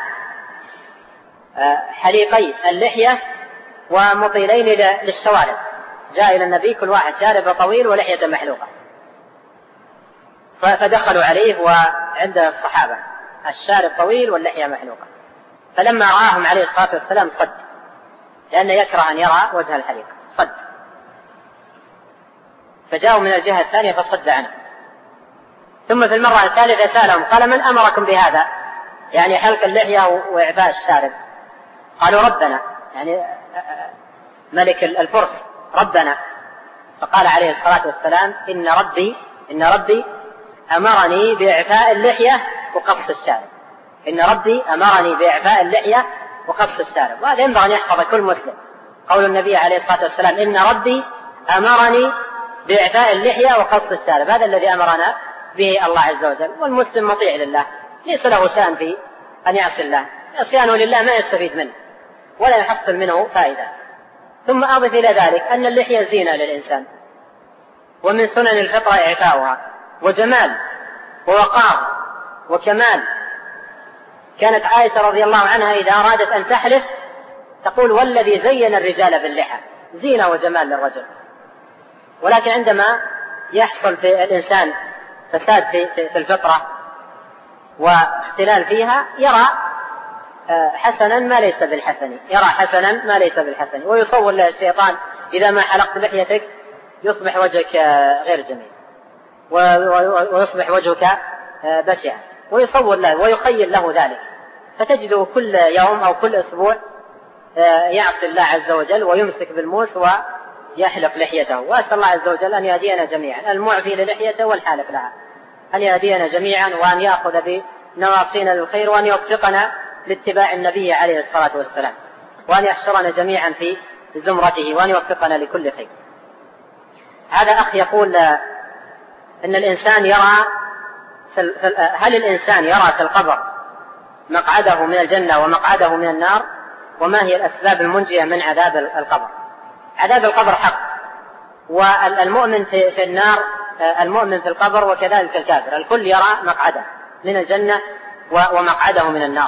حليقي اللحية ومطيلين للشوارب. جاء إلى النبي كل واحد شارب طويل ولحية محلوقة، فدخلوا عليه وعند الصحابة الشارب طويل واللحية محلوقة، فلما رآهم عليه الصلاة والسلام صد، لأنه يكره أن يرى وجه الحليق، صد. فجاءوا من الجهة الثانية فصد عنه. ثم في المرة الثالثة سألهم قال: من أمركم بهذا؟ يعني حلق اللحية وإعفاء الشارب. قالوا: ربنا. يعني ملك الفرس ربنا، فقال عليه الصلاة والسلام إن ربي إن ربي أمرني بإعفاء اللحية وقص الشارب. إن ربي أمرني بإعفاء اللحية وقص الشارب، وهذا ينبغي أن يحفظ كل مسلم. قول النبي عليه الصلاة والسلام إن ربي أمرني بإعفاء اللحية وقص الشارب، هذا الذي أمرنا به الله عز وجل. والمسلم مطيع لله، ليس له شأن في أن يعصي الله، عصيانه لله ما يستفيد منه ولا يحصل منه فائدة. ثم أضف إلى ذلك أن اللحية زينة للإنسان، ومن سنن الفطرة إعفاؤها، وجمال ووقار وكمال. كانت عائشة رضي الله عنها إذا أرادت أن تحلف تقول والذي زين الرجال باللحى، زينة وجمال للرجل. ولكن عندما يحصل في الإنسان فساد في الفطرة واختلال فيها يرى حسنا ما ليس بالحسن، يرى حسنا ما ليس بالحسن، ويصور له الشيطان إذا ما حلقت لحيتك يصبح وجهك غير جميل ويصبح وجهك بشع، ويصور له ويخيل له ذلك. فتجده كل يوم أو كل أسبوع يعصي الله عز وجل ويمسك بالموس ويحلق لحيته. وأسأل الله عز وجل أن يهدينا جميعا، المعفي للحيته والحالق لها، أن يهدينا جميعا وأن يأخذ بنواصينا للخير، وأن يوفقنا لاتباع النبي عليه الصلاة والسلام، وأن يحشرنا جميعا في زمرته، وأن يوفقنا لكل خير. هذا أخ يقول إن الإنسان يرى هل الإنسان يرى في القبر مقعده من الجنة ومقعده من النار؟ وما هي الأسباب المنجية من عذاب القبر؟ عذاب القبر حق، والمؤمن في النار المؤمن في القبر وكذلك الكافر، الكل يرى مقعده من الجنة ومقعده من النار.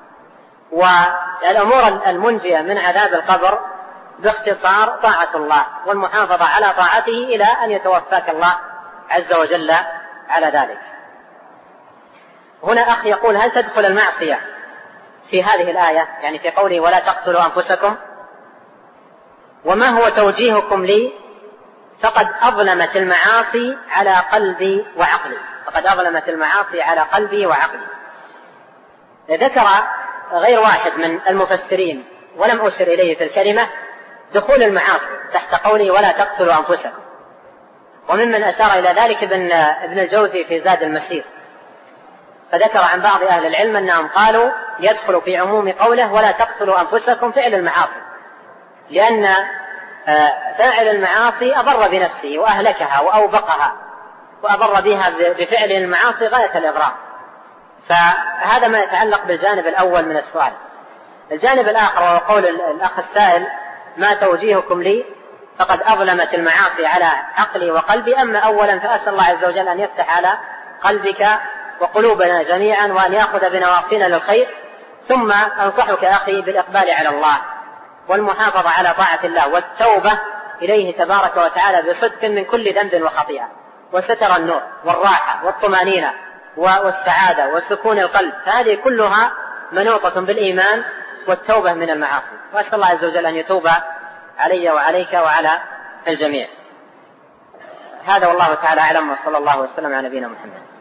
والأمور المنجية من عذاب القبر باختصار طاعة الله والمحافظة على طاعته إلى أن يتوفاك الله عز وجل على ذلك. هنا أخ يقول هل تدخل المعصية في هذه الآية، يعني في قوله ولا تقتلوا أنفسكم؟ وما هو توجيهكم لي؟ فقد أظلمت المعاصي على قلبي وعقلي، فقد أظلمت المعاصي على قلبي وعقلي. ذكر غير واحد من المفسرين ولم أشر إليه في الكلمة دخول المعاصي تحت قوله ولا تقتلوا أنفسكم، وممن أشار إلى ذلك ابن, ابن الجوزي في زاد المسير، فذكر عن بعض أهل العلم أنهم قالوا يدخل في عموم قوله ولا تقتلوا أنفسكم فعل المعاصي، لأن فاعل المعاصي أضر بنفسه وأهلكها وأوبقها وأضر بها بفعل المعاصي غاية الإضرار. فهذا ما يتعلق بالجانب الأول من السؤال. الجانب الآخر وهو قول الأخ السائل ما توجيهكم لي؟ فقد أظلمت المعاصي على عقلي وقلبي. أما أولا فأسأل الله عز وجل أن يفتح على قلبك وقلوبنا جميعا وأن يأخذ بنواصينا للخير. ثم أنصحك أخي بالإقبال على الله والمحافظة على طاعة الله والتوبة إليه تبارك وتعالى بصدق من كل ذنب وخطيئة، وستر النور والراحة والطمأنينة والسعادة وسكون القلب، فهذه كلها منوطة بالإيمان والتوبة من المعاصي. وأسأل الله عز وجل أن يتوب علي وعليك وعلى الجميع. هذا والله تعالى أعلم، وصلى الله وسلم على نبينا محمد.